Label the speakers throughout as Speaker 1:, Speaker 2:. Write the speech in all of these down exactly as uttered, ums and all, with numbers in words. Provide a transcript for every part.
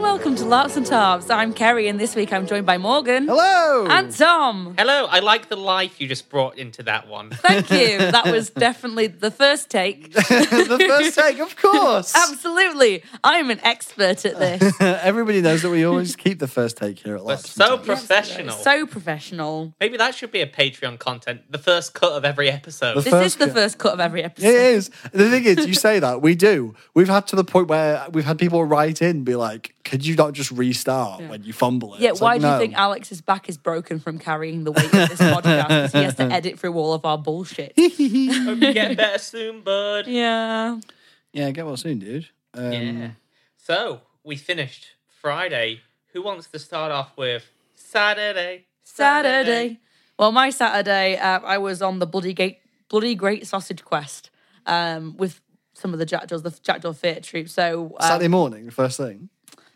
Speaker 1: welcome to Larks and Tarps. I'm Kerry, and this week I'm joined by Morgan.
Speaker 2: Hello!
Speaker 1: And Tom.
Speaker 3: Hello, I like the life you just brought into that one.
Speaker 1: Thank you. That was definitely the first take.
Speaker 2: The first take, of course.
Speaker 1: Absolutely. I'm an expert at this.
Speaker 2: Everybody knows that we always keep the first take here at
Speaker 3: We're
Speaker 2: Larks.
Speaker 3: so professional.
Speaker 1: So professional.
Speaker 3: Maybe that should be a Patreon content. The first cut of every episode.
Speaker 2: The
Speaker 1: This
Speaker 2: first
Speaker 1: is the
Speaker 2: cut.
Speaker 1: first cut of every episode.
Speaker 2: It is. The thing is, you say that, we do. We've had to the point where we've had people write in and be like, could you not just restart when you fumble it?
Speaker 1: Yeah,
Speaker 2: It's
Speaker 1: why
Speaker 2: like,
Speaker 1: do you
Speaker 2: no.
Speaker 1: think Alex's back is broken from carrying the weight of this podcast? Because he has to edit through all of our bullshit.
Speaker 3: Hope you get better soon, bud.
Speaker 1: Yeah.
Speaker 2: Yeah, get well soon, dude. Um,
Speaker 3: Yeah. So, we finished Friday. Who wants to start off with Saturday?
Speaker 1: Saturday. Well, my Saturday, uh, I was on the Bloody Gate, Bloody Great Sausage Quest um, with some of the Jackdaws, the Jackdaw Theatre Troupe. So um,
Speaker 2: Saturday morning, the first thing.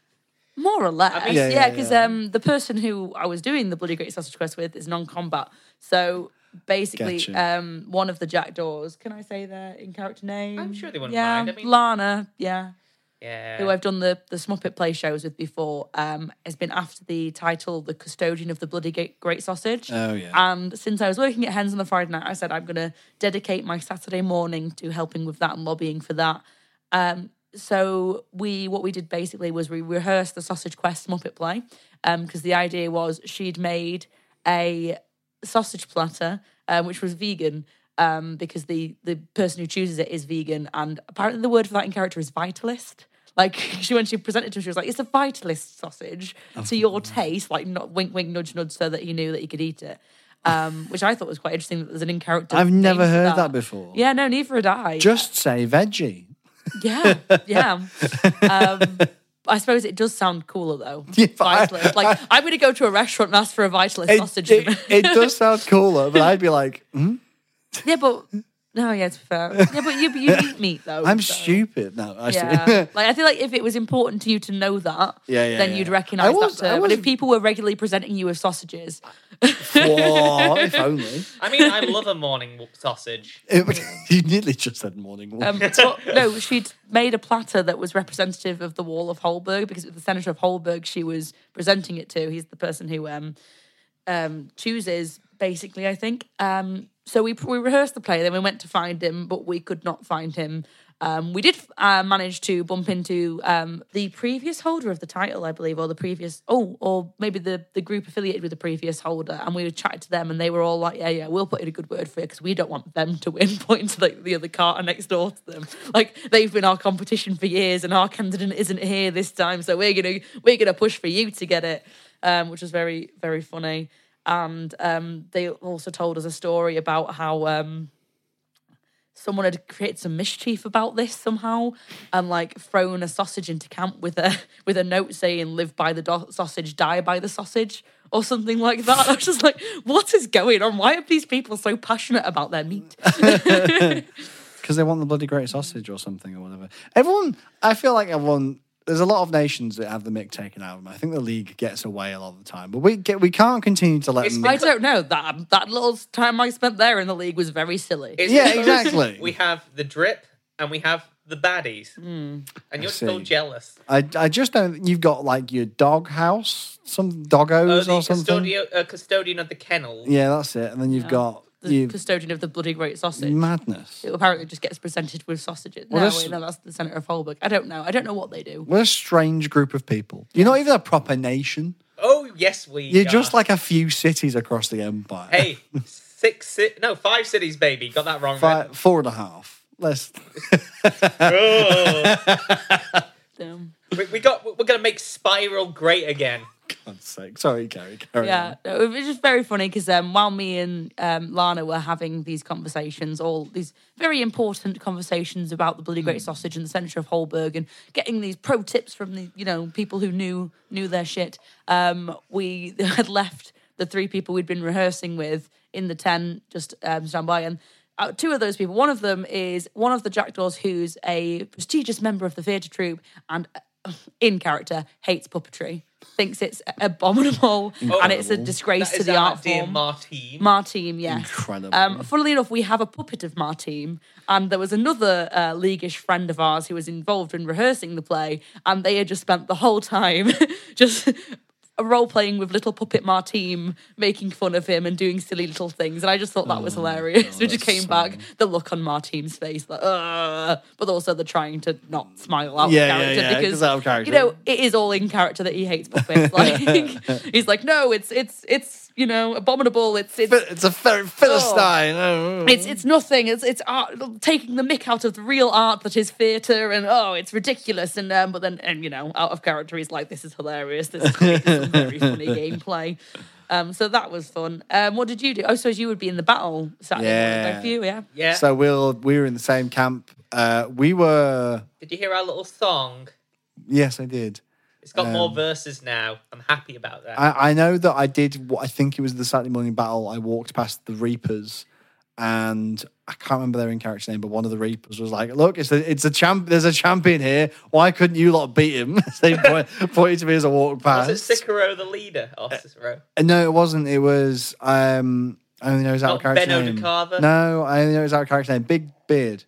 Speaker 1: more or less,
Speaker 3: I mean-
Speaker 1: yeah,
Speaker 2: Yeah, yeah,
Speaker 1: because
Speaker 2: yeah.
Speaker 1: um, the person who I was doing the Bloody Great Sausage Quest with is non-combat. So basically,
Speaker 2: Getcha.
Speaker 1: um, one of the Jackdaws, can I say their in character name?
Speaker 3: I'm sure they wouldn't
Speaker 1: yeah,
Speaker 3: mind. I mean-
Speaker 1: Lana, yeah.
Speaker 3: Yeah.
Speaker 1: Who I've done the, the Smuppet play shows with before, um, has been after the title The Custodian of the Bloody Ga- Great Sausage.
Speaker 2: Oh, yeah.
Speaker 1: And since I was working at Hens on the Friday night, I said I'm going to dedicate my Saturday morning to helping with that and lobbying for that. Um, so we what we did basically was we rehearsed the Sausage Quest Smuppet play because um, the idea was she'd made a sausage platter um, which was vegan. Um, because the the person who chooses it is vegan, and apparently the word for that in character is vitalist. Like she when she presented to him, she was like, "It's a vitalist sausage to your taste," like not wink, wink, nudge, nudge, so that he knew that he could eat it. Um, which I thought was quite interesting. That there's an in character.
Speaker 2: I've
Speaker 1: name
Speaker 2: never
Speaker 1: for
Speaker 2: heard
Speaker 1: that.
Speaker 2: that before.
Speaker 1: Yeah, no, neither had I.
Speaker 2: Just say veggie.
Speaker 1: Yeah, yeah. Um, I suppose it does sound cooler though.
Speaker 2: Yeah, but I-
Speaker 1: Vitalist. Like I'm going to go to a restaurant and ask for a vitalist
Speaker 2: It,
Speaker 1: sausage.
Speaker 2: it, it does sound cooler, but I'd be like, hmm?
Speaker 1: Yeah, but no, yeah, it's fair. Yeah, but you, you eat meat though.
Speaker 2: I'm
Speaker 1: so.
Speaker 2: stupid. No, actually.
Speaker 1: Yeah, like I feel like if it was important to you to know that,
Speaker 2: Yeah, yeah,
Speaker 1: then
Speaker 2: yeah.
Speaker 1: you'd
Speaker 2: I
Speaker 1: recognise
Speaker 2: was-
Speaker 1: that
Speaker 2: I
Speaker 1: term. But if
Speaker 2: was-
Speaker 1: people were regularly presenting you with sausages,
Speaker 2: Whoa, if only.
Speaker 3: I mean, I love a morning w- sausage.
Speaker 2: It, you nearly just said morning walk.
Speaker 1: um, but no, she'd made a platter that was representative of the Wall of Holberg because it was the Senator of Holberg she was presenting it to. He's the person who um, um, chooses, basically, I think. Um, so we we rehearsed the play, then we went to find him, but we could not find him. Um, we did uh, manage to bump into um, the previous holder of the title, I believe, or the previous, oh, or maybe the, the group affiliated with the previous holder, and we chatted to them, and they were all like, yeah, yeah, we'll put in a good word for you, because we don't want them to win, pointing to like, the other carter next door to them. Like, they've been our competition for years, and our candidate isn't here this time, so we're gonna we're gonna push for you to get it, um, which was very, very funny. And um, they also told us a story about how... Um, someone had created some mischief about this somehow and like thrown a sausage into camp with a with a note saying live by the do- sausage, die by the sausage or something like that. I was just like, what is going on? Why are these people so passionate about their meat?
Speaker 2: Because they want the bloody great sausage or something or whatever. Everyone, I feel like everyone, there's a lot of nations that have the mick taken out of them. I think the league gets away a lot of the time. But we get, we can't continue to let
Speaker 3: It's
Speaker 2: them...
Speaker 1: I don't know. That that little time I spent there in the league was very silly.
Speaker 3: It's
Speaker 2: Yeah,
Speaker 3: because
Speaker 2: exactly.
Speaker 3: We have the drip and we have the baddies. And you're still
Speaker 2: see.
Speaker 3: jealous.
Speaker 2: I, I just don't... You've got like your dog house, some doggos
Speaker 3: Oh, the
Speaker 2: or something.
Speaker 3: custodian, uh, custodian of the kennel.
Speaker 2: Yeah, that's it. And then you've got...
Speaker 1: The
Speaker 2: you
Speaker 1: custodian of the bloody great sausage.
Speaker 2: madness.
Speaker 1: It apparently just gets presented with sausages.
Speaker 2: Well,
Speaker 1: no,
Speaker 2: this-
Speaker 1: wait, no, that's the Senator of Holberg. I don't know. I don't know what they do.
Speaker 2: We're a strange group of people. You're not even a proper nation.
Speaker 3: Oh, yes, we
Speaker 2: You're
Speaker 3: are.
Speaker 2: just like a few cities across the empire.
Speaker 3: Hey, six, ci- no, five cities, baby. Got that wrong,
Speaker 2: Fi
Speaker 3: Red.
Speaker 2: four and a half. Let's...
Speaker 3: Oh.
Speaker 1: Um,
Speaker 3: we, we got, we're going to make Spiral great again.
Speaker 2: God's sake. Sorry, Carrie. Carry
Speaker 1: Yeah,
Speaker 2: on.
Speaker 1: no, it was just very funny because um, while me and um, Lana were having these conversations, all these very important conversations about the bloody great sausage and the Senator of Holberg, and getting these pro tips from the you know people who knew knew their shit, um, we had left the three people we'd been rehearsing with in the tent, just um, stand by, and uh, two of those people, one of them is one of the Jackdaws who's a prestigious member of the theatre troupe and in character, hates puppetry. Thinks it's abominable and it's a disgrace
Speaker 3: That
Speaker 1: to
Speaker 3: is
Speaker 1: the
Speaker 3: our
Speaker 1: art
Speaker 3: dear
Speaker 1: form.
Speaker 3: Martine.
Speaker 1: Martine, yes.
Speaker 2: Incredible.
Speaker 1: Um, funnily enough, we have a puppet of Martine, and there was another uh, leaguish friend of ours who was involved in rehearsing the play, and they had just spent the whole time just role playing with little puppet Martine, making fun of him and doing silly little things. And I just thought that was hilarious. we just came
Speaker 2: so-
Speaker 1: back, the look on Martine's face, like, Ugh, but also the trying to not smile out
Speaker 2: Yeah,
Speaker 1: of
Speaker 2: yeah,
Speaker 1: character
Speaker 2: yeah, 'cause
Speaker 1: because
Speaker 2: out of character.
Speaker 1: you know it is all in character that he hates puppets. Like he's like, no, it's it's it's you know abominable. It's it's.
Speaker 2: It's a Phil- Philistine. Oh.
Speaker 1: It's it's nothing. It's it's art, taking the mick out of the real art that is theatre, and oh, it's ridiculous. And um, but then and you know, out of character, he's like, this is hilarious. This is, this is some very funny gameplay. Um, so that was fun. Um, what did you do? Oh, so you would be in the battle Saturday
Speaker 2: Yeah.
Speaker 1: morning, both of you, yeah.
Speaker 3: Yeah.
Speaker 2: So we'll, we were in the same camp. Uh, we were...
Speaker 3: Did you hear our little song?
Speaker 2: Yes, I did.
Speaker 3: It's got more
Speaker 2: Um,
Speaker 3: verses now. I'm happy about that.
Speaker 2: I, I know that I did what I think it was the Saturday morning battle. I walked past the Reapers, and I can't remember their in character name, but one of the Reapers was like, "Look, it's a it's a champ. There's a champion here. Why couldn't you lot beat him?" So he point, pointed to me as I walked past.
Speaker 3: Was it Cicero the leader? Oh, Cicero.
Speaker 2: Uh, No, it wasn't. It was um, I only know his out
Speaker 3: Not
Speaker 2: of character
Speaker 3: Benno
Speaker 2: name.
Speaker 3: de Carver?
Speaker 2: No, I only know his out of character name. Big beard.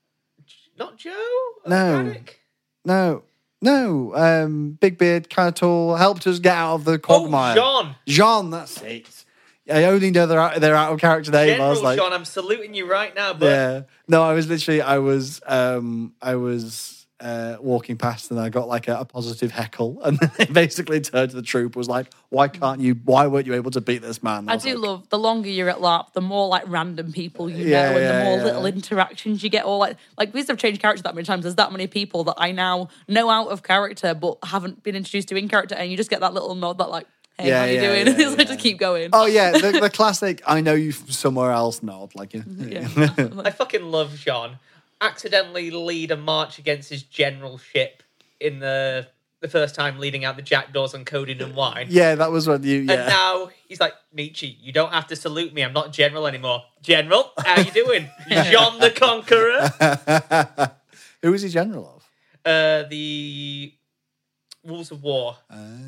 Speaker 3: Not Joe?
Speaker 2: No.
Speaker 3: Braddock?
Speaker 2: No, no. Um, big beard, kind of tall. Helped us get out of the
Speaker 3: Oh,
Speaker 2: quagmire.
Speaker 3: Jean.
Speaker 2: Jean, that's it. I only know their out, their out of character name.
Speaker 3: General
Speaker 2: I was like,
Speaker 3: Jean, I'm saluting you right now, but
Speaker 2: yeah. No, I was literally, I was, um, I was uh, walking past, and I got like a, a positive heckle, and then they basically turned to the troop, was like, "Why can't you? Why weren't you able to beat this man?"
Speaker 1: I
Speaker 2: was
Speaker 1: do
Speaker 2: like,
Speaker 1: love the longer you're at LARP, the more like random people you
Speaker 2: Yeah,
Speaker 1: know, and
Speaker 2: yeah,
Speaker 1: the more
Speaker 2: yeah.
Speaker 1: little interactions you get. Or like, like because I've changed characters that many times, there's that many people that I now know out of character but haven't been introduced to in character, and you just get that little nod that like, "Hey,
Speaker 2: Yeah,
Speaker 1: how you
Speaker 2: yeah,
Speaker 1: doing?"
Speaker 2: yeah,
Speaker 1: It's like
Speaker 2: yeah.
Speaker 1: just keep going.
Speaker 2: Oh yeah, the, the classic. I know you from somewhere else nod, like yeah.
Speaker 1: Yeah.
Speaker 3: I fucking love Jean. Accidentally lead a march against his generalship in the the first time leading out the jackdaws on Codeine and Wine.
Speaker 2: Yeah, that was what you.
Speaker 3: And
Speaker 2: Yeah,
Speaker 3: now he's like, Nietzsche, you don't have to salute me. I'm not general anymore. General, how you doing? Jean the Conqueror.
Speaker 2: who was he general of?
Speaker 3: Uh, the Wolves of War.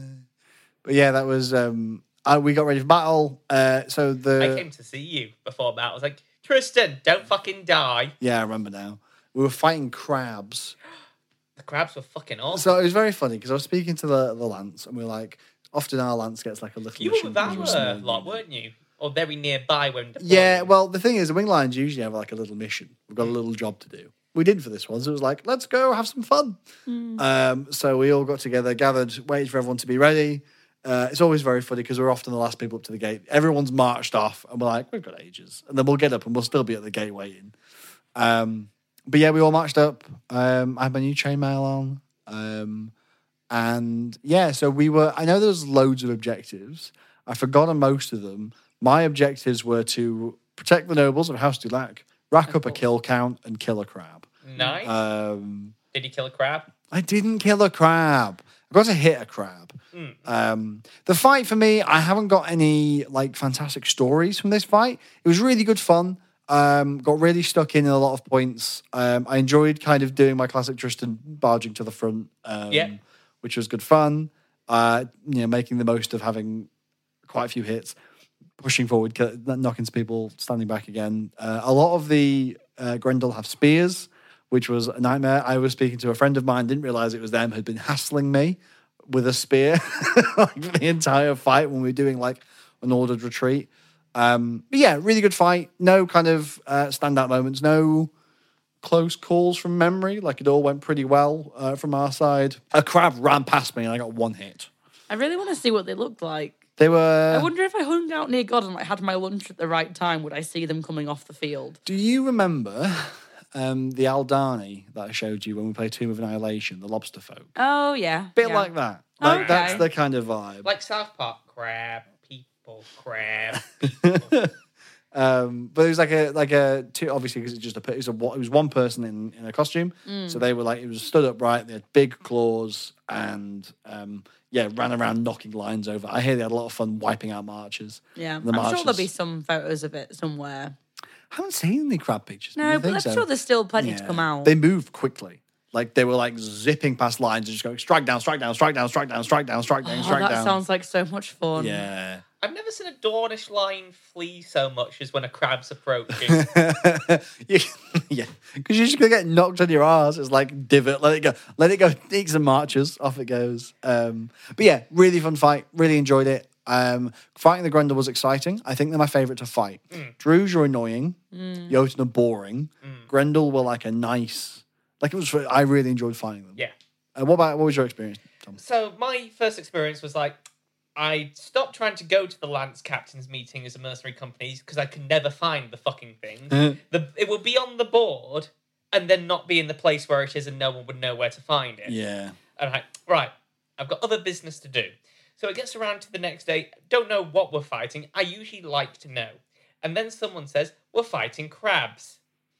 Speaker 2: But yeah, that was. Um, uh, we got ready for battle. Uh, so the
Speaker 3: I came to see you before that. I was like, Tristan, don't fucking die.
Speaker 2: yeah, I remember now. We were fighting crabs.
Speaker 3: The crabs were fucking awesome.
Speaker 2: So it was very funny because I was speaking to the, the lance, and we were like, often our lance gets like a little.
Speaker 3: You were
Speaker 2: mission
Speaker 3: with
Speaker 2: because we're
Speaker 3: our
Speaker 2: small
Speaker 3: lot,
Speaker 2: unit.
Speaker 3: weren't you? Or very nearby when deploying.
Speaker 2: Yeah, well, the thing is, the wing lions usually have like a little mission. We've got a little job to do. We did for this one, so it was like, let's go have some fun. Um, so we all got together, gathered, waited for everyone to be ready. Uh, it's always very funny because we're often the last people up to the gate. Everyone's marched off, and we're like, we've got ages, and then we'll get up and we'll still be at the gate waiting. Um, but yeah, we all marched up. Um, I had my new chainmail on. Um, and yeah, so we were, I know there was loads of objectives. I've forgotten most of them. My objectives were to protect the nobles of House Dulac, rack up a kill count, and kill a crab.
Speaker 3: Nice.
Speaker 2: Um,
Speaker 3: Did he kill a crab?
Speaker 2: I didn't kill a crab. I got to hit a crab.
Speaker 3: Mm.
Speaker 2: Um, the fight for me, I haven't got any like fantastic stories from this fight. It was really good fun. Um, got really stuck in, in a lot of points. Um, I enjoyed kind of doing my classic Tristan barging to the front, um,
Speaker 3: Yeah.
Speaker 2: which was good fun. Uh, you know, making the most of having quite a few hits, pushing forward, kill- knocking some people, standing back again. Uh, a lot of the uh, Grendel have spears, which was a nightmare. I was speaking to a friend of mine, didn't realize it was them, had been hassling me with a spear like the entire fight when we were doing like an ordered retreat. Um, but yeah, really good fight. No kind of uh, standout moments. No close calls from memory. Like it all went pretty well uh, from our side. A crab ran past me and I got one hit.
Speaker 1: I really want to see what they looked like.
Speaker 2: They were.
Speaker 1: I wonder if I hung out near God and like had my lunch at the right time, would I see them coming off the field?
Speaker 2: Do you remember um, the Aldani that I showed you when we played Tomb of Annihilation, the lobster folk?
Speaker 1: Oh yeah,
Speaker 2: Bit
Speaker 1: yeah.
Speaker 2: like that. Like
Speaker 1: Okay.
Speaker 2: that's the kind of vibe.
Speaker 3: Like South Park. Crab, people, crab.
Speaker 2: Um, but it was like a like a two, obviously because it's just a it was a it was one person in, in a costume,
Speaker 1: Mm.
Speaker 2: so they were like it was stood upright. They had big claws and um, yeah, ran around knocking lines over. I hear they had a lot of fun wiping out marches.
Speaker 1: Yeah,
Speaker 2: The
Speaker 1: I'm sure
Speaker 2: marches.
Speaker 1: there'll be some photos of it somewhere.
Speaker 2: I haven't seen any crab pictures. Do
Speaker 1: No,
Speaker 2: you
Speaker 1: but
Speaker 2: think
Speaker 1: I'm
Speaker 2: so?
Speaker 1: sure there's still plenty to
Speaker 2: Yeah.
Speaker 1: come out.
Speaker 2: They moved quickly. Like they were like zipping past lines and just going strike down, strike down, strike down, strike down, strike down, strike down,
Speaker 1: Oh,
Speaker 2: strike
Speaker 1: that
Speaker 2: down.
Speaker 1: sounds like so much fun.
Speaker 2: Yeah.
Speaker 3: I've never seen a Dornish line flee so much as when a crab's approaching.
Speaker 2: You- yeah, because you're just gonna get knocked on your ass. It's like divot. Let it go. Let it go. Take some marches. Off it goes. Um, but yeah, really fun fight. Really enjoyed it. Um, fighting the Grendel was exciting. I think they're my favorite to fight.
Speaker 3: Mm.
Speaker 2: Druze are annoying.
Speaker 1: Mm.
Speaker 2: Jotun are boring.
Speaker 3: Mm.
Speaker 2: Grendel were like a nice. Like it was. I really enjoyed fighting them.
Speaker 3: Yeah.
Speaker 2: Uh, what about what was your experience, Tom?
Speaker 3: So my first experience was like, I stopped trying to go to the Lance Captain's meeting as a mercenary company because I could never find the fucking things. the It would be on the board and then not be in the place where it is and no one would know where to find it.
Speaker 2: Yeah.
Speaker 3: And I'm like, right, I've got other business to do. So it gets around to the next day, don't know what we're fighting. I usually like to know. And then someone says, we're fighting crabs.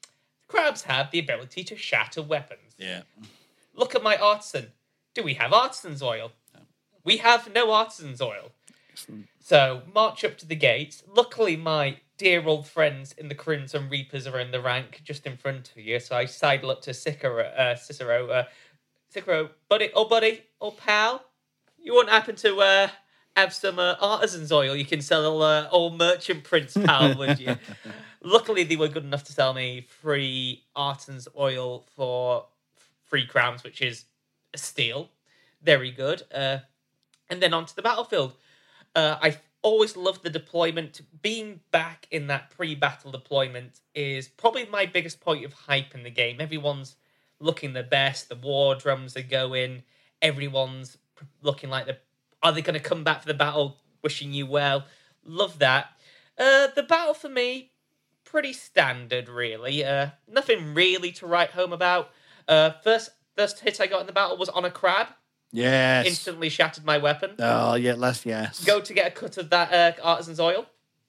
Speaker 3: Crabs have the ability to shatter weapons.
Speaker 2: Yeah.
Speaker 3: Look at my artisan. Do we have artisan's oil? No. We have no artisan's oil.
Speaker 2: Excellent.
Speaker 3: So, march up to the gates. Luckily, my dear old friends in the Crimson Reapers are in the rank just in front of you. So I sidle up to Cicero. Uh, Cicero, uh, Cicero, buddy, oh buddy, oh pal. You wouldn't happen to uh, have some uh, artisan's oil you can sell uh, old merchant prince, pal, would you? Luckily, they were good enough to sell me free artisan's oil for three crowns, which is a steal. Very good. Uh, and then onto the battlefield. Uh, I always loved the deployment. Being back in that pre-battle deployment is probably my biggest point of hype in the game. Everyone's looking the best. The war drums are going. Everyone's looking like the. Are they going to come back for the battle? Wishing you well. Love that. Uh, the battle for me, pretty standard, really. Uh, nothing really to write home about. Uh, first, first hit I got in the battle was on a crab.
Speaker 2: Yes.
Speaker 3: Instantly shattered my weapon.
Speaker 2: Oh yeah, less yes.
Speaker 3: Go to get a cut of that uh, artisan's oil.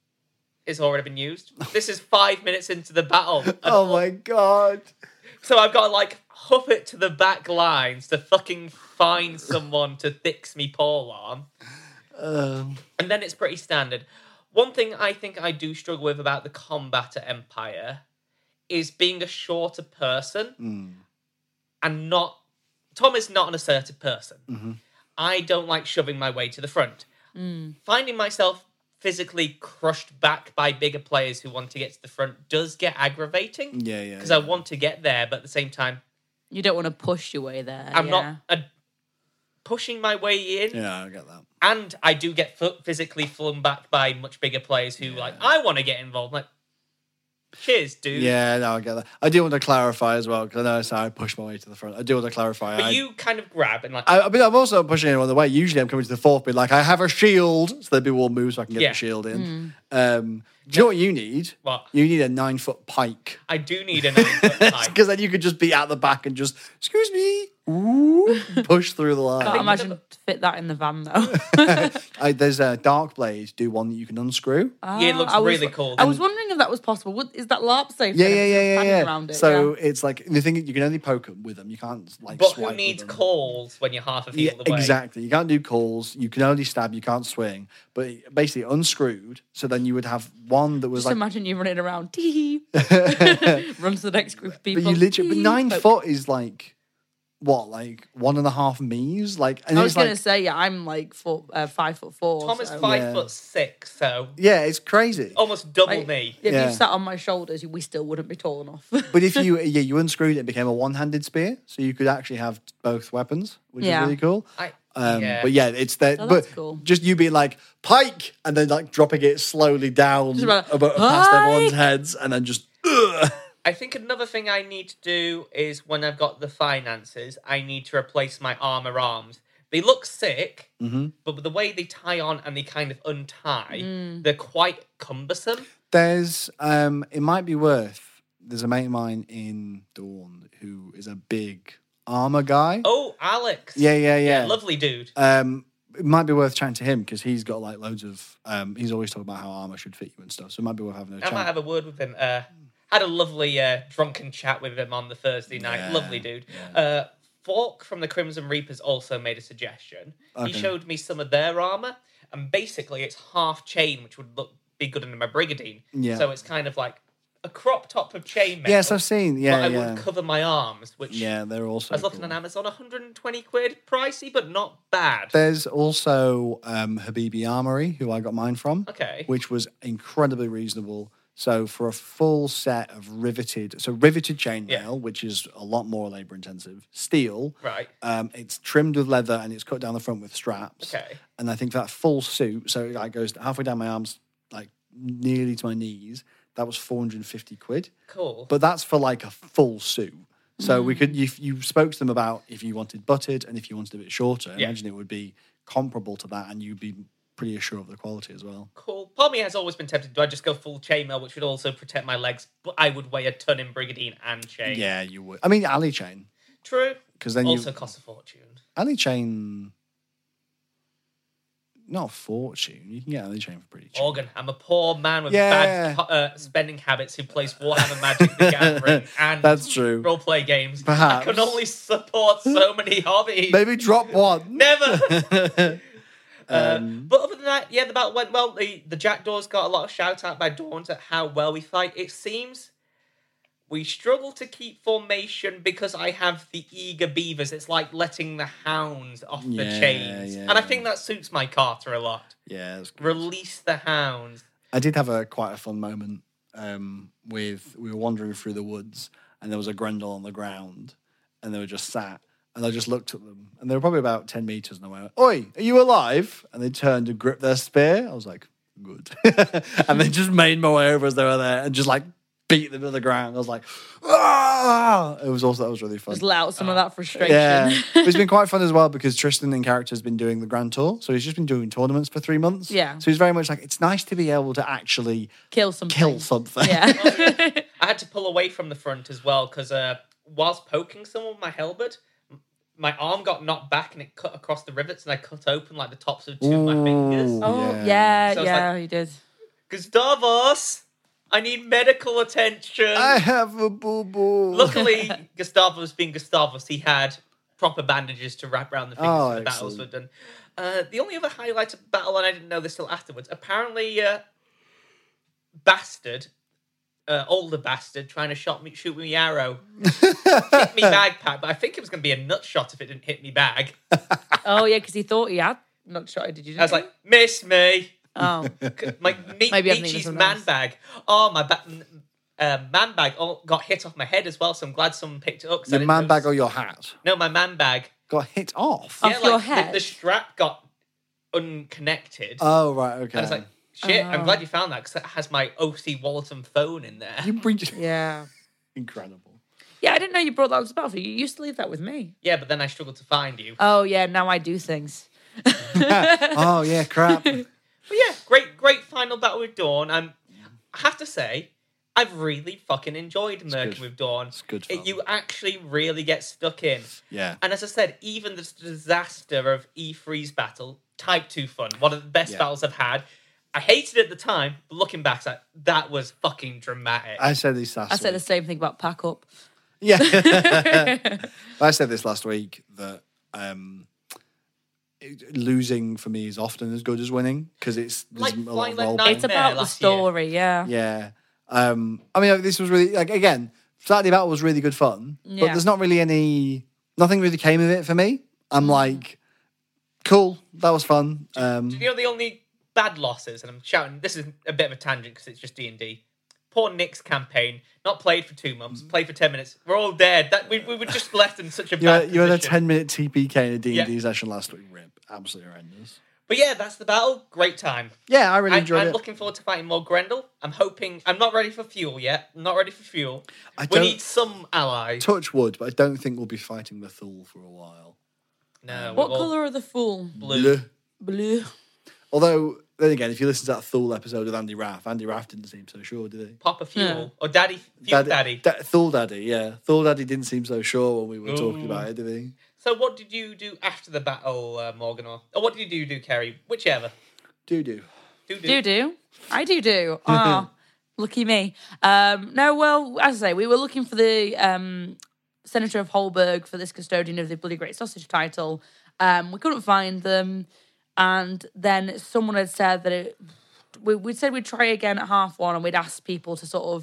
Speaker 3: It's already been used. This is five minutes into the battle.
Speaker 2: Oh my god.
Speaker 3: So I've got to like hoof it to the back lines to fucking find someone to fix me pole arm.
Speaker 2: Um,
Speaker 3: And then it's pretty standard. One thing I think I do struggle with about the combat at Empire is being a shorter person
Speaker 2: mm,
Speaker 3: and not... Tom is not an assertive person.
Speaker 2: mhm.
Speaker 3: I don't like shoving my way to the front.
Speaker 1: Mm.
Speaker 3: Finding myself physically crushed back by bigger players who want to get to the front does get aggravating.
Speaker 2: Yeah, yeah.
Speaker 3: Because
Speaker 2: yeah.
Speaker 3: I want to get there, but at the same time,
Speaker 1: You don't want to push your way there.
Speaker 3: I'm
Speaker 1: yeah.
Speaker 3: not uh, pushing my way in.
Speaker 2: Yeah, I get that.
Speaker 3: And I do get f- physically flung back by much bigger players who, like, I want to get involved. Like, cheers, dude.
Speaker 2: Yeah, no, I get that. I do want to clarify as well because I know it's how I push my way to the front. I do want to clarify.
Speaker 3: But
Speaker 2: I,
Speaker 3: you kind of grab and, like,
Speaker 2: I, I mean, I'm also pushing anyone the way. Usually, I'm coming to the fourth bit like I have a shield, so the people will move so I can get
Speaker 3: Yeah.
Speaker 2: the shield in. Um, do you know what you need?
Speaker 3: what?
Speaker 2: You need a nine foot pike
Speaker 3: I do need a nine foot pike.
Speaker 2: because then you could just be at the back and just excuse me, ooh, push through the line.
Speaker 1: Can't
Speaker 3: think
Speaker 1: imagine
Speaker 3: the-
Speaker 1: to fit that in the van though.
Speaker 2: I, there's a dark blade. Do one that you can unscrew.
Speaker 3: Yeah, it looks
Speaker 1: Ah, I was-
Speaker 3: really cool.
Speaker 1: I was wondering if that was possible. Would, is that LARP safe?
Speaker 2: Yeah,
Speaker 1: then,
Speaker 2: yeah,
Speaker 1: if
Speaker 2: yeah,
Speaker 1: there's
Speaker 2: yeah,
Speaker 1: fanning
Speaker 2: yeah.
Speaker 1: Around it?
Speaker 2: So
Speaker 1: yeah.
Speaker 2: it's like the thing is you can only poke them with them. You can't like.
Speaker 3: But
Speaker 2: swipe
Speaker 3: who needs
Speaker 2: with them.
Speaker 3: calls when you're half a
Speaker 2: Yeah,
Speaker 3: field away?
Speaker 2: exactly. You can't do calls. You can only stab. You can't swing. But basically unscrewed. So then you would have one that was
Speaker 1: Just
Speaker 2: like.
Speaker 1: imagine you running around, tee run to the next group of people.
Speaker 2: But you literally. But
Speaker 1: tee,
Speaker 2: nine
Speaker 1: poke.
Speaker 2: foot is like. What, like one and a half me's? Like, and
Speaker 1: I was
Speaker 2: it's
Speaker 1: gonna
Speaker 2: like,
Speaker 1: say, yeah, I'm like four, uh, five foot four.
Speaker 3: Tom is
Speaker 1: so-
Speaker 3: five
Speaker 2: Yeah.
Speaker 3: foot six, so
Speaker 2: yeah, it's crazy.
Speaker 3: almost double
Speaker 1: Like,
Speaker 3: me.
Speaker 1: If
Speaker 2: Yeah.
Speaker 1: you sat on my shoulders, we still wouldn't be tall enough.
Speaker 2: But if you, yeah, you unscrewed it, it became a one-handed spear, so you could actually have both weapons, which
Speaker 1: Yeah.
Speaker 2: is really cool.
Speaker 3: I
Speaker 2: Um,
Speaker 3: yeah.
Speaker 2: But yeah, it's that.
Speaker 1: Oh,
Speaker 2: but
Speaker 1: that's cool.
Speaker 2: just you being like pike, and then like dropping it slowly down
Speaker 1: Just about,
Speaker 2: about, past everyone's
Speaker 1: "Pike!"
Speaker 2: heads, and then just. Ugh.
Speaker 3: I think another thing I need to do is when I've got the finances, I need to replace my armor arms. They look sick,
Speaker 2: Mm-hmm.
Speaker 3: but with the way they tie on and they kind of untie,
Speaker 1: Mm.
Speaker 3: they're quite cumbersome.
Speaker 2: There's, um, it might be worth. There's a mate of mine in Dawn who is a big armor guy.
Speaker 3: Oh, Alex.
Speaker 2: Yeah, yeah, yeah.
Speaker 3: Lovely dude.
Speaker 2: Um, it might be worth chatting to him because he's got like loads of. Um, he's always talking about how armor should fit you and stuff. So it might be worth having a
Speaker 3: I
Speaker 2: chat.
Speaker 3: might have a word with him. Uh, had a lovely uh, drunken chat with him on the Thursday night.
Speaker 2: Yeah,
Speaker 3: Lovely dude.
Speaker 2: yeah.
Speaker 3: Uh, Fork from the Crimson Reapers also made a suggestion.
Speaker 2: Okay.
Speaker 3: He showed me some of their armor, and basically it's half chain, which would look be good under my Brigadine.
Speaker 2: Yeah.
Speaker 3: So it's kind of like a crop top of chainmail.
Speaker 2: Yes, I've seen. Yeah,
Speaker 3: but I
Speaker 2: yeah.
Speaker 3: wouldn't cover my arms, which
Speaker 2: Yeah, they're also
Speaker 3: I was looking
Speaker 2: cool.
Speaker 3: on Amazon, one hundred twenty quid, pricey, but not bad.
Speaker 2: There's also um, Habibi Armory, who I got mine from,
Speaker 3: Okay.
Speaker 2: which was incredibly reasonable. So for a full set of riveted, so riveted chainmail,
Speaker 3: Yeah.
Speaker 2: which is a lot more labor intensive, steel.
Speaker 3: Right.
Speaker 2: Um, it's trimmed with leather and it's cut down the front with straps.
Speaker 3: Okay.
Speaker 2: And I think that full suit, so it like goes halfway down my arms, like nearly to my knees. That was four hundred fifty quid.
Speaker 3: Cool.
Speaker 2: But that's for like a full suit. So we could, you, you spoke to them about if you wanted butted and if you wanted a bit shorter. I
Speaker 3: Yeah.
Speaker 2: imagine it would be comparable to that, and you'd be pretty assured of the quality as well.
Speaker 3: Cool. Part of me has always been tempted. Do I just go full chainmail, which would also protect my legs? But I would weigh a ton in Brigadine and chain.
Speaker 2: Yeah, you would. I mean, alley chain,
Speaker 3: True.
Speaker 2: because then
Speaker 3: Also
Speaker 2: you
Speaker 3: costs a fortune.
Speaker 2: alley chain, not a fortune. You can get alley chain for pretty cheap.
Speaker 3: Organ. I'm a poor man with
Speaker 2: Yeah.
Speaker 3: bad uh, spending habits who plays Warhammer Magic the Gathering and
Speaker 2: That's true.
Speaker 3: role-play games.
Speaker 2: Perhaps.
Speaker 3: I can only support so many hobbies.
Speaker 2: Maybe drop one.
Speaker 3: Never. Uh,
Speaker 2: Um,
Speaker 3: but other than that, yeah, the battle went well. The the Jackdaws got a lot of shout out by Dawns at how well we fight. It seems we struggle to keep formation because I have the eager beavers. It's like letting the hounds off the
Speaker 2: Yeah,
Speaker 3: chains,
Speaker 2: yeah.
Speaker 3: and I think that suits my Carter a lot.
Speaker 2: yeah, it's good.
Speaker 3: Release the hounds.
Speaker 2: I did have a quite a fun moment um, with we were wandering through the woods and there was a Grendel on the ground and they were just sat and I just looked at them and they were probably about ten meters and I went, "Oi, are you alive?" And they turned and gripped their spear. I was like, "Good," and they just made my way over as they were there and just like beat them to the ground. I was like, "Ah!" It was also that was really fun.
Speaker 1: Just let out some of that frustration.
Speaker 2: Yeah, but it's been quite fun as well because Tristan in character has been doing the Grand Tour, so he's just been doing tournaments for three months.
Speaker 1: Yeah.
Speaker 2: so he's very much like it's nice to be able to actually
Speaker 1: Kill something.
Speaker 2: kill something.
Speaker 1: Yeah.
Speaker 3: I had to pull away from the front as well because uh, whilst poking someone with my halberd, m- my arm got knocked back and it cut across the rivets and I cut open like the tops of two of my fingers.
Speaker 2: Ooh.
Speaker 1: Oh,
Speaker 2: Yeah.
Speaker 1: yeah,
Speaker 3: So it's
Speaker 1: yeah,
Speaker 3: like-
Speaker 1: you did.
Speaker 3: Gustavus, I need medical attention.
Speaker 2: I have a boo boo.
Speaker 3: Luckily, Gustavus being Gustavus, he had proper bandages to wrap around the fingers
Speaker 2: Oh,
Speaker 3: so the battles were
Speaker 2: excellent.
Speaker 3: done. Uh, the only other highlight of the battle, and I didn't know this till afterwards, apparently, uh, bastard, uh, older bastard, trying to shot me, shoot me arrow, hit me bag pack, but I think it was going to be a nut shot if it didn't hit me bag.
Speaker 1: Oh, yeah, because he thought he had not shot. Did you?
Speaker 3: I was like, miss me.
Speaker 1: oh,
Speaker 3: My me-
Speaker 1: Maybe I'm thinking of
Speaker 3: Michi's
Speaker 1: something
Speaker 3: man
Speaker 1: else.
Speaker 3: bag. Oh, my ba- uh, man bag all got hit off my head as well, so I'm glad someone picked it up. 'cause I
Speaker 2: Your
Speaker 3: didn't
Speaker 2: man bag
Speaker 3: notice-
Speaker 2: or your hat
Speaker 3: No, my man bag.
Speaker 2: got hit off.
Speaker 1: Off
Speaker 3: yeah,
Speaker 1: your
Speaker 3: like,
Speaker 1: head?
Speaker 3: The, the strap got unconnected.
Speaker 2: Oh right, okay.
Speaker 3: I was like, shit, I'm
Speaker 1: Oh.
Speaker 3: glad you found that because it has my O C Walton phone in there.
Speaker 2: you bring
Speaker 1: yeah.
Speaker 2: incredible.
Speaker 1: Yeah, I didn't know you brought that to the battlefield. You used to leave that with me.
Speaker 3: Yeah, but then I struggled to find you.
Speaker 1: Oh, yeah, now I do things.
Speaker 2: Oh yeah, crap.
Speaker 3: But yeah, great, great final battle with Dawn. Um, I have to say, I've really fucking enjoyed Merkin
Speaker 2: good.
Speaker 3: with Dawn.
Speaker 2: It's good
Speaker 3: It-
Speaker 2: fun.
Speaker 3: you actually really get stuck in.
Speaker 2: Yeah.
Speaker 3: And as I said, even the disaster of E three's battle, Type two fun, one of the best
Speaker 2: Yeah.
Speaker 3: battles I've had. I hated it at the time, but looking back, that that was fucking dramatic.
Speaker 2: I said this last
Speaker 1: I said the
Speaker 2: week.
Speaker 1: same thing about pack up.
Speaker 2: Yeah. I said this last week that um, it- losing for me is often as good as winning because it's there's
Speaker 3: Like
Speaker 2: a lot of
Speaker 3: Twilight
Speaker 2: role
Speaker 3: Night.
Speaker 2: playing.
Speaker 1: It's about the
Speaker 3: last year.
Speaker 1: story, yeah.
Speaker 2: Yeah. Um, I mean, this was really like again, Saturday Battle was really good fun, but
Speaker 1: Yeah.
Speaker 2: there's not really any, nothing really came of it for me. I'm like, cool, that was fun. Um,
Speaker 3: You know the only bad losses, and I'm shouting. This is a bit of a tangent because it's just D and D. Poor Nick's campaign, not played for two months, played for ten minutes. We're all dead. That we, we were just left in such a
Speaker 2: you
Speaker 3: bad
Speaker 2: had, you had a
Speaker 3: position.
Speaker 2: ten minute T P K in a D and D
Speaker 3: Yeah.
Speaker 2: session last week. Rip, absolutely horrendous.
Speaker 3: But yeah, that's the battle. Great time.
Speaker 2: Yeah, I really
Speaker 3: I,
Speaker 2: enjoyed
Speaker 3: I'm
Speaker 2: it.
Speaker 3: looking forward to fighting more Grendel. I'm hoping. I'm not ready for fuel yet. I'm not ready for fuel.
Speaker 2: I
Speaker 3: We
Speaker 2: don't
Speaker 3: need some allies.
Speaker 2: touch wood, but I don't think we'll be fighting the Thule for a while.
Speaker 3: No.
Speaker 1: What
Speaker 3: we've all-
Speaker 1: colour are the fool?
Speaker 3: Blue.
Speaker 2: Bleh.
Speaker 1: Blue.
Speaker 2: Although, then again, if you listen to that Thule episode with Andy Raff, Andy Raff didn't seem so sure, did he?
Speaker 3: Pop a fuel
Speaker 1: Yeah.
Speaker 3: or Daddy Fuel Daddy.
Speaker 2: Da- Thule Daddy, yeah. Thule Daddy didn't seem so sure when we were talking
Speaker 3: Ooh.
Speaker 2: about it, did he?
Speaker 3: So what did you do after the battle, uh, Morgan, or, or what did you do, Kerry? Whichever.
Speaker 2: Do do.
Speaker 3: Do do.
Speaker 1: Do do. I do do. Oh, lucky me. Um, no, well, as I say, we were looking for the um, Senator of Holberg for this custodian of the Bloody Great Sausage title. Um, we couldn't find them. And then someone had said that it, we, we said we'd try again at half one and we'd ask people to sort of,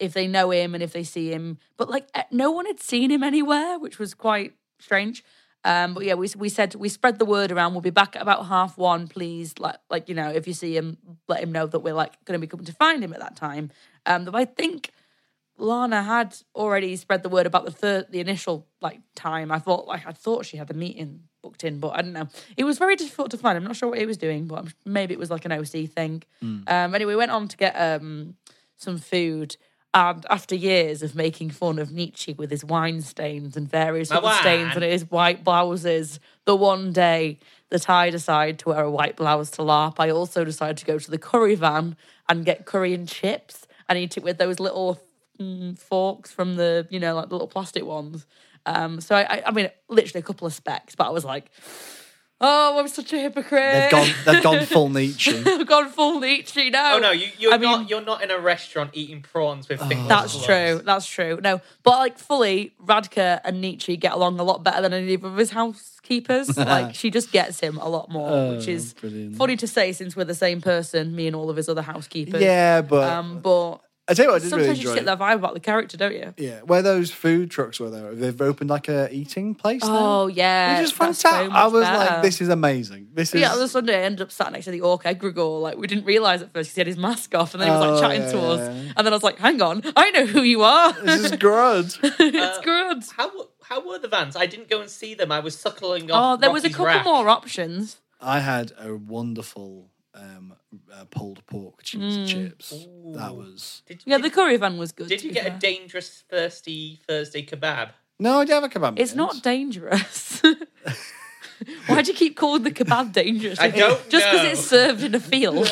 Speaker 1: if they know him and if they see him. But like eh, no one had seen him anywhere, which was quite strange. Um, but yeah, we we said we spread the word around. We'll be back at about half one. Please, like like you know, if you see him, let him know that we're like going to be coming to find him at that time. Um, but I think Lana had already spread the word about the third, the initial like time. I thought like I thought she had the meeting booked in, but I don't know. It was very difficult to find. I'm not sure what he was doing, but maybe it was like an O C thing. Mm. Um, anyway, we went on to get um some food. And after years of making fun of Nietzsche with his wine stains and various
Speaker 3: My
Speaker 1: other
Speaker 3: wine.
Speaker 1: stains and his white blouses, the one day that I decided to wear a white blouse to LARP, I also decided to go to the curry van and get curry and chips and eat it with those little mm, forks from the, you know, like the little plastic ones. Um, so, I, I mean, literally a couple of specks, but I was like... Oh, I'm such a hypocrite.
Speaker 2: They've gone, they've gone full Nietzsche.
Speaker 1: They've gone full Nietzsche now.
Speaker 3: Oh no, you, you're
Speaker 1: I
Speaker 3: not.
Speaker 1: mean-
Speaker 3: you're not in a restaurant eating prawns with fingers.
Speaker 1: That's
Speaker 3: gloves.
Speaker 1: true. That's true. No, but like fully, Radka and Nietzsche get along a lot better than any of his housekeepers. Like she just gets him a lot more,
Speaker 2: Oh,
Speaker 1: which is
Speaker 2: brilliant.
Speaker 1: funny to say since we're the same person, me and all of his other housekeepers.
Speaker 2: Yeah, but
Speaker 1: Um, but
Speaker 2: I tell you what, I did
Speaker 1: sometimes
Speaker 2: really
Speaker 1: you just
Speaker 2: enjoy.
Speaker 1: get that vibe about the character, don't you?
Speaker 2: Yeah, where those food trucks were there, they've opened like a eating place now.
Speaker 1: Oh yeah,
Speaker 2: Which is
Speaker 1: that's so
Speaker 2: fantastic.
Speaker 1: much
Speaker 2: I was
Speaker 1: better.
Speaker 2: like, this is amazing. This
Speaker 1: But
Speaker 2: is
Speaker 1: yeah, on the Sunday, I ended up sat next to the orc egregore. Like, we didn't realise at first because he had his mask off, and then he was like
Speaker 2: Oh,
Speaker 1: chatting
Speaker 2: yeah,
Speaker 1: to us.
Speaker 2: yeah.
Speaker 1: And then I was like, hang on, I know who you are.
Speaker 2: this is good.
Speaker 1: It's good.
Speaker 3: How how were the vans? I didn't go and see them. I was suckling
Speaker 1: Oh,
Speaker 3: off.
Speaker 1: there was a
Speaker 3: Rocky's
Speaker 1: couple
Speaker 3: rack.
Speaker 1: more options.
Speaker 2: I had a wonderful um, uh, pulled pork cheese
Speaker 1: Mm.
Speaker 2: chips. That was
Speaker 3: Did,
Speaker 1: Yeah,
Speaker 3: did,
Speaker 1: the curry van was good.
Speaker 3: did
Speaker 1: to
Speaker 3: you
Speaker 1: be
Speaker 3: get a
Speaker 1: fair.
Speaker 3: dangerous thirsty Thursday kebab?
Speaker 2: no, I did have a kebab.
Speaker 1: It's not dangerous. Why do you keep calling the kebab dangerous?
Speaker 3: I don't
Speaker 1: Just because
Speaker 3: know.
Speaker 1: it's served in a field.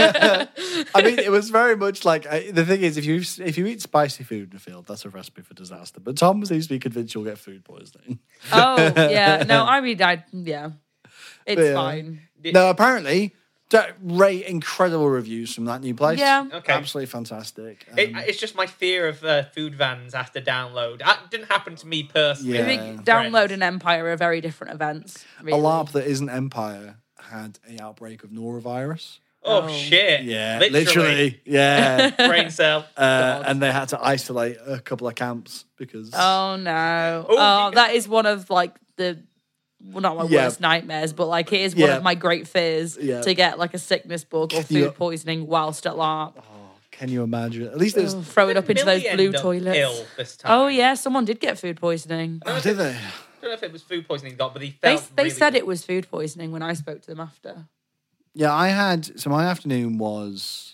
Speaker 2: I mean, it was very much like I, the thing is, if you if you eat spicy food in a field, that's a recipe for disaster. But Tom seems to be convinced you'll get food poisoning.
Speaker 1: Oh, yeah. No, I mean, I, yeah. It's
Speaker 2: Yeah.
Speaker 1: fine.
Speaker 2: No, apparently, d- rate incredible reviews from that new place.
Speaker 1: Yeah.
Speaker 3: Okay.
Speaker 2: Absolutely fantastic. Um,
Speaker 3: It, it's just my fear of uh, food vans after download. That didn't happen to me personally.
Speaker 2: Yeah.
Speaker 1: I think Download and Empire are very different events.
Speaker 2: a
Speaker 1: Really.
Speaker 2: LARP that isn't Empire had a outbreak of norovirus.
Speaker 3: Oh,
Speaker 1: Oh.
Speaker 3: shit!
Speaker 2: Yeah,
Speaker 3: literally,
Speaker 2: literally. Yeah.
Speaker 3: brain cell.
Speaker 2: Uh, and they had to isolate a couple of camps because
Speaker 1: Oh, no.
Speaker 3: Oh,
Speaker 1: Oh,
Speaker 3: you-
Speaker 1: that is one of, like, the... Well, not my
Speaker 2: Yeah.
Speaker 1: worst nightmares, but like it is one
Speaker 2: Yeah.
Speaker 1: of my great fears
Speaker 2: Yeah.
Speaker 1: to get like a sickness bug or
Speaker 2: Can
Speaker 1: food
Speaker 2: you-
Speaker 1: poisoning whilst at LARP.
Speaker 2: can you imagine? At least there's
Speaker 1: Ugh, throw it up into those
Speaker 3: Millie
Speaker 1: blue
Speaker 3: end up
Speaker 1: toilets.
Speaker 3: Ill this time.
Speaker 1: Oh yeah, someone did get food poisoning.
Speaker 2: oh, did they?
Speaker 3: I don't know if it was food poisoning, dog, but he
Speaker 1: They
Speaker 3: felt.
Speaker 1: they
Speaker 3: really
Speaker 1: said
Speaker 3: good.
Speaker 1: it was food poisoning when I spoke to them after.
Speaker 2: Yeah, I had so my afternoon was,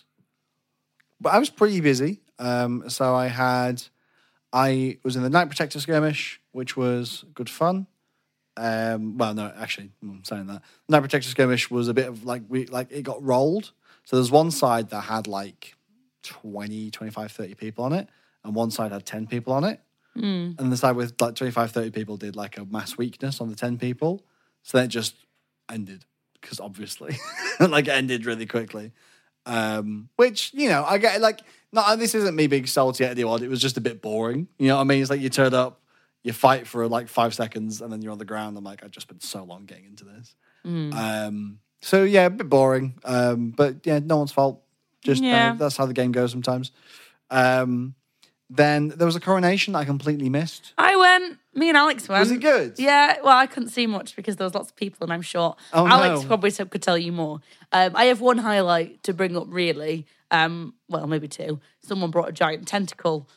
Speaker 2: but I was pretty busy. Um, so I had, I was in the Night Protector skirmish, which was good fun. Um, well, no, actually, I'm saying that Night Protector skirmish was a bit of like we like it got rolled. So there's one side that had like twenty, twenty-five, thirty people on it, and one side had ten people on it.
Speaker 1: Mm.
Speaker 2: And the side with like twenty-five, thirty people did like a mass weakness on the ten people. So then it just ended because obviously, like, it ended really quickly. Um, which, you know, I get like, no, this isn't me being salty at anyone. It was just a bit boring. You know what I mean? It's like you turn up, you fight for like five seconds, and then you're on the ground. I'm like, I've just spent so long getting into this.
Speaker 1: Mm.
Speaker 2: Um, so yeah, a bit boring. Um, but yeah, no one's fault. Just
Speaker 1: Yeah.
Speaker 2: uh, that's how the game goes sometimes. Um, then there was a coronation I completely missed.
Speaker 1: I went. Me and Alex went.
Speaker 2: Was it good?
Speaker 1: Yeah. Well, I couldn't see much because there was lots of people and I'm short.
Speaker 2: Oh,
Speaker 1: Alex
Speaker 2: no.
Speaker 1: probably could tell you more. Um, I have one highlight to bring up. Really. Um, well, maybe two. Someone brought a giant tentacle.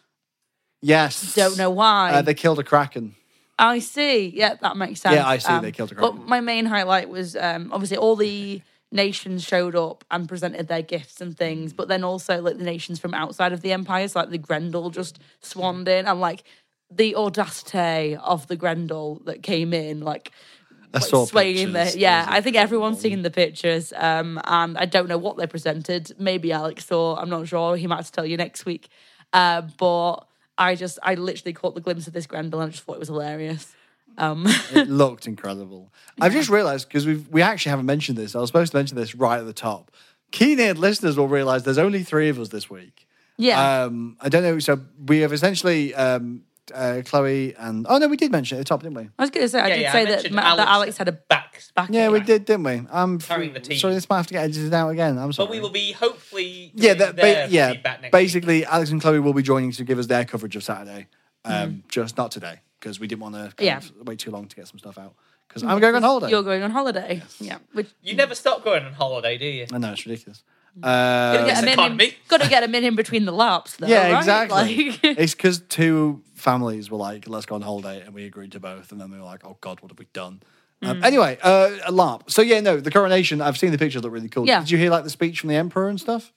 Speaker 2: Yes.
Speaker 1: Don't know why.
Speaker 2: Uh, they killed a kraken.
Speaker 1: I see. Yeah, that makes sense.
Speaker 2: Yeah, I see. They killed a
Speaker 1: But
Speaker 2: kraken.
Speaker 1: my main highlight was um, obviously all the nations showed up and presented their gifts and things, but then also like the nations from outside of the empires, like the Grendel just swanned in, and like the audacity of the Grendel that came in, like.
Speaker 2: I
Speaker 1: like,
Speaker 2: saw
Speaker 1: swaying
Speaker 2: pictures.
Speaker 1: the yeah.
Speaker 2: It was
Speaker 1: I think everyone's
Speaker 2: incredible.
Speaker 1: seen the pictures, um, and I don't know what they presented. Maybe Alex saw. I'm not sure. He might have to tell you next week. Uh, but I just, I literally caught the glimpse of this Grendel and I just thought it was hilarious. Um,
Speaker 2: It looked incredible. I've just realised, because we we actually haven't mentioned this. I was supposed to mention this right at the top. Keen-eared listeners will realise there's only three of us this week.
Speaker 1: yeah.
Speaker 2: Um, I don't know. So we have essentially um, uh, Chloe and oh no, we did mention it at the top, didn't we?
Speaker 1: I was going to say, I
Speaker 3: Yeah,
Speaker 1: did
Speaker 3: yeah, I
Speaker 1: say that,
Speaker 3: mentioned
Speaker 1: Ma- that
Speaker 3: Alex
Speaker 1: Alex had a
Speaker 3: back.
Speaker 1: back.
Speaker 2: Yeah, we
Speaker 1: back.
Speaker 2: did, didn't we? I'm
Speaker 3: Carrying the team.
Speaker 2: Sorry, this might have to get edited out again. I'm sorry.
Speaker 3: But we will be hopefully
Speaker 2: yeah,
Speaker 3: doing
Speaker 2: that,
Speaker 3: their
Speaker 2: ba- yeah.
Speaker 3: feedback next
Speaker 2: Basically,
Speaker 3: week.
Speaker 2: Alex and Chloe will be joining to give us their coverage of Saturday. Um, Just not today because we didn't want to
Speaker 1: Yeah.
Speaker 2: wait too long to get some stuff out. Because I'm going on holiday.
Speaker 1: You're going on holiday. Yeah. Which,
Speaker 3: You never stop going on holiday, do you?
Speaker 2: I know it's ridiculous.
Speaker 1: gotta
Speaker 2: Uh,
Speaker 1: get
Speaker 3: It's
Speaker 1: him in,
Speaker 3: economy.
Speaker 1: gotta get him in, in between the laps, though.
Speaker 2: yeah,
Speaker 1: right?
Speaker 2: exactly.
Speaker 1: Like-
Speaker 2: It's because two families were like, "Let's go on holiday," and we agreed to both. And then we were like, "Oh God, what have we done?"
Speaker 1: Mm.
Speaker 2: Um, anyway, uh, a LARP. So yeah, no, the coronation. I've seen the pictures; look really cool.
Speaker 1: Yeah.
Speaker 2: Did you hear like the speech from the emperor and stuff?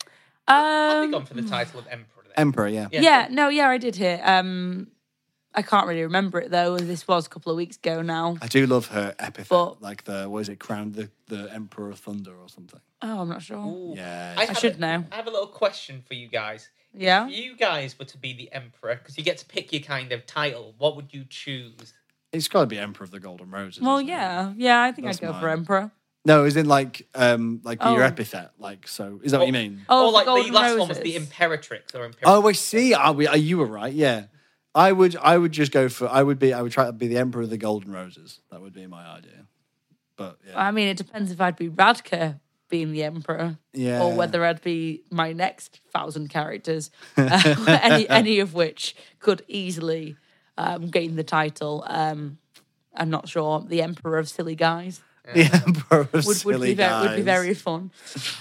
Speaker 3: I've
Speaker 1: um,
Speaker 3: gone for the title of Emperor. Then.
Speaker 2: Emperor, yeah.
Speaker 3: Yeah.
Speaker 1: yeah, no, yeah, I did hear. Um, I can't really remember it though. This was a couple of weeks ago now.
Speaker 2: I do love her epithet,
Speaker 1: But-
Speaker 2: like the what is it, crowned the, the Emperor of Thunder or something.
Speaker 1: Oh, I'm not sure.
Speaker 3: Ooh.
Speaker 2: Yeah.
Speaker 3: have
Speaker 1: should
Speaker 3: a-
Speaker 1: know.
Speaker 3: I have a little question for you guys.
Speaker 1: Yeah.
Speaker 3: If you guys were to be the Emperor, because you get to pick your kind of title, what would you choose?
Speaker 2: It's got to be Emperor of the Golden Roses.
Speaker 1: Well,
Speaker 2: isn't it?
Speaker 1: yeah, yeah. I think
Speaker 2: That's
Speaker 1: I'd go
Speaker 2: mine.
Speaker 1: for Emperor.
Speaker 2: No, is in like um like your
Speaker 1: Oh.
Speaker 2: epithet, like so. Is that what you mean?
Speaker 1: Oh,
Speaker 3: or
Speaker 1: the
Speaker 3: like the
Speaker 1: Golden
Speaker 3: last one was the
Speaker 1: Roses.
Speaker 3: Imperatrix or Imperatrix.
Speaker 2: Oh, I see. Are we? Are you were right? Yeah. I would. I would just go for. I would be. I would try to be the Emperor of the Golden Roses. That would be my idea. But yeah,
Speaker 1: I mean, it depends if I'd be Radka being the Emperor,
Speaker 2: Yeah.
Speaker 1: or whether I'd be my next thousand characters, uh, any any of which could easily um, gain the title. Um, I'm not sure. The Emperor of Silly Guys
Speaker 2: the Emperor of
Speaker 1: would, would
Speaker 2: Silly
Speaker 1: be very, would be
Speaker 2: Guys.
Speaker 1: very fun.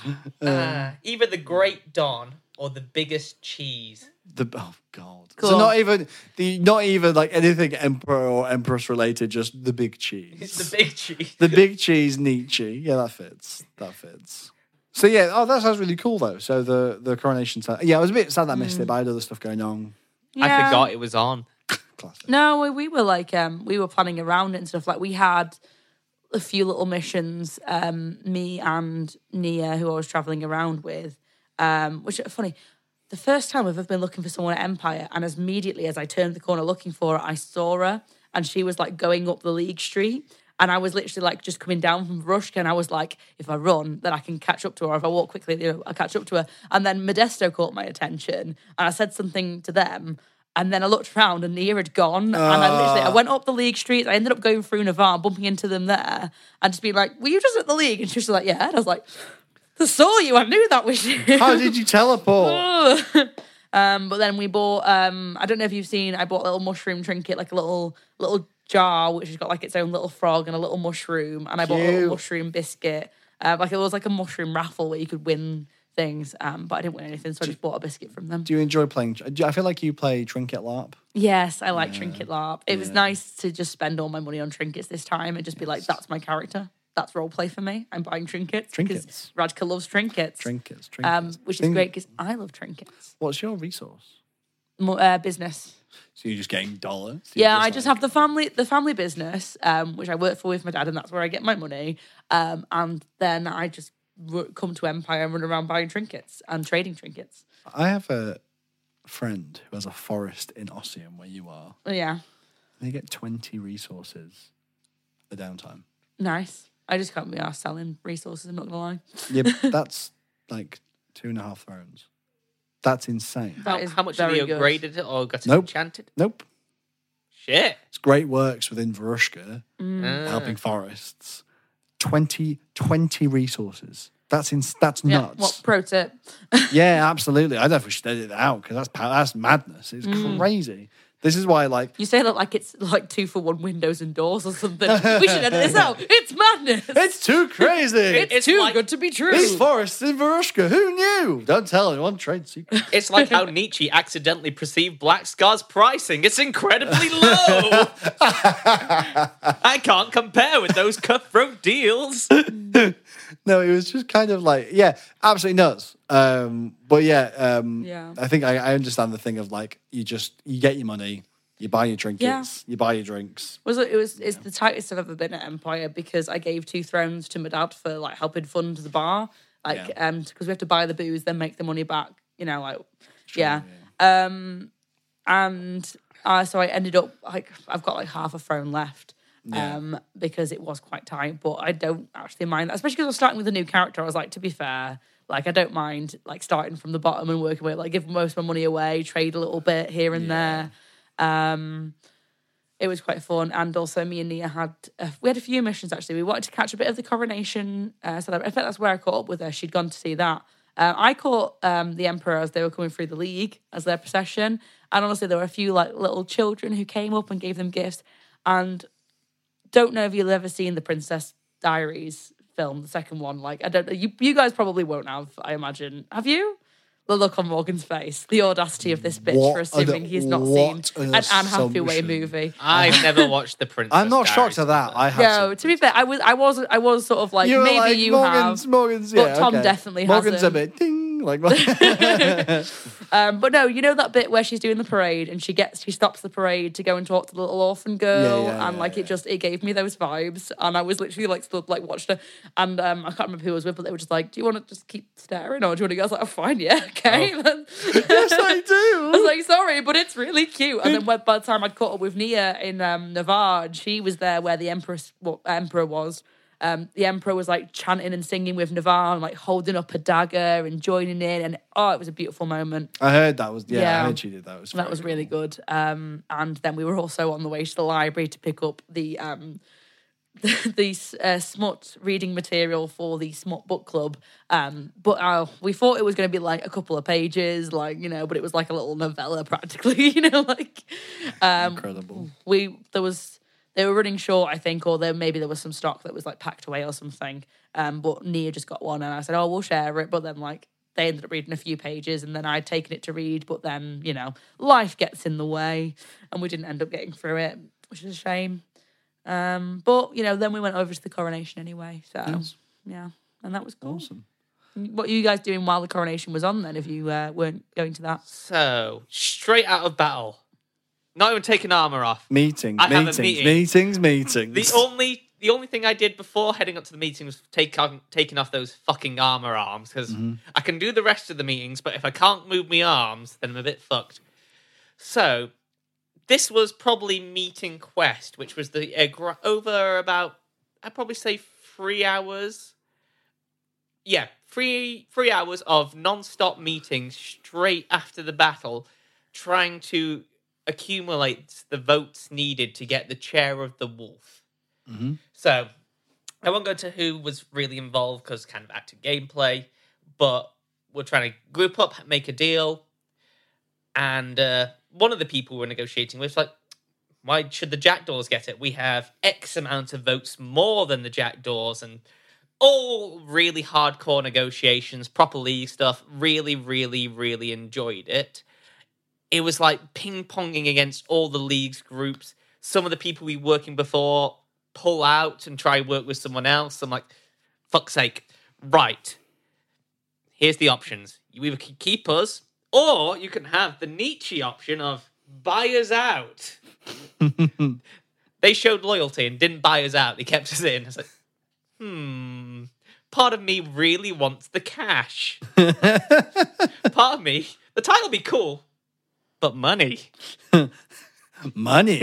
Speaker 3: Uh, either the Great Dawn or the biggest cheese.
Speaker 2: The oh god.
Speaker 1: Cool.
Speaker 2: So not even the not even like anything Emperor or Empress related. Just the big cheese.
Speaker 3: It's the big cheese.
Speaker 2: The big cheese Nietzsche. Yeah, that fits. That fits. So yeah, oh, that sounds really cool though. So the the coronation. Sound, yeah, I was a bit sad that I missed it, but I had other stuff going on.
Speaker 3: I
Speaker 1: Yeah.
Speaker 3: forgot it was on.
Speaker 2: Classic.
Speaker 1: No, we, we were like um we were planning around it and stuff. Like we had a few little missions, um, me and Nia, who I was traveling around with, um, which are funny. The first time we've ever been looking for someone at Empire, and as immediately as I turned the corner looking for her, I saw her, and she was like going up the League Street. And I was literally like just coming down from Rushka, and I was like, if I run, then I can catch up to her. If I walk quickly, you know, I'll catch up to her. And then Modesto caught my attention, and I said something to them. And then I looked around, and Nia had gone. And I literally, I went up the League streets. I ended up going through Navarre, bumping into them there, and just being like, "Were you just at the League?" And she was like, "Yeah." And I was like, "I saw you. I knew that was you."
Speaker 2: How did you teleport?
Speaker 1: um, but then we bought. Um, I don't know if you've seen. I bought a little mushroom trinket, like a little little jar, which has got like its own little frog and a little mushroom. And I bought a
Speaker 2: Cute.
Speaker 1: little mushroom biscuit. Uh, like it was like a mushroom raffle where you could win things. Um, but I didn't win anything, so I just bought a biscuit from them.
Speaker 2: Do you enjoy playing? do- I feel like you play Trinket LARP.
Speaker 1: Yes, I like Trinket LARP. It was
Speaker 2: Yeah.
Speaker 1: nice to just spend all my money on trinkets this time and just be like, that's my character. That's role play for me. I'm buying trinkets.
Speaker 2: Trinkets.
Speaker 1: Because Radka loves trinkets.
Speaker 2: Trinkets, trinkets.
Speaker 1: Um, which is
Speaker 2: Thing-
Speaker 1: great because I love trinkets.
Speaker 2: What's your resource?
Speaker 1: Mo- uh, business.
Speaker 2: So you're just getting dollars? So you're
Speaker 1: Yeah, I just
Speaker 2: like-
Speaker 1: have the family the family business, um, which I work for with my dad, and that's where I get my money. Um, and then I just ru- come to Empire and run around buying trinkets and trading trinkets.
Speaker 2: I have a friend who has a forest in Ossium where you are.
Speaker 1: Oh, yeah,
Speaker 2: And you get twenty resources a downtime.
Speaker 1: nice. I just can't be arsed selling resources, I'm not going to lie.
Speaker 2: Yeah, but that's like two and a half thrones. That's insane.
Speaker 1: That
Speaker 3: How,
Speaker 1: is
Speaker 3: how much have
Speaker 1: very
Speaker 3: you
Speaker 1: good.
Speaker 3: upgraded it or got it
Speaker 2: Nope.
Speaker 3: enchanted?
Speaker 2: Nope.
Speaker 3: Shit.
Speaker 2: It's great works within Varushka,
Speaker 1: Mm.
Speaker 3: Ah.
Speaker 2: helping forests. twenty, twenty resources. That's in, that's
Speaker 1: Yeah,
Speaker 2: nuts.
Speaker 1: what pro tip?
Speaker 2: Yeah, absolutely. I don't know if we should edit it out because that's pa- that's madness. It's
Speaker 1: Mm.
Speaker 2: crazy. This is why, like,
Speaker 1: You say that like it's like two for one windows and doors or something. We should edit this out. It's madness.
Speaker 2: it's too crazy.
Speaker 1: It's,
Speaker 3: It's
Speaker 1: too
Speaker 3: like-
Speaker 1: good to be true.
Speaker 2: These forests in Varushka. Who knew? Don't tell anyone. Trade secret.
Speaker 3: It's like how Nietzsche accidentally perceived Black Scar's pricing. It's incredibly low. I can't compare with those cutthroat deals.
Speaker 2: No, it was just kind of like, yeah, absolutely nuts. Um, but yeah, um,
Speaker 1: Yeah.
Speaker 2: I think I, I understand the thing of like, you just, you get your money, you buy your trinkets, you buy your drinks.
Speaker 1: Was it? It was. It's the tightest I've ever been at Empire because I gave two thrones to my dad for like helping fund the bar, like
Speaker 2: Yeah.
Speaker 1: um because we have to buy the booze then make the money back. You know, like yeah. Um, and uh, so I ended up like I've got like half a throne left.
Speaker 2: Yeah.
Speaker 1: Um, because it was quite tight, but I don't actually mind that, especially because I was starting with a new character. I was like, to be fair, like I don't mind like starting from the bottom and working with like give most of my money away, trade a little bit here and there. Um, it was quite fun, and also me and Nia had uh, we had a few missions actually. We wanted to catch a bit of the coronation, uh, so that, I think that's where I caught up with her. She'd gone to see that. Uh, I caught um, the Emperor as they were coming through the league as their procession, and honestly, there were a few like little children who came up and gave them gifts. And don't know if you've ever seen the Princess Diaries film, the second one. Like, I don't know, you you guys probably won't have. I imagine. Have you? The look on Morgan's face, the audacity of this bitch
Speaker 2: What
Speaker 1: for
Speaker 2: are
Speaker 1: assuming
Speaker 2: the-
Speaker 1: he's not
Speaker 2: what
Speaker 1: seen
Speaker 2: an
Speaker 1: an Anne Hathaway
Speaker 2: assumption.
Speaker 1: movie.
Speaker 3: I've never watched The Princess
Speaker 2: I'm not shocked
Speaker 3: Diaries.
Speaker 2: at that. I have.
Speaker 1: No, to be fair, I was I was I was sort of like
Speaker 2: You were
Speaker 1: maybe
Speaker 2: like,
Speaker 1: you
Speaker 2: Morgan's,
Speaker 1: have,
Speaker 2: Morgan's,
Speaker 1: but
Speaker 2: yeah,
Speaker 1: Tom
Speaker 2: okay.
Speaker 1: definitely
Speaker 2: Morgan's
Speaker 1: hasn't.
Speaker 2: a bit ding like.
Speaker 1: Um, but no, you know that bit where she's doing the parade and she gets she stops the parade to go and talk to the little orphan girl,
Speaker 2: Yeah, yeah,
Speaker 1: and
Speaker 2: yeah,
Speaker 1: like
Speaker 2: yeah.
Speaker 1: it just it gave me those vibes, and I was literally like stood like watched her, and um, I can't remember who I was with, but they were just like, "Do you want to just keep staring, or do you want to go?" I was like, "Oh, fine, yeah, okay."
Speaker 2: Oh. Yes, I do.
Speaker 1: I was like, sorry, but it's really cute. And then when, by the time I'd caught up with Nia in um, Navad, she was there where the Empress, well, Emperor was. Um, the Emperor was like chanting and singing with Navar, and like holding up a dagger and joining in. And oh, it was a beautiful moment.
Speaker 2: I heard that was yeah.
Speaker 1: Yeah.
Speaker 2: I heard she did that. It was
Speaker 1: That
Speaker 2: very
Speaker 1: was really
Speaker 2: cool.
Speaker 1: good. Um, and then we were also on the way to the library to pick up the um, the uh, smut reading material for the smut book club. Um, but uh, we thought it was going to be like a couple of pages, like, you know, but it was like a little novella practically, you know, like um,
Speaker 2: Incredible.
Speaker 1: we there was they were running short, I think, or there maybe there was some stock that was like packed away or something. Um, but Nia just got one, and I said, "Oh, we'll share it." But then like they ended up reading a few pages, and then I'd taken it to read. But then you know, life gets in the way, and we didn't end up getting through it, which is a shame. Um, but you know, then we went over to the coronation anyway. So
Speaker 2: Yes.
Speaker 1: yeah, and that was cool.
Speaker 2: Awesome.
Speaker 1: What are you guys doing while the coronation was on then? If you uh, weren't going to that,
Speaker 3: So, straight out of battle. Not even taking armor off.
Speaker 2: Meetings,
Speaker 3: I have a
Speaker 2: meetings,
Speaker 3: meeting.
Speaker 2: meetings, meetings.
Speaker 3: The only the only thing I did before heading up to the meeting was take on, taking off those fucking armor arms, because I can do the rest of the meetings, but if I can't move my arms, then I'm a bit fucked. So, this was probably meeting quest, which was the uh, gr- over about, I'd probably say three hours. Yeah, three three hours of non-stop meetings straight after the battle, trying to accumulate the votes needed to get the chair of the wolf.
Speaker 2: Mhm.
Speaker 3: So, I won't go into who was really involved because kind of active gameplay, but we're trying to group up, make a deal, and uh, one of the people we're negotiating with was like, why should the Jackdaws get it? We have X amount of votes more than the Jackdaws, and all really hardcore negotiations, proper league stuff. Really, really, really enjoyed it. It was like ping-ponging against all the league's groups. Some of the people we were working before pull out and try work with someone else. I'm like, fuck's sake. Right. Here's the options. You either can keep us, or you can have the Nietzsche option of buy us out. They showed loyalty and didn't buy us out. They kept us in. I was like, hmm. Part of me really wants the cash. Part of me, the title would be cool, but money.
Speaker 2: Money.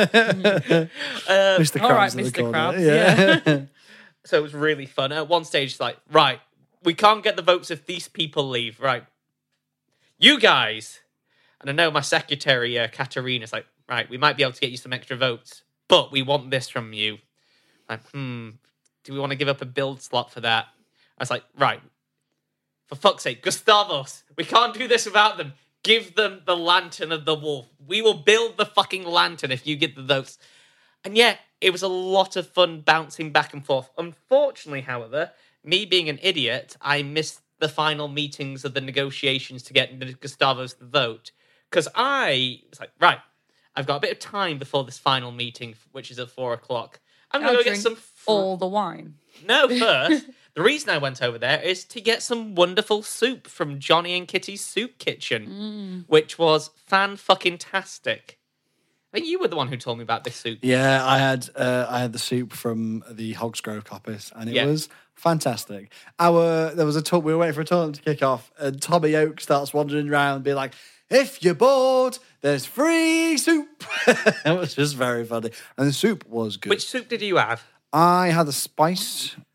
Speaker 3: Uh,
Speaker 2: Mister
Speaker 1: all right,
Speaker 2: Krabs in the
Speaker 1: Mister
Speaker 2: corner.
Speaker 1: Krabs,
Speaker 2: Yeah.
Speaker 3: so it was really fun. At one stage, it's like, right, we can't get the votes if these people leave. Right. You guys. And I know my secretary, uh, Katarina's like, right, we might be able to get you some extra votes, but we want this from you. Like, hmm, do we want to give up a build slot for that? I was like, right, for fuck's sake, Gustavos, we can't do this without them. Give them the lantern of the wolf. We will build the fucking lantern if you get the votes. And yet, it was a lot of fun bouncing back and forth. Unfortunately, however, me being an idiot, I missed the final meetings of the negotiations to get Gustavos the vote. Because I was like, right, I've got a bit of time before this final meeting, which is at four o'clock. I'm going
Speaker 1: I'll
Speaker 3: to go get
Speaker 1: drink
Speaker 3: some... Fr-
Speaker 1: all the wine.
Speaker 3: No, first, the reason I went over there is to get some wonderful soup from Johnny and Kitty's Soup Kitchen, which was fan-fucking-tastic. I think you were the one who told me about this soup.
Speaker 2: Yeah, I had uh, I had the soup from the Hogsgrove Coppice, and it
Speaker 3: Yeah.
Speaker 2: was fantastic. Our there was a talk. We were waiting for a tournament to kick off, and Tommy Oak starts wandering around, being like, "If you're bored, there's free soup." It was just very funny, and the soup was good.
Speaker 3: Which soup did you have?
Speaker 2: I had a spice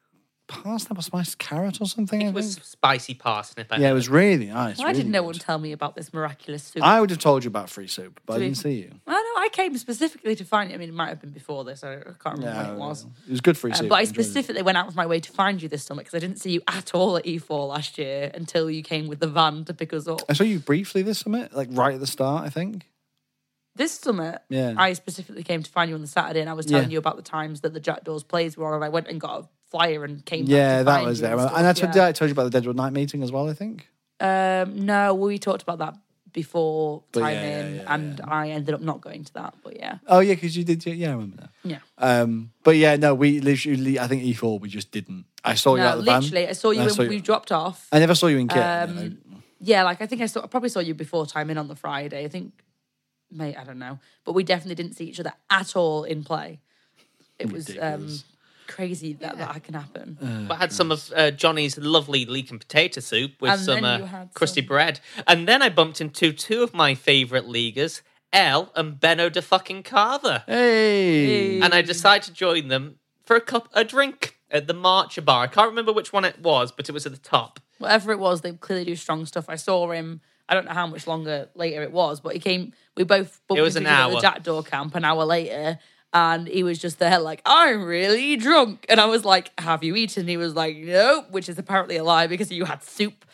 Speaker 2: parsnip or spiced carrot or something. I
Speaker 3: It
Speaker 2: think.
Speaker 3: was spicy parsnip. I
Speaker 2: Yeah, it
Speaker 3: think.
Speaker 2: was really nice.
Speaker 1: Why
Speaker 2: really
Speaker 1: did no
Speaker 2: good.
Speaker 1: one tell me about this miraculous soup?
Speaker 2: I would have told you about free soup, but I
Speaker 1: we-
Speaker 2: didn't see you.
Speaker 1: I know I came specifically to find it. I mean, it might have been before this. I, I can't remember when it was.
Speaker 2: It was good free
Speaker 1: Um,
Speaker 2: soup.
Speaker 1: but I
Speaker 2: enjoyed it.
Speaker 1: specifically went out of my way to find you this summer because I didn't see you at all at E four last year until you came with the van to pick us up.
Speaker 2: I saw you briefly this summit, like right at the start, I think.
Speaker 1: This summer,
Speaker 2: Yeah.
Speaker 1: I specifically came to find you on the Saturday and I was telling
Speaker 2: Yeah.
Speaker 1: you about the times that the Jackdaws plays were on and I went and got a flyer and came back
Speaker 2: Yeah,
Speaker 1: to
Speaker 2: that
Speaker 1: find
Speaker 2: was
Speaker 1: you
Speaker 2: there.
Speaker 1: and,
Speaker 2: And I
Speaker 1: stuff,
Speaker 2: told,
Speaker 1: yeah.
Speaker 2: I told you about the Deadwood Night meeting as well, I think.
Speaker 1: Um, no, we talked about that before
Speaker 2: But
Speaker 1: time
Speaker 2: yeah, yeah,
Speaker 1: in,
Speaker 2: yeah,
Speaker 1: and I ended up not going to that. But yeah,
Speaker 2: Oh, yeah, because you did. Yeah, I remember that.
Speaker 1: yeah.
Speaker 2: Um, but yeah, no, we literally, I think E four, we just didn't. I saw you
Speaker 1: No,
Speaker 2: out the van.
Speaker 1: literally, I saw you
Speaker 2: I
Speaker 1: when
Speaker 2: saw you-
Speaker 1: we dropped off.
Speaker 2: I never saw you in kit.
Speaker 1: Um,
Speaker 2: no.
Speaker 1: Yeah, like I think I saw, I probably saw you before time in on the Friday. I think, mate, I don't know, but we definitely didn't see each other at all in play. It was um,
Speaker 2: Ridiculous.
Speaker 1: crazy that that can happen.
Speaker 3: But I had some of uh, Johnny's lovely leek and potato soup with
Speaker 1: And
Speaker 3: some
Speaker 1: then you
Speaker 3: uh,
Speaker 1: had
Speaker 3: crusty
Speaker 1: some-
Speaker 3: bread. And then I bumped into two of my favourite leaguers, Elle and Benno de fucking Carver.
Speaker 2: Hey.
Speaker 3: And I decided to join them for a cup, a drink at the Marcher Bar. I can't remember which one it was, but it was at the top.
Speaker 1: Whatever it was, they clearly do strong stuff. I saw him. I don't know how much longer later it was, but he came. We both bumped
Speaker 3: It was
Speaker 1: into
Speaker 3: an
Speaker 1: each other at
Speaker 3: hour.
Speaker 1: the Jackdaw camp an hour later, and he was just there like, "I'm really drunk," and I was like, "Have you eaten?" He was like, "Nope," which is apparently a lie because you had soup.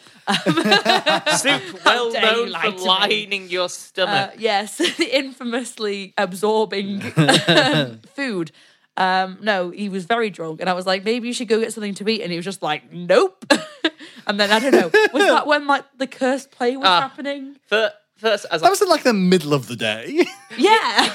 Speaker 3: Soup, well
Speaker 1: dare you
Speaker 3: known
Speaker 1: lie
Speaker 3: for
Speaker 1: to me.
Speaker 3: lining your
Speaker 1: Uh,
Speaker 3: stomach.
Speaker 1: yes, the infamously absorbing food. Um, no, he was very drunk, and I was like, maybe you should go get something to eat, and he was just like, nope. And then I don't know, was that when like the cursed play was
Speaker 3: Ah.
Speaker 1: happening?
Speaker 3: For, first, as
Speaker 2: That
Speaker 3: I,
Speaker 2: was in like the middle of the day.
Speaker 1: Yeah,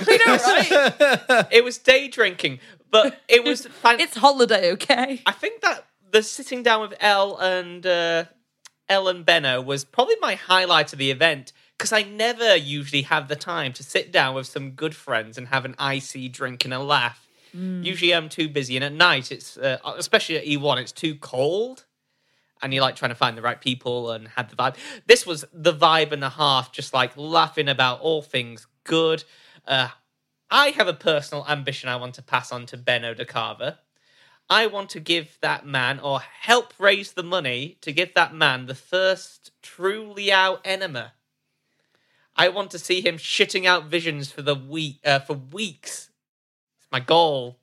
Speaker 1: I know, right?
Speaker 3: it was day drinking, but it was. Fan-
Speaker 1: It's holiday, okay?
Speaker 3: I think that the sitting down with Elle and uh, Elle and Benno was probably my highlight of the event because I never usually have the time to sit down with some good friends and have an icy drink and a laugh. Usually I'm too busy, and at night it's uh, especially at E one, it's too cold, and you like trying to find the right people and have the vibe. This was the vibe and a half, just like laughing about all things good. Uh, I have a personal ambition I want to pass on to Benno de Carver. I want to give that man, or help raise the money to give that man the first true Liao enema. I want to see him shitting out visions for the week uh, for weeks. It's my goal.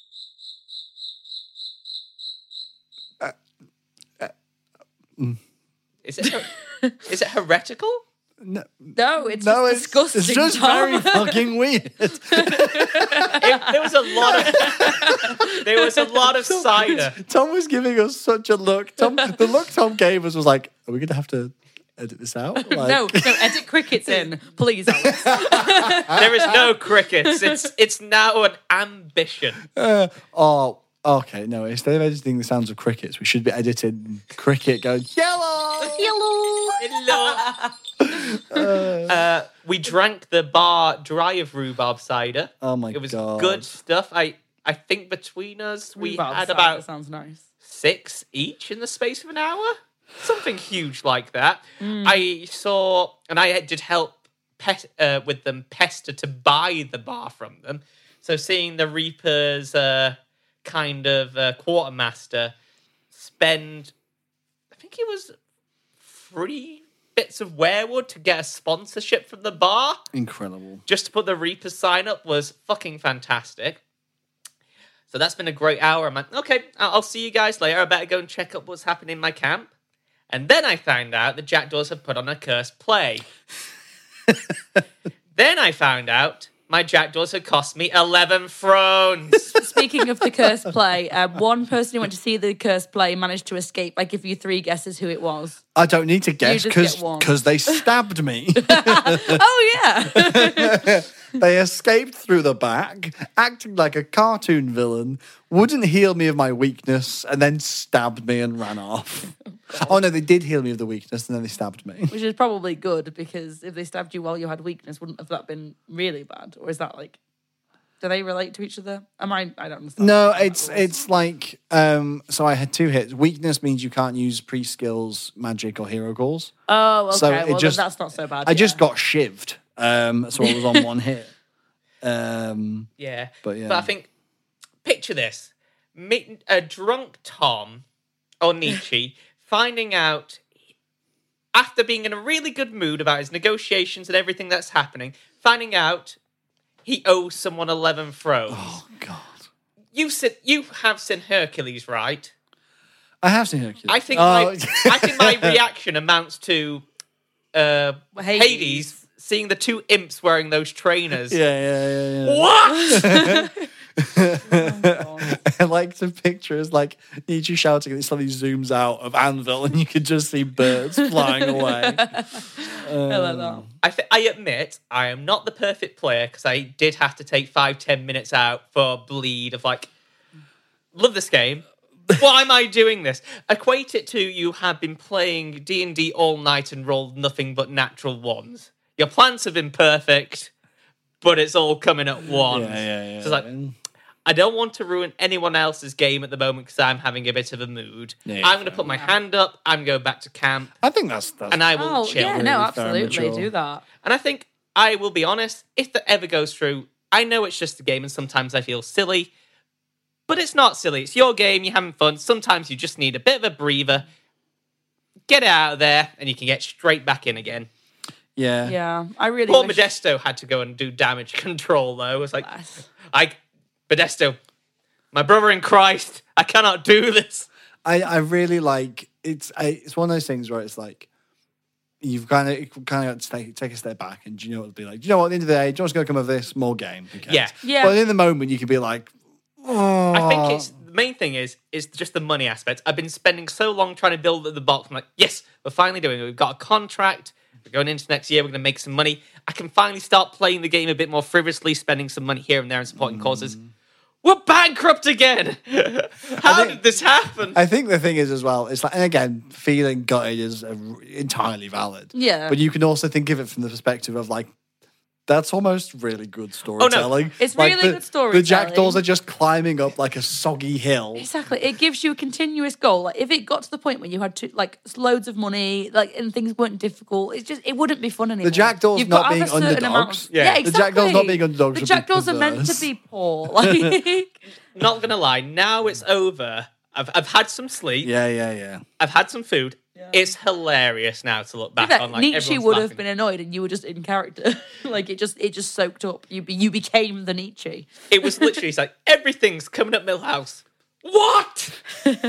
Speaker 3: Is it her- is it heretical?
Speaker 2: no,
Speaker 1: No, it's
Speaker 2: no,
Speaker 1: just disgusting.
Speaker 2: It's just
Speaker 1: Tom.
Speaker 2: very fucking weird.
Speaker 3: It, there was a lot of there was a lot of cider.
Speaker 2: Tom was giving us such a look. Tom, the look Tom gave us was like, "Are we going to have to edit this out?" Like,
Speaker 1: No, no, edit crickets in, please, Alex.
Speaker 3: There is no crickets. It's it's now an ambition.
Speaker 2: Uh, oh, okay. No, instead of editing the sounds of crickets, we should be editing cricket going yellow.
Speaker 1: Hello.
Speaker 3: Hello. Uh, we drank the bar dry of rhubarb cider.
Speaker 2: Oh my
Speaker 3: It was
Speaker 2: god,
Speaker 3: good stuff. I I think between us we
Speaker 1: Rhubarb
Speaker 3: had
Speaker 1: cider
Speaker 3: about
Speaker 1: sounds nice.
Speaker 3: six each in the space of an hour. Something huge like that. I saw, and I did help pet, uh, with them pester to buy the bar from them. So seeing the Reapers uh, kind of uh, quartermaster spend, I think it was three bits of werewood to get a sponsorship from the bar
Speaker 2: incredible.
Speaker 3: just to put the Reapers sign up was fucking fantastic. So that's been a great hour. I'm like, okay, I'll I'll see you guys later. I better go and check up what's happening in my camp. And then I found out the Jackdaws had put on a cursed play. Then I found out my Jackdaws had cost me eleven thrones.
Speaker 1: Speaking of the cursed play, uh, one person who went to see the cursed play managed to escape. I give you three guesses who it was.
Speaker 2: I don't need to guess
Speaker 1: just
Speaker 2: because
Speaker 1: get one.
Speaker 2: because they stabbed me.
Speaker 1: Oh yeah,
Speaker 2: They escaped through the back, acting like a cartoon villain, wouldn't heal me of my weakness, and then stabbed me and ran off. Oh no, they did heal me of the weakness, and then they stabbed me.
Speaker 1: which is probably good because if they stabbed you while you had weakness, wouldn't have that been really bad? Or is that like, do they relate to each other? Am I? I don't understand.
Speaker 2: No,
Speaker 1: how that
Speaker 2: it's
Speaker 1: works.
Speaker 2: it's like um. So I had two hits. Weakness means you can't use pre skills, magic, or hero calls.
Speaker 1: Oh, okay.
Speaker 2: So it
Speaker 1: well,
Speaker 2: just-
Speaker 1: then that's not so bad.
Speaker 2: I just
Speaker 1: yeah.
Speaker 2: got shivved. Um, so I was on one hit. Um,
Speaker 3: Yeah.
Speaker 2: But yeah.
Speaker 3: But I think, picture this. meeting a drunk Tom or Nietzsche, finding out after being in a really good mood about his negotiations and everything that's happening, finding out he owes someone eleven throws.
Speaker 2: Oh God!
Speaker 3: You said you have seen Hercules, right?
Speaker 2: I have seen Hercules.
Speaker 3: I think
Speaker 2: oh.
Speaker 3: my I think my reaction amounts to uh,
Speaker 1: Hades.
Speaker 3: Hades seeing the two imps wearing those trainers.
Speaker 2: Yeah, yeah, yeah. yeah.
Speaker 3: What?
Speaker 2: I like to picture as like Nietzsche shouting and it suddenly zooms out of Anvil and you could just see birds flying away. Um,
Speaker 1: I like that.
Speaker 3: I th- I admit I am not the perfect player because I did have to take five ten minutes out for bleed of like love this game. Why am I doing this? Equate it to you have been playing D and D all night and rolled nothing but natural ones. Your plans have been perfect, but it's all coming at once.
Speaker 2: Yeah, yeah, yeah.
Speaker 3: So it's like, I don't want to ruin anyone else's game at the moment because I'm having a bit of a mood.
Speaker 2: Yeah,
Speaker 3: I'm going to put my hand up. I'm going back to camp,
Speaker 2: I think that's, that's
Speaker 3: and I will
Speaker 1: Oh,
Speaker 3: chill.
Speaker 1: yeah,
Speaker 2: Really
Speaker 1: no,
Speaker 2: fair and
Speaker 1: absolutely.
Speaker 2: mature.
Speaker 1: Do that.
Speaker 3: And I think I will be honest. If that ever goes through, I know it's just a game, and sometimes I feel silly, but it's not silly. It's your game. You're having fun. Sometimes you just need a bit of a breather. Get it out of there, and you can get straight back in again.
Speaker 2: yeah.
Speaker 1: Yeah, I really.
Speaker 3: Poor
Speaker 1: wish...
Speaker 3: Modesto had to go and do damage control, though. It's like,
Speaker 1: Bless.
Speaker 3: I, Modesto, my brother in Christ, I cannot do this.
Speaker 2: I, I really like it's I, it's one of those things where it's like you've kind of kind of got to take, take a step back and you know it'll be like, you know what, at the end of the day, what's going to come of this? More game. Who cares?
Speaker 3: Yeah.
Speaker 1: Yeah.
Speaker 2: But in the moment, you could be like, oh.
Speaker 3: I think it's the main thing is is just the money aspect. I've been spending so long trying to build the box. I'm like, yes, we're finally doing it. We've got a contract. We're going into next year. We're going to make some money. I can finally start playing the game a bit more frivolously, spending some money here and there and supporting mm. causes. We're bankrupt again. How
Speaker 2: think,
Speaker 3: did this happen?
Speaker 2: I think the thing is as well, it's like, and again, feeling gutted is uh, entirely valid.
Speaker 1: Yeah.
Speaker 2: But you can also think of it from the perspective of like, that's almost really good storytelling.
Speaker 1: Oh, no. It's
Speaker 2: like
Speaker 1: really
Speaker 2: the,
Speaker 1: good storytelling.
Speaker 2: The jackdaws are just climbing up like a soggy hill.
Speaker 1: Exactly. It gives you a continuous goal. Like if it got to the point where you had to like loads of money, like and things weren't difficult, it's just it wouldn't be fun anymore.
Speaker 2: The jackdaws
Speaker 1: You've
Speaker 2: not
Speaker 1: got to
Speaker 2: being
Speaker 1: have a certain amount
Speaker 2: underdogs.
Speaker 1: Of, yeah. yeah,
Speaker 2: The
Speaker 1: exactly.
Speaker 2: jackdaws not being underdogs
Speaker 1: The
Speaker 2: would be
Speaker 1: jackdaws are meant to
Speaker 2: perverse.
Speaker 1: be poor. Like
Speaker 3: Not gonna lie, now it's over. I've I've had some sleep.
Speaker 2: Yeah, yeah, yeah.
Speaker 3: I've had some food. Yeah. It's hilarious now to look back
Speaker 1: that,
Speaker 3: on. Like
Speaker 1: Nietzsche
Speaker 3: everyone's
Speaker 1: would
Speaker 3: laughing.
Speaker 1: have been annoyed, and you were just in character. Like it just it just soaked up. You be, you became the Nietzsche.
Speaker 3: It was literally it's like everything's coming up Millhouse. What?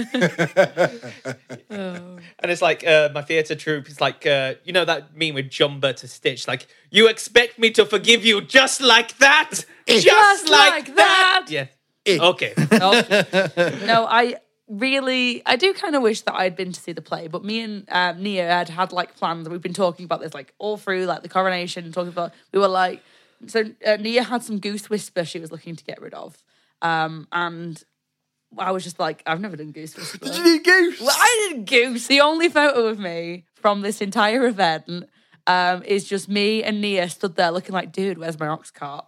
Speaker 1: Oh.
Speaker 3: And it's like uh, my theatre troupe is like uh, you know that meme with Jumba to Stitch. Like you expect me to forgive you just like that, just,
Speaker 1: Just
Speaker 3: like,
Speaker 1: like
Speaker 3: that.
Speaker 1: that.
Speaker 3: Yeah. Okay.
Speaker 1: No, no, I really, I do kind of wish that I'd been to see the play, but me and um, Nia had had like plans. We've been talking about this like all through like the coronation, talking about, we were like, so uh, Nia had some Goose Whisper she was looking to get rid of. Um, and I was just like, I've never done Goose Whisper.
Speaker 2: Did you do Goose?
Speaker 1: Well, I did Goose. The only photo of me from this entire event um, is just me and Nia stood there looking like, dude, where's my ox cart?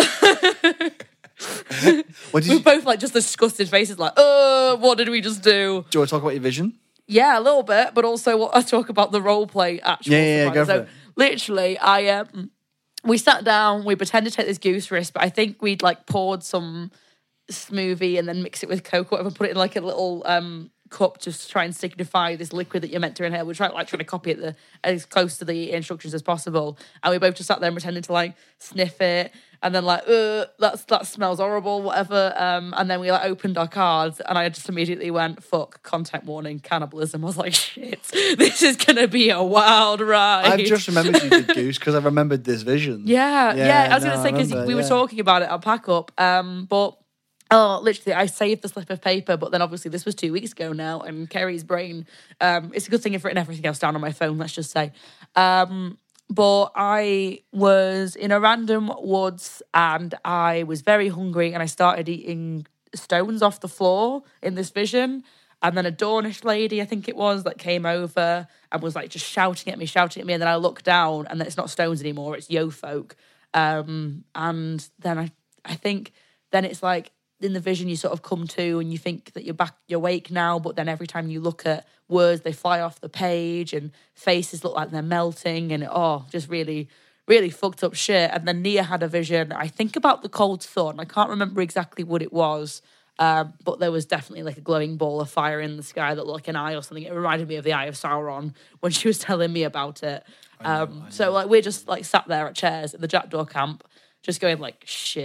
Speaker 2: What did
Speaker 1: We
Speaker 2: you,
Speaker 1: were both like just disgusted faces, like, uh, what did we just do?
Speaker 2: do you want to talk about your vision?
Speaker 1: Yeah, a little bit, but also what I talk about the role play actual.
Speaker 2: Yeah, yeah, yeah,
Speaker 1: surprise.
Speaker 2: go for
Speaker 1: so
Speaker 2: it.
Speaker 1: literally, I um, we sat down, we pretended to take this goose wrist, but I think we'd like poured some smoothie and then mix it with Coke, or whatever, put it in like a little um cup just to try and signify this liquid that you're meant to inhale. We're trying like trying to copy it the as close to the instructions as possible, and we both just sat there and pretended to like sniff it. And then like, uh, that's, that smells horrible, whatever. Um, and then we like opened our cards and I just immediately went, fuck, content warning, cannibalism. I was like, shit, this is going to be a wild ride.
Speaker 2: I've just remembered you did Goose because I remembered this vision.
Speaker 1: Yeah, yeah. I was
Speaker 2: no,
Speaker 1: going to say, because
Speaker 2: remember,
Speaker 1: we were
Speaker 2: yeah.
Speaker 1: talking about it at Pack Up. Um, but, oh, literally, I saved the slip of paper, but then obviously this was two weeks ago now, and Kerry's brain, um, it's a good thing I've written everything else down on my phone, let's just say. Um, But I was in a random woods and I was very hungry and I started eating stones off the floor in this vision. And then a Dornish lady, I think it was, that came over and was like just shouting at me, shouting at me. And then I looked down and then it's not stones anymore, it's yo folk. Um, and then I, I think then it's like in the vision you sort of come to and you think that you're back, you're awake now. But then every time you look at words, they fly off the page and faces look like they're melting and oh, just really, really fucked up shit. And then Nia had a vision, I think about the cold sun. I can't remember exactly what it was. Um, but there was definitely like a glowing ball of fire in the sky that looked like an eye or something. It reminded me of the Eye of Sauron when she was telling me about it. Um, so like we're just like sat there at chairs at the Jackdaw camp, just going like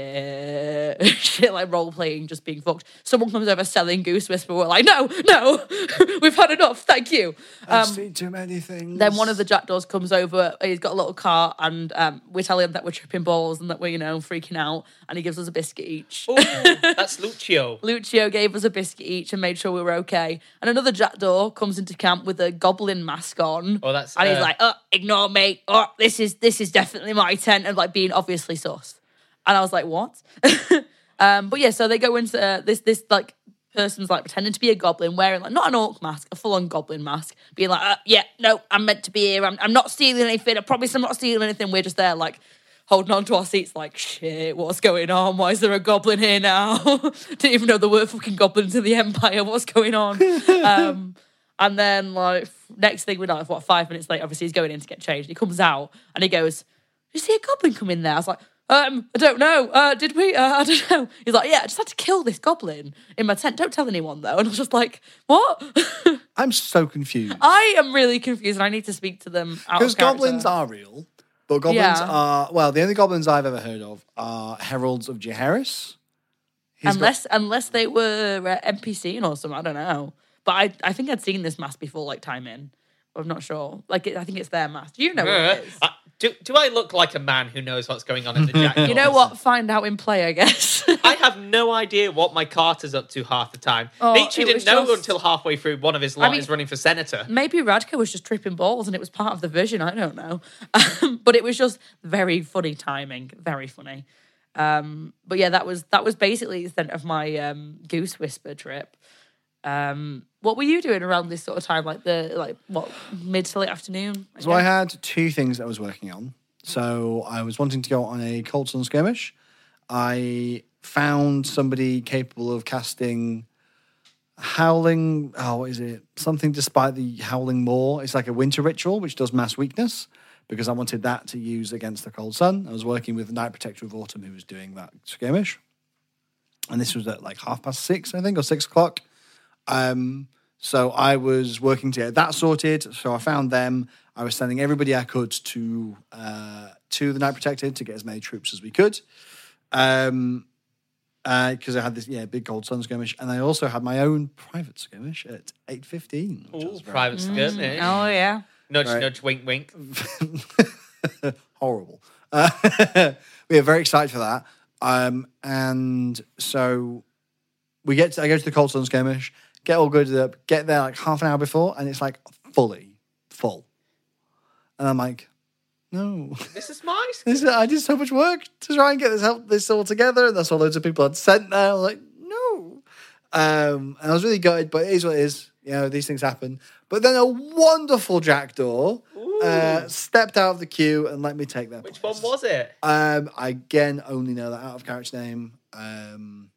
Speaker 1: shit, shit, like role playing, just being fucked. Someone comes over selling Goose Whisper. We're like, no, no, we've had enough. Thank you.
Speaker 2: I've
Speaker 1: Um,
Speaker 2: seen too many things.
Speaker 1: then one of the Jackdaws comes over. He's got a little cart, and um, we tell him that we're tripping balls and that we're, you know, freaking out. And he gives us a biscuit each.
Speaker 3: Ooh, that's Lucio.
Speaker 1: Lucio gave us a biscuit each and made sure we were okay. And another Jackdaw comes into camp with a goblin mask on.
Speaker 3: Oh, that's.
Speaker 1: And he's
Speaker 3: uh,
Speaker 1: like, "Oh, ignore me. Oh, this is this is definitely my tent," and like being obviously sus. And I was like, "What?" um, but yeah, so they go into uh, this this like person's like pretending to be a goblin, wearing like not an orc mask, a full on goblin mask, being like, uh, "Yeah, no, I'm meant to be here. I'm I'm not stealing anything. I promise I'm not stealing anything." We're just there like holding on to our seats, like, "Shit, what's going on? Why is there a goblin here now?" Didn't even know there were fucking goblins in the Empire. What's going on? um, And then, like, next thing we know, what, five minutes later, obviously he's going in to get changed. He comes out and he goes, "Did you see a goblin come in there?" I was like, um, I don't know. Uh, did we? Uh, I don't know. He's like, "Yeah, I just had to kill this goblin in my tent. Don't tell anyone, though." And I was just like, what?
Speaker 2: I'm so confused.
Speaker 1: I am really confused and I need to speak to them out
Speaker 2: Because
Speaker 1: of character.
Speaker 2: goblins are real, but goblins
Speaker 1: Yeah.
Speaker 2: are, well, the only goblins I've ever heard of are heralds of Jaehaerys. He's got-
Speaker 1: Unless, unless they were uh, N P C or something, I don't know. But I, I think I'd seen this mask before, like, time in. I'm not sure. Like, it, I think it's their mask. Do you know what it is?
Speaker 3: Uh, do, do I look like a man who knows what's going on in the Jackdaws?
Speaker 1: You know what? Find out in play, I guess.
Speaker 3: I have no idea what my Carter's up to half the time.
Speaker 1: Oh,
Speaker 3: Nietzsche
Speaker 1: it
Speaker 3: didn't
Speaker 1: was
Speaker 3: know
Speaker 1: just-
Speaker 3: until halfway through one of his
Speaker 1: I
Speaker 3: lines
Speaker 1: mean-
Speaker 3: running for senator.
Speaker 1: Maybe Radka was just tripping balls and it was part of the vision. I don't know. Um, but it was just very funny timing. Very funny. Um, but yeah, that was that was basically the extent of my um, Goose Whisper trip. Um, what were you doing around this sort of time? Like the like what mid to late afternoon?
Speaker 2: So I had two things that I was working on. So I was wanting to go on a Cold Sun skirmish. I found somebody capable of casting Howling. Oh, what is it? Something despite the Howling Maw. It's like a winter ritual which does mass weakness because I wanted that to use against the Cold Sun. I was working with the Night Protector of Autumn who was doing that skirmish. And this was at like half past six, I think, or six o'clock. Um, so I was working to get that sorted. So I found them. I was sending everybody I could to uh, to the Night Protected to get as many troops as we could. Um, because I had this yeah big Cold Sun skirmish, and I also had my own private skirmish at eight fifteen.
Speaker 3: Ooh, private skirmish.
Speaker 1: Oh yeah.
Speaker 3: Nudge,
Speaker 2: Right.
Speaker 3: nudge, wink, wink.
Speaker 2: Horrible. Uh, we are very excited for that. Um, and so we get to, I go to the Cold Sun skirmish, get all good up, get there like half an hour before, and it's like fully full. And I'm like, no.
Speaker 3: This is my
Speaker 2: This is, I did so much work to try and get this help, this all together, and that's all loads of people had sent there. I was like, no. Um, and I was really gutted, but it is what it is. You know, these things happen. But then a wonderful Jackdaw uh, stepped out of the queue and let me take that.
Speaker 3: Which one was it?
Speaker 2: Um, I again only know that out of character name. Um,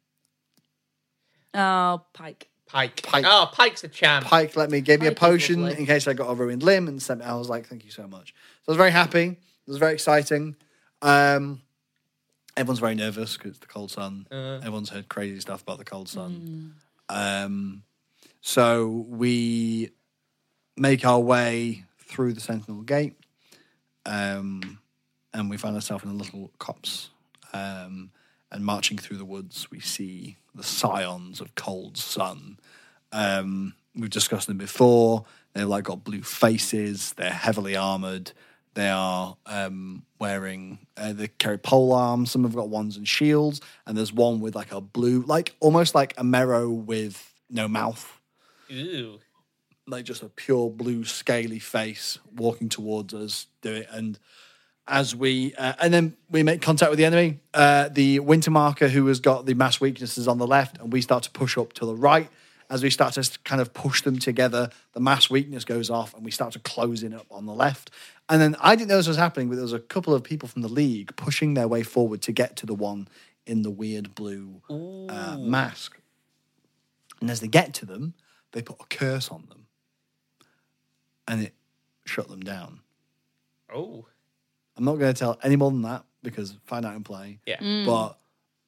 Speaker 1: Oh, Pike.
Speaker 3: Pike.
Speaker 2: Pike.
Speaker 3: Oh, Pike's a champ.
Speaker 2: Pike let me gave me a
Speaker 1: Pike is
Speaker 2: potion
Speaker 1: lovely.
Speaker 2: in case I got a ruined limb and sent me. I was like, thank you so much. So I was very happy. It was very exciting. Um, everyone's very nervous because it's the Cold Sun.
Speaker 3: Uh.
Speaker 2: Everyone's heard crazy stuff about the Cold Sun. Um, so we make our way through the Sentinel Gate, um, and we find ourselves in a little copse. Um, and marching through the woods, we see the scions of Cold Sun. Um, we've discussed them before. They've like got blue faces. They're heavily armored. They are um, wearing uh, they carry pole arms. Some have got wands and shields, and there's one with like a blue, like almost like a Mero with no mouth,
Speaker 3: Ooh.
Speaker 2: like just a pure blue scaly face walking towards us. Do it and. As we uh, and then we make contact with the enemy, uh, the Winter Marker who has got the mass weaknesses on the left, and we start to push up to the right. As we start to kind of push them together, the mass weakness goes off, and we start to close in up on the left. And then I didn't know this was happening, but there was a couple of people from the league pushing their way forward to get to the one in the weird blue uh, mask. And as they get to them, they put a curse on them, and it shut them down.
Speaker 3: Oh.
Speaker 2: I'm not going to tell any more than that because find out in play.
Speaker 3: Yeah.
Speaker 1: Mm.
Speaker 2: But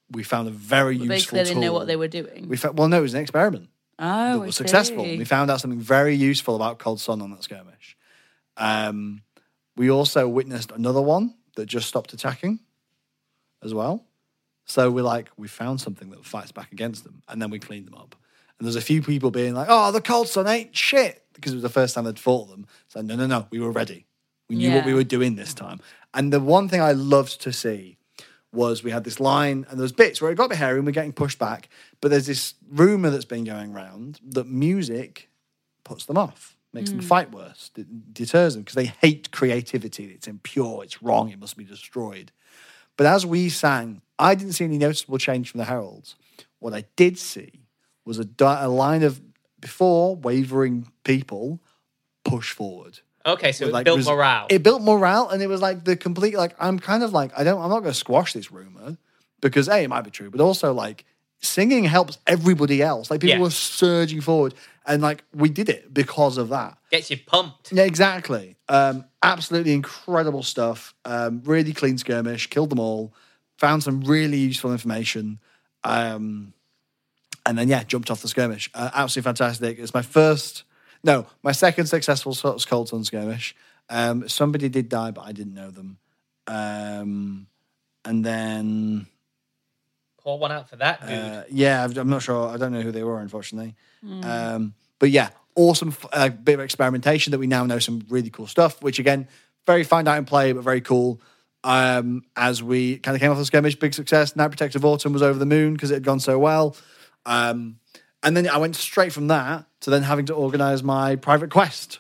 Speaker 2: we found a very
Speaker 1: But they
Speaker 2: useful
Speaker 1: clearly
Speaker 2: tool.
Speaker 1: know what they were doing.
Speaker 2: We fa- well, no, it was an experiment
Speaker 1: oh,
Speaker 2: that
Speaker 1: I
Speaker 2: was successful.
Speaker 1: see.
Speaker 2: We found out something very useful about Cold Sun on that skirmish. Um, we also witnessed another one that just stopped attacking as well. So we're like, we found something that fights back against them, and then we cleaned them up. And there's a few people being like, oh, the Cold Sun ain't shit, because it was the first time they'd fought them. So no, no, no, we were ready. We knew
Speaker 1: Yeah.
Speaker 2: what we were doing this time. And the one thing I loved to see was we had this line, and there was bits where it got a bit hairy and we're getting pushed back. But there's this rumor that's been going around that music puts them off, makes them fight worse, it deters them because they hate creativity. It's impure, it's wrong, it must be destroyed. But as we sang, I didn't see any noticeable change from the heralds. What I did see was a, di- a line of before wavering people push forward.
Speaker 3: Okay, so
Speaker 2: With,
Speaker 3: it
Speaker 2: like,
Speaker 3: built
Speaker 2: res-
Speaker 3: morale.
Speaker 2: It built morale, and it was like the complete like I'm kind of like I don't I'm not going to squash this rumor because a it might be true, but also like singing helps everybody else. Like people
Speaker 3: Yeah.
Speaker 2: were surging forward, and like we did it because of that.
Speaker 3: Gets you pumped.
Speaker 2: Yeah, exactly. Um, absolutely incredible stuff. Um, really clean skirmish, killed them all. Found some really useful information. Um, and then, yeah, jumped off the skirmish. Uh, absolutely fantastic. It's my first, no, my second successful sort of Cold Sun skirmish. Um, somebody did die, but I didn't know them. Um, and then,
Speaker 3: Pour one out for that, dude.
Speaker 2: uh, yeah, I'm not sure. I don't know who they were, unfortunately. Um, but yeah, awesome uh, bit of experimentation that we now know some really cool stuff, which again, very fine out in play, but very cool. Um, as we kind of came off the skirmish, big success. Night Protective Autumn was over the moon because it had gone so well. Um, and then I went straight from that to then having to organize my private quest.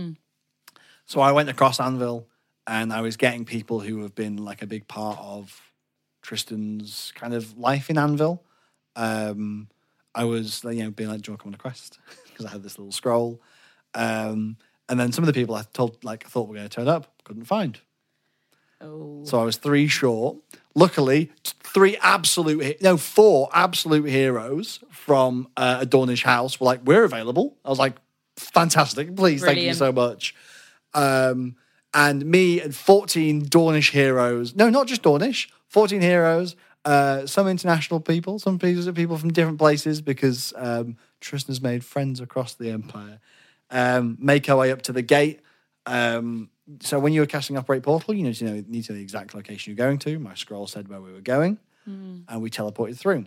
Speaker 2: So I went across Anvil and I was getting people who have been like a big part of Tristan's kind of life in Anvil. Um, I was, you know, being like, do you want to come on a quest? Because I had this little scroll. Um, and then some of the people I told, like, I thought were going to turn up, couldn't find.
Speaker 1: Oh.
Speaker 2: So I was three short. Luckily, t- three absolute, he- no, four absolute heroes from uh, a Dornish house were like, we're available. I was like, fantastic. Please, thank you
Speaker 1: Brilliant.
Speaker 2: so much. Um, and me and fourteen Dornish heroes. No, not just Dornish. fourteen heroes. Uh, some international people. Some people, people from different places because um, Tristan's made friends across the Empire. Um, make our way up to the gate. Um, so when you were casting Operate Portal, you need to know, need to know the exact location you're going to. My scroll said where we were going, and we teleported through.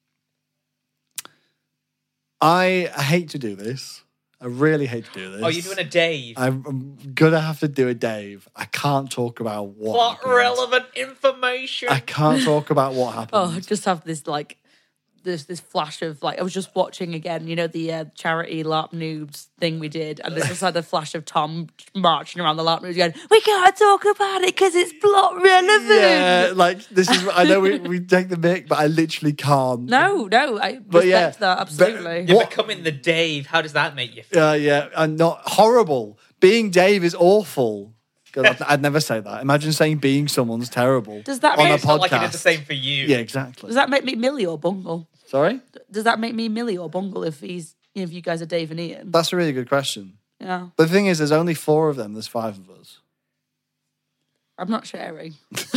Speaker 2: I hate to do this. I really hate to do this.
Speaker 3: Oh, you're doing a Dave.
Speaker 2: I'm, I'm gonna have to do a Dave. I can't talk about what
Speaker 3: Plot
Speaker 2: happened.
Speaker 3: relevant information.
Speaker 2: I can't talk about what happened.
Speaker 1: Oh, just have this like this this flash of like I was just watching again, you know, the uh, charity LARP noobs thing we did, and there's just like a flash of Tom marching around the LARP noobs going, "We can't talk about it because it's plot relevant."
Speaker 2: Yeah, like this is. I know we, we take the mic, but I literally can't.
Speaker 1: No, no, I
Speaker 2: But
Speaker 1: respect
Speaker 2: yeah,
Speaker 1: that absolutely.
Speaker 2: but-
Speaker 3: You're
Speaker 2: What-
Speaker 3: becoming the Dave. How does that make you feel?
Speaker 2: Uh, yeah, and not horrible. Being Dave is awful. God, I'd, I'd never say that. Imagine saying being someone's terrible.
Speaker 1: Does that
Speaker 2: on
Speaker 1: make-
Speaker 2: a
Speaker 3: It's not like
Speaker 2: podcast?
Speaker 3: I did the same for you.
Speaker 2: Yeah, exactly.
Speaker 1: Does that make me Millie or Bungle?
Speaker 2: Sorry,
Speaker 1: Does that make me Millie or Bungle if he's if you guys are Dave and Ian?
Speaker 2: that's a really good question.
Speaker 1: Yeah,
Speaker 2: The thing is, there's only four of them. There's five of us.
Speaker 1: I'm not sharing.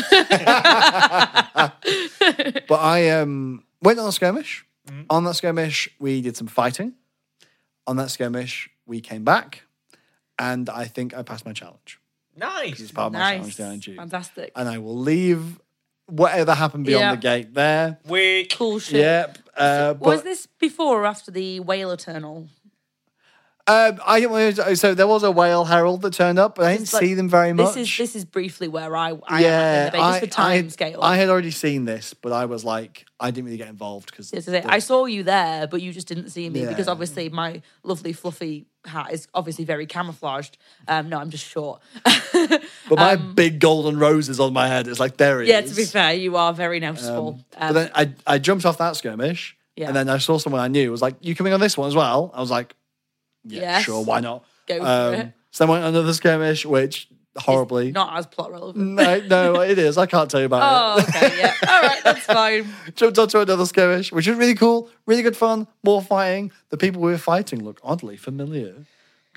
Speaker 2: But I um, went on a skirmish. On that skirmish, we did some fighting. On that skirmish, we came back, and I think I passed my challenge.
Speaker 3: Nice.
Speaker 2: It's part of my
Speaker 1: Nice,
Speaker 2: challenge to I N G.
Speaker 1: fantastic,
Speaker 2: And I will leave whatever happened beyond
Speaker 1: Yeah.
Speaker 2: the gate there.
Speaker 3: Weak.
Speaker 1: cool shit.
Speaker 2: Yep. Uh, but,
Speaker 1: Was this before or after the Whale Eternal?
Speaker 2: Um, I didn't want to, so there was a whale herald that turned up, but I didn't
Speaker 1: It's like-
Speaker 2: see them very much.
Speaker 1: This is this is briefly where I, I
Speaker 2: yeah,
Speaker 1: am at the end of the day, just
Speaker 2: I,
Speaker 1: for time
Speaker 2: I,
Speaker 1: scale.
Speaker 2: I had already seen this, but I was like, I didn't really get involved because
Speaker 1: Yes, I say, I saw you there, but you just didn't see me because
Speaker 2: Yeah.
Speaker 1: obviously my lovely fluffy hat is obviously very camouflaged. Um, no, I'm just short.
Speaker 2: but my big golden roses on my head. It's like there it is.
Speaker 1: yeah, to be fair, you are very noticeable.
Speaker 2: But
Speaker 1: Um,
Speaker 2: then I, I jumped off that skirmish,
Speaker 1: Yeah.
Speaker 2: and then I saw someone I knew was like, "You coming on this one as well?" I was like, "Yeah,
Speaker 1: Yes.
Speaker 2: sure, why not?"
Speaker 1: Go for
Speaker 2: Um,
Speaker 1: it.
Speaker 2: so I went on another skirmish, which horribly.
Speaker 1: Not as plot relevant.
Speaker 2: no, no, it is. I can't tell you about
Speaker 1: Oh,
Speaker 2: it.
Speaker 1: okay, yeah. All right, that's fine.
Speaker 2: Jumped onto another skirmish, which was really cool, really good fun, more fighting. The people we were fighting look oddly familiar.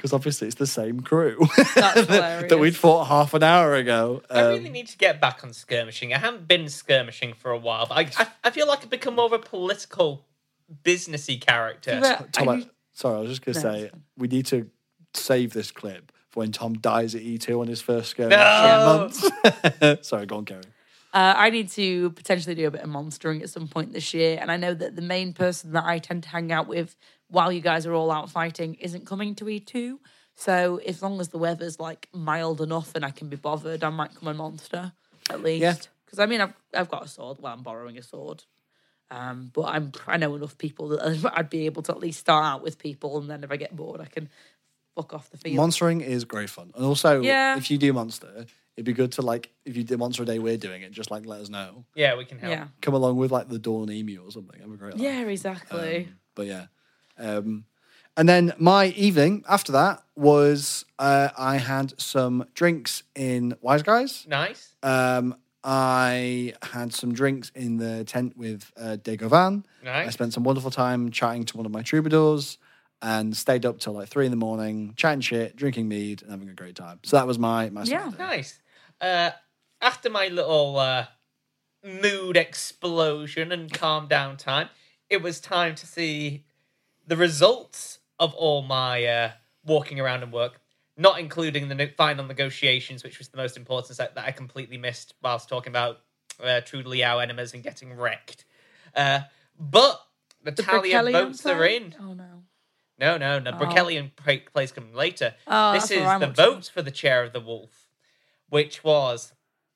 Speaker 2: because obviously it's the same crew
Speaker 1: That's
Speaker 2: that,
Speaker 1: hilarious.
Speaker 2: that we'd fought half an hour ago.
Speaker 3: I really
Speaker 2: Um,
Speaker 3: need to get back on skirmishing. I haven't been skirmishing for a while, but I, I, I feel like I've become more of a political, businessy character.
Speaker 1: But
Speaker 2: Tom,
Speaker 1: I-
Speaker 2: I- sorry, I was just going to
Speaker 1: No,
Speaker 2: say
Speaker 1: it's fine.
Speaker 2: we need to save this clip for when Tom dies at E two on his first skirmish
Speaker 3: No!
Speaker 2: in months. Sorry, go on, Kerry.
Speaker 1: Uh, I need to potentially do a bit of monstering at some point this year, and I know that the main person that I tend to hang out with while you guys are all out fighting isn't coming to E two. So as long as the weather's like mild enough and I can be bothered, I might come and monster at least.
Speaker 2: Yeah.
Speaker 1: Because I mean, I've I've got a sword. Well, I'm borrowing a sword, um, but I'm I know enough people that I'd be able to at least start out with people, and then if I get bored, I can fuck off the field.
Speaker 2: Monstering is great fun. And also,
Speaker 1: Yeah.
Speaker 2: if you do Monster, it'd be good to, like, if you did Monster a day we're doing it, just, like, let us know.
Speaker 3: Yeah, we can help.
Speaker 1: yeah,
Speaker 2: Come along with, like, the Dawn Emu or something. Have a great laugh.
Speaker 1: yeah, exactly.
Speaker 2: Um, but yeah. Um, and then my evening after that was uh, I had some drinks in Wise Guys.
Speaker 3: Nice.
Speaker 2: Um, I had some drinks in the tent with uh, Degovan.
Speaker 3: Nice.
Speaker 2: I spent some wonderful time chatting to one of my troubadours and stayed up till like three in the morning, chatting shit, drinking mead, and having a great time. So that was my my
Speaker 1: Yeah.
Speaker 2: Saturday.
Speaker 3: Nice. Uh, after my little uh, mood explosion and calm down time, it was time to see the results of all my uh, walking around and work, not including the ne- final negotiations, which was the most important set that I completely missed whilst talking about uh, True Liao enemas and getting wrecked. Uh, but the,
Speaker 1: The
Speaker 3: tally of
Speaker 1: Brickellian
Speaker 3: votes are
Speaker 1: play?
Speaker 3: in.
Speaker 1: Oh no.
Speaker 3: No, no, no.
Speaker 1: Oh.
Speaker 3: Brickellian pra- plays coming later.
Speaker 1: Oh,
Speaker 3: this
Speaker 1: that's what
Speaker 3: is
Speaker 1: I'm
Speaker 3: the
Speaker 1: watching.
Speaker 3: votes for the chair of the wolf, which was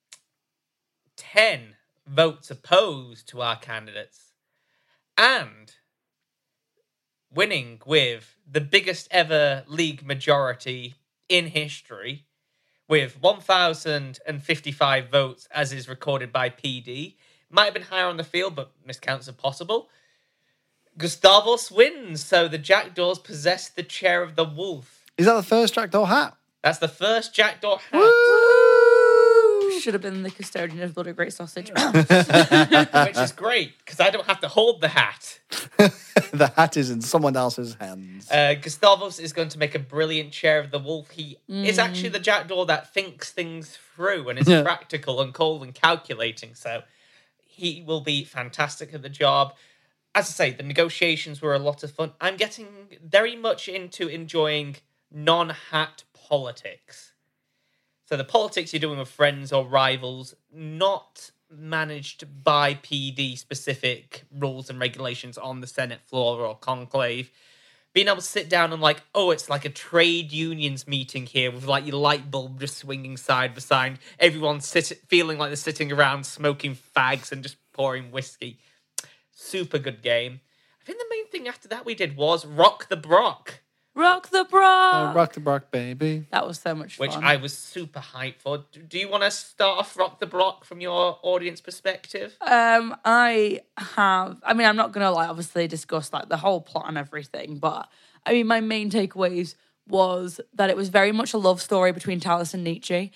Speaker 3: ten votes opposed to our candidates, and winning with the biggest ever league majority in history, with one thousand fifty-five votes, as is recorded by P D. Might have been higher on the field, but miscounts are possible. Gustavus wins, so the Jackdaws possess the chair of the wolf.
Speaker 2: Is that the first Jackdaw hat?
Speaker 3: That's the first Jackdaw hat.
Speaker 2: Woo!
Speaker 1: Should have been the custodian of Bloody Great Sausage.
Speaker 3: Which is great, because I don't have to hold the hat.
Speaker 2: The hat is in someone else's hands.
Speaker 3: Uh, Gustavus is going to make a brilliant chair of the wolf. He is actually the Jackdaw that thinks things through and is
Speaker 2: Yeah.
Speaker 3: practical and cold and calculating, so he will be fantastic at the job. As I say, the negotiations were a lot of fun. I'm getting very much into enjoying non-hat politics. So the politics you're doing with friends or rivals, not managed by P D-specific rules and regulations on the Senate floor or conclave. Being able to sit down and like, oh, it's like a trade unions meeting here with like your light bulb just swinging side by side. Everyone sit- feeling like they're sitting around smoking fags and just pouring whiskey. Super good game. I think the main thing after that we did was Rock the Brock,
Speaker 1: Rock the
Speaker 2: Oh,
Speaker 1: Brock.
Speaker 2: rock the Brock, baby.
Speaker 1: That was so much fun.
Speaker 3: which I was super hyped for. Do, do you want to start off Rock the Brock from your audience perspective?
Speaker 1: Um, I have. I mean, I'm not gonna like obviously discuss like the whole plot and everything, but I mean, my main takeaways was that it was very much a love story between Talis and Nietzsche,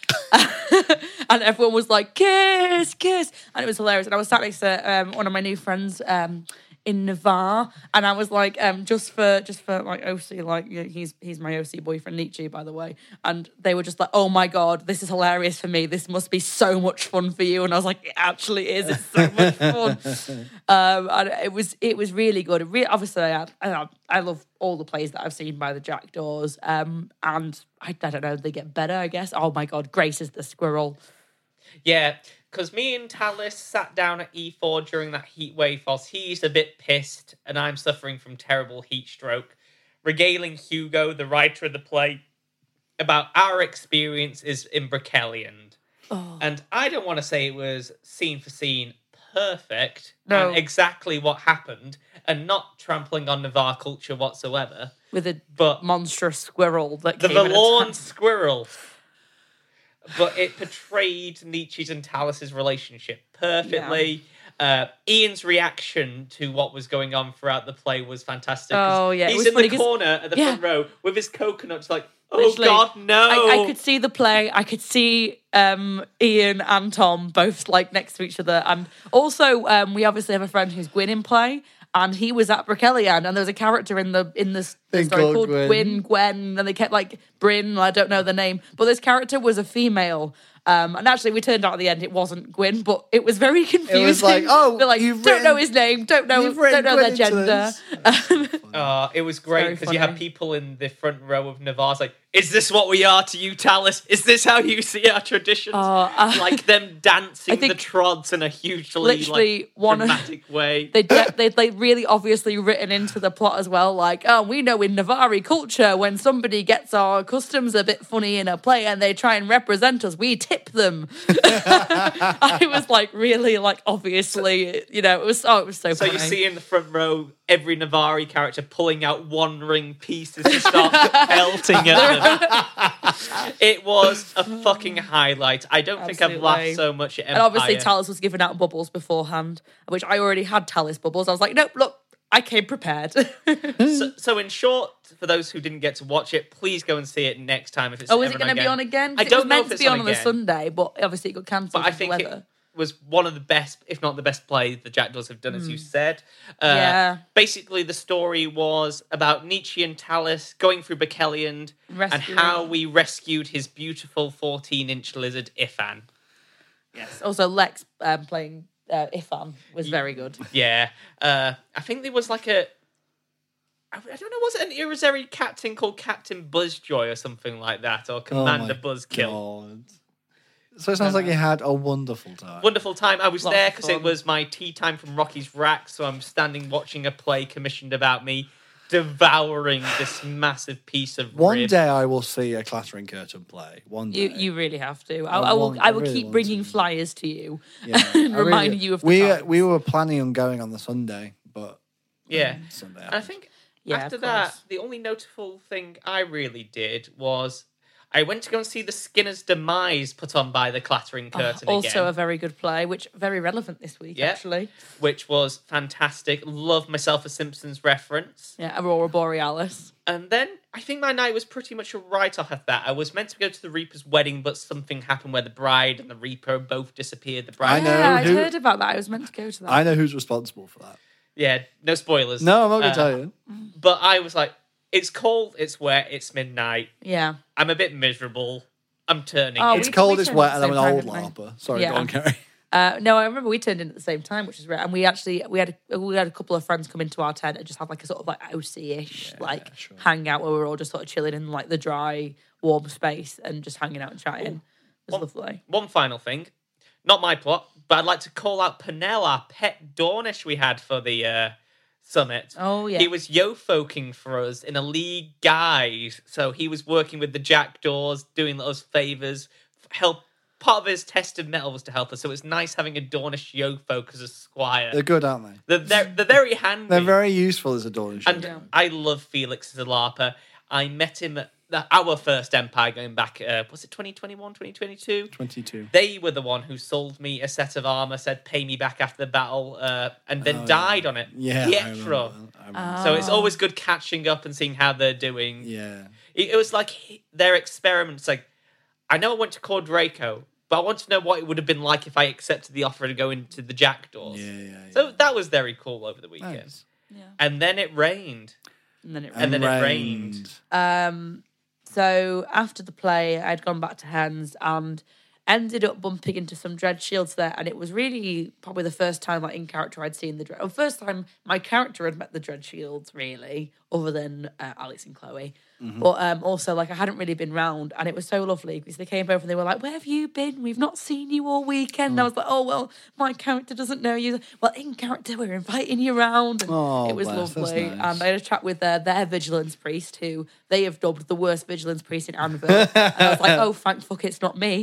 Speaker 1: and everyone was like kiss, kiss, and it was hilarious. And I was sat next to um, one of my new friends. Um, in Navarre, and I was like, um, just for just for like O C, like you know, he's he's my O C boyfriend Nietzsche, by the way, and they were just like, oh my god, this is hilarious for me. This must be so much fun for you, and I was like, it actually is. It's so much fun. um, and it was it was really good. It re- obviously, I, I I love all the plays that I've seen by the Jackdaws, um, and I, I don't know, they get better, I guess. Oh my god, Grace is the squirrel.
Speaker 3: Yeah, because me and Talis sat down at E four during that heat wave whilst he's a bit pissed and I'm suffering from terrible heat stroke, regaling Hugo, the writer of the play, about our experiences in Brickellian.
Speaker 1: Oh.
Speaker 3: And I don't want to say it was scene for scene perfect
Speaker 1: No.
Speaker 3: and exactly what happened and not trampling on Navarre culture whatsoever,
Speaker 1: With a
Speaker 3: but
Speaker 1: monstrous squirrel that
Speaker 3: the
Speaker 1: came in a
Speaker 3: Valorn
Speaker 1: tank.
Speaker 3: squirrel. But it portrayed Nietzsche's and Talis's relationship perfectly. Uh, Ian's reaction to what was going on throughout the play was fantastic. 'cause
Speaker 1: Oh, yeah, it
Speaker 3: he's
Speaker 1: was
Speaker 3: in
Speaker 1: funny
Speaker 3: the
Speaker 1: 'cause-
Speaker 3: corner at the
Speaker 1: yeah.
Speaker 3: front row with his coconuts, like, oh
Speaker 1: Literally,
Speaker 3: God, no!
Speaker 1: I, I could see the play. I could see um, Ian and Tom both like next to each other, and also um, we obviously have a friend who's Gwyn in play, and he was at Brokelian, and there was a character in the in the, the
Speaker 2: Thing
Speaker 1: story
Speaker 2: called
Speaker 1: called
Speaker 2: Gwen.
Speaker 1: Gwyn, Gwen, and they kept like Bryn, I don't know the name, but this character was a female. Um, and actually, we turned out at the end it wasn't Gwyn, but it was very confusing.
Speaker 2: like, oh,
Speaker 1: They're like,
Speaker 2: you've
Speaker 1: don't know
Speaker 2: written-
Speaker 1: his name, don't know,
Speaker 2: you've written
Speaker 1: don't know their
Speaker 2: Gwyn into
Speaker 1: gender.
Speaker 2: this.
Speaker 3: Uh, it was great
Speaker 1: very
Speaker 3: because you had
Speaker 1: funny.
Speaker 3: people in the front row of Navarre's like, is this what we are to you, Talus? Is this how you see our traditions?
Speaker 1: Oh, uh,
Speaker 3: like them dancing
Speaker 1: I think
Speaker 3: the trods in a hugely
Speaker 1: literally
Speaker 3: like,
Speaker 1: one of-
Speaker 3: dramatic way.
Speaker 1: They'd, get, they'd like really obviously written into the plot as well, like, oh, we know in Navari culture when somebody gets our customs a bit funny in a play and they try and represent us, we tip them. I was like really like obviously, you know, it was oh, it was so.
Speaker 3: So
Speaker 1: funny.
Speaker 3: you see in the front row every Navari character pulling out one ring pieces to start pelting at them. It was a fucking highlight. I don't think I've
Speaker 1: Absolutely.
Speaker 3: laughed so much at Empire.
Speaker 1: And obviously Talus was giving out bubbles beforehand, which I already had Talus bubbles. I was like, nope, look, I came prepared.
Speaker 3: So, so in short, for those who didn't get to watch it, please go and see it next time if it's
Speaker 1: oh, is
Speaker 3: ever
Speaker 1: it going to be
Speaker 3: again.
Speaker 1: on again?
Speaker 3: I
Speaker 1: 'Cause
Speaker 3: don't
Speaker 1: it was
Speaker 3: know
Speaker 1: meant
Speaker 3: if
Speaker 1: to
Speaker 3: it's
Speaker 1: be
Speaker 3: on
Speaker 1: on on a
Speaker 3: again.
Speaker 1: Sunday, but obviously it got cancelled.
Speaker 3: But I
Speaker 1: because
Speaker 3: think
Speaker 1: of the
Speaker 3: it
Speaker 1: weather.
Speaker 3: was one of the best, if not the best play the Jackdaws have done, as you said. Uh,
Speaker 1: Yeah.
Speaker 3: Basically, the story was about Nietzsche and Talus going through Bekeliand and
Speaker 1: Rescuing-
Speaker 3: how we rescued his beautiful fourteen-inch lizard, Ifan.
Speaker 1: Yes. Also, Lex um, playing uh, Ifan was very good.
Speaker 3: Yeah. Uh, I think there was like a... I I don't know, was it an Irizarry captain called Captain Buzzjoy or something like that? Or Commander
Speaker 2: Oh my
Speaker 3: Buzzkill?
Speaker 2: God. So it sounds like you had a wonderful time.
Speaker 3: Wonderful time. I was
Speaker 1: Lots
Speaker 3: there
Speaker 1: of
Speaker 3: because it
Speaker 1: fun.
Speaker 3: was my tea time from Rocky's Rack, so I'm standing watching a play commissioned about me, devouring this massive piece of
Speaker 2: One
Speaker 3: rib.
Speaker 2: day I will see a Clattering Curtain play. One day.
Speaker 1: You you really have to. I,
Speaker 2: I
Speaker 1: I will
Speaker 2: want-
Speaker 1: I
Speaker 2: I
Speaker 1: will
Speaker 2: really
Speaker 1: keep
Speaker 2: want
Speaker 1: bringing
Speaker 2: to.
Speaker 1: flyers to you
Speaker 2: Yeah,
Speaker 1: and
Speaker 2: I
Speaker 1: reminding
Speaker 2: really-
Speaker 1: you of the
Speaker 2: we
Speaker 1: times.
Speaker 2: we were planning on going on the Sunday, but
Speaker 3: Yeah.
Speaker 2: Sunday.
Speaker 3: And I
Speaker 2: happened.
Speaker 3: think
Speaker 1: Yeah,
Speaker 3: after
Speaker 1: of
Speaker 3: that,
Speaker 1: course.
Speaker 3: the only notable thing I really did was I went to go and see the Skinner's Demise put on by the Clattering Curtain
Speaker 1: Oh, also
Speaker 3: again.
Speaker 1: a very good play, which very relevant this week
Speaker 3: Yeah.
Speaker 1: actually.
Speaker 3: which was fantastic. Love myself a Simpsons reference.
Speaker 1: Yeah, Aurora Borealis.
Speaker 3: And then I think my night was pretty much a write-off of that. I was meant to go to the Reaper's wedding, but something happened where the bride and the Reaper both disappeared. The bride,
Speaker 2: I know
Speaker 1: Yeah, I'd
Speaker 2: who-
Speaker 1: heard about that. I was meant to go to that.
Speaker 2: I know who's responsible for that.
Speaker 3: yeah, no spoilers.
Speaker 2: No, I'm not going
Speaker 3: Uh,
Speaker 2: to tell you.
Speaker 3: But I was like, it's cold, it's wet, it's midnight.
Speaker 1: yeah.
Speaker 3: I'm a bit miserable. I'm turning.
Speaker 1: Oh,
Speaker 3: in.
Speaker 2: It's
Speaker 1: we-
Speaker 2: cold,
Speaker 1: we
Speaker 2: it's
Speaker 1: turned
Speaker 2: wet,
Speaker 1: at
Speaker 2: and
Speaker 1: the
Speaker 2: I'm an
Speaker 1: same
Speaker 2: old
Speaker 1: time, didn't we?
Speaker 2: larper. Sorry,
Speaker 1: Yeah.
Speaker 2: go on, Kerry.
Speaker 1: Uh, no, I remember we turned in at the same time, which is rare. And we actually we had a, we had a couple of friends come into our tent and just have like a sort of like O C-ish like
Speaker 2: sure.
Speaker 1: hangout where we were all just sort of chilling in like the dry, warm space and just hanging out and chatting. It was lovely.
Speaker 3: One final thing. Not my plot, but I'd like to call out Pernell, our pet Dornish we had for the uh, summit.
Speaker 1: Oh yeah.
Speaker 3: He was yo-folking for us in a league guide. So he was working with the Jackdaws, doing us favours, help. Part of his test of metal was to help us, so it's nice having a Dornish yo-folk as a squire.
Speaker 2: They're good, aren't they?
Speaker 3: They're, they're, they're very handy.
Speaker 2: They're very useful as a Dornish.
Speaker 3: And
Speaker 1: Yeah.
Speaker 3: I love Felix as a LARPer. I met him at the, our first Empire going back, uh, was it twenty twenty-one, twenty twenty-two?
Speaker 2: twenty-two.
Speaker 3: They were the one who sold me a set of armor, said pay me back after the battle, uh, and then
Speaker 2: Oh,
Speaker 3: died
Speaker 2: yeah.
Speaker 3: on it.
Speaker 2: Yeah,
Speaker 3: The
Speaker 2: I
Speaker 3: extra.
Speaker 2: remember. I remember.
Speaker 3: So it's
Speaker 1: Oh.
Speaker 3: always good catching up and seeing how they're doing.
Speaker 2: Yeah.
Speaker 3: It, it was like he- their experiments. Like, I know I went to Core Draco, but I want to know what it would have been like if I accepted the offer to go into the Jackdaws.
Speaker 2: Yeah, yeah, yeah.
Speaker 3: So that was very cool over the weekend.
Speaker 2: Nice.
Speaker 1: yeah.
Speaker 3: And then it rained.
Speaker 1: And then it
Speaker 3: And then it rained.
Speaker 1: Um, so after the play, I'd gone back to Hens and ended up bumping into some Dread Shields there, and it was really probably the first time, like in character, I'd seen the Dread. Or first time my character had met the Dread Shields, really, other than uh, Alex and Chloe. But um, also, like, I hadn't really been round, and it was so lovely because they came over and they were like, "Where have you been? We've not seen you all weekend." And I was like, "Oh well, my character doesn't know you." Well, in character, we're inviting you round. And
Speaker 2: Oh,
Speaker 1: it was
Speaker 2: bless, that's
Speaker 1: lovely,
Speaker 2: nice.
Speaker 1: and I had a chat with uh, their vigilance priest, who they have dubbed the worst vigilance priest in Anvil. And I was like, "Oh, thank fuck, it's not me."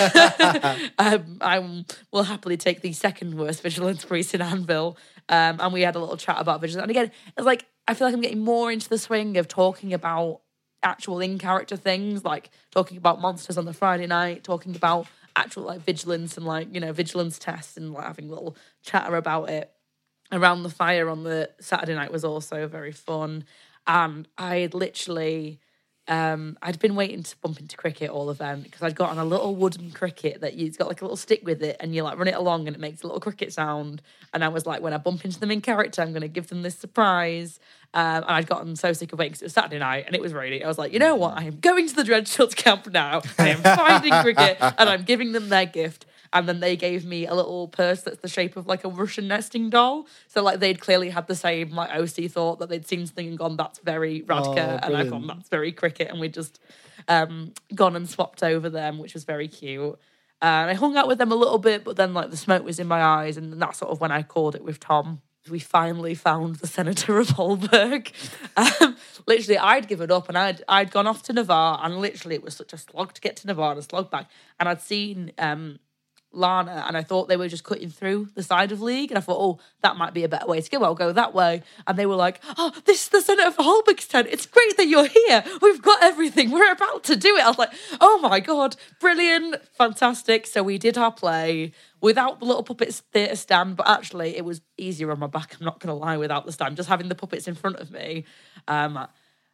Speaker 1: um, I will happily take the second worst vigilance priest in Anvil. Um, and we had a little chat about vigilance. And again, it's like I feel like I'm getting more into the swing of talking about actual in-character things, like talking about monsters on the Friday night, talking about actual like vigilance and like, you know, vigilance tests and like having a little chatter about it. Around the fire on the Saturday night was also very fun. And I had literally um, I'd been waiting to bump into cricket all event because I'd got on a little wooden cricket that you, it's got like a little stick with it, and you like run it along and it makes a little cricket sound. And I was like, when I bump into them in character, I'm going to give them this surprise. Um, and I'd gotten so sick of waiting because it was Saturday night and it was raining. I was like, you know what? I am going to the Dreadshills camp now. I am finding cricket and I'm giving them their gift. And then they gave me a little purse that's the shape of like a Russian nesting doll. So like they'd clearly had the same like O C thought that they'd seen something and gone, that's very Radka,
Speaker 2: Oh,
Speaker 1: and I
Speaker 2: brilliant.
Speaker 1: gone, that's very cricket, and we just um, gone and swapped over them, which was very cute. Uh, and I hung out with them a little bit, but then like the smoke was in my eyes, and that's sort of when I called it with Tom. We finally found the Senator of Holberg. Um, literally, I'd given up and I'd I'd gone off to Navarre, and literally it was such a slog to get to Navarre and a slog back. And I'd seen um, Lana, and I thought they were just cutting through the side of League, and I thought, oh, that might be a better way to go. I'll go that way. And they were like, oh, this is the Senator of Holberg's tent. It's great that you're here. We've got everything. We're about to do it. I was like, oh my God, brilliant, fantastic. So we did our play without the little puppets theatre stand, but actually it was easier on my back, I'm not going to lie, without the stand, just having the puppets in front of me. Um,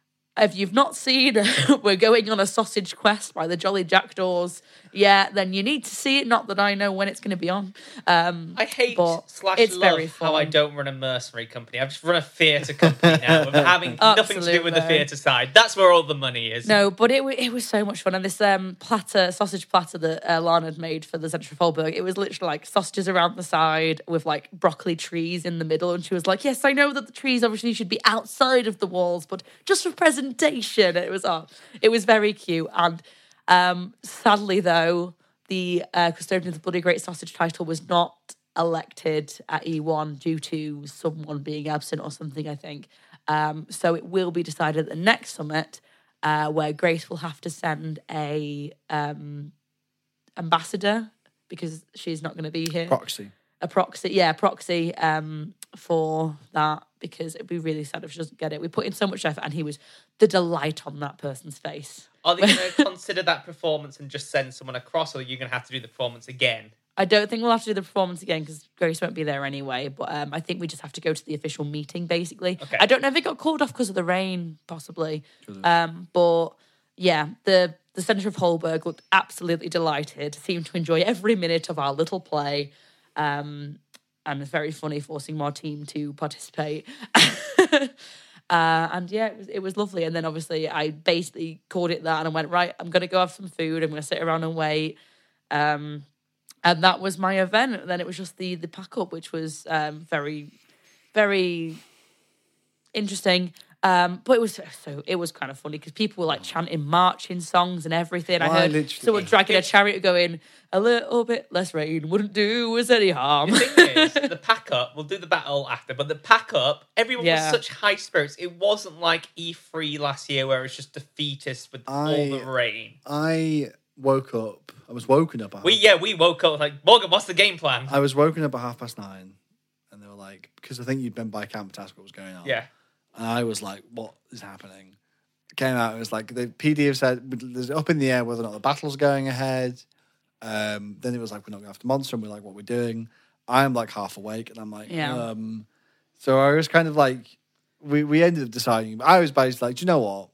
Speaker 1: if you've not seen We're Going on a Sausage Quest by the Jolly Jackdaws, yeah, then you need to see it. Not that I know when it's going to be on. Um,
Speaker 3: I hate
Speaker 1: but
Speaker 3: slash
Speaker 1: it's
Speaker 3: love
Speaker 1: very
Speaker 3: how I
Speaker 1: fun.
Speaker 3: don't run a mercenary company. I just run a theatre company now, with having nothing to do with the
Speaker 1: Absolutely.
Speaker 3: theatre side. That's where all the money is.
Speaker 1: No, but it wa- it was so much fun. And this um, platter, sausage platter that uh, Lana had made for the Central Holberg, it was literally like sausages around the side with like broccoli trees in the middle. And she was like, yes, I know that the trees obviously should be outside of the walls, but just for presentation. And it was, oh, it was very cute. And um, sadly, though, the uh, custodian of the Bloody Great Sausage title was not elected at E one due to someone being absent or something, I think. Um, so it will be decided at the next summit, uh, where Grace will have to send a um, ambassador because she's not going to be here.
Speaker 2: Proxy.
Speaker 1: A proxy, yeah, proxy um, for that, because it'd be really sad if she doesn't get it. We put in so much effort, and he was the delight on that person's face.
Speaker 3: Are they going to consider that performance and just send someone across, or are you going to have to do the performance again?
Speaker 1: I don't think we'll have to do the performance again because Grace won't be there anyway. But um, I think we just have to go to the official meeting, basically.
Speaker 3: Okay.
Speaker 1: I don't know if it got called off because of the rain, possibly. Um, but yeah, the the Senator of Holberg looked absolutely delighted, seemed to enjoy every minute of our little play. Um, and it's very funny forcing our team to participate. uh, and yeah, it was it was lovely. And then obviously I basically called it that, and I went, right, I'm going to go have some food. I'm going to sit around and wait. Um, and that was my event. And then it was just the the pack up, which was um, very, very interesting. Um, but it was so it was kind of funny because people were like chanting marching songs and everything. I
Speaker 2: Well, I
Speaker 1: heard
Speaker 2: literally-
Speaker 1: someone dragging a chariot going, a little bit less rain wouldn't do us any harm.
Speaker 3: The thing is, the pack up, we'll do the battle after, but the pack up, everyone
Speaker 1: Yeah.
Speaker 3: was such high spirits. It wasn't like E three last year where it was just defeatist with all
Speaker 2: I-
Speaker 3: the rain.
Speaker 2: I woke up. I was woken up. At
Speaker 3: We,
Speaker 2: half,
Speaker 3: yeah, we woke up like, Morgan, what's the game plan?
Speaker 2: I was woken up at half past nine, and they were like, because I think you'd been by camp to ask what was going on.
Speaker 3: Yeah.
Speaker 2: And I was like, what is happening? Came out, it was like, the P D have said, there's up in the air whether or not the battle's going ahead. Um, then it was like, we're not going after Monster, and we're like, what we're doing. I'm like half awake, and I'm like,
Speaker 1: Yeah.
Speaker 2: um. So I was kind of like, we, we ended up deciding, I was basically like, do you know what?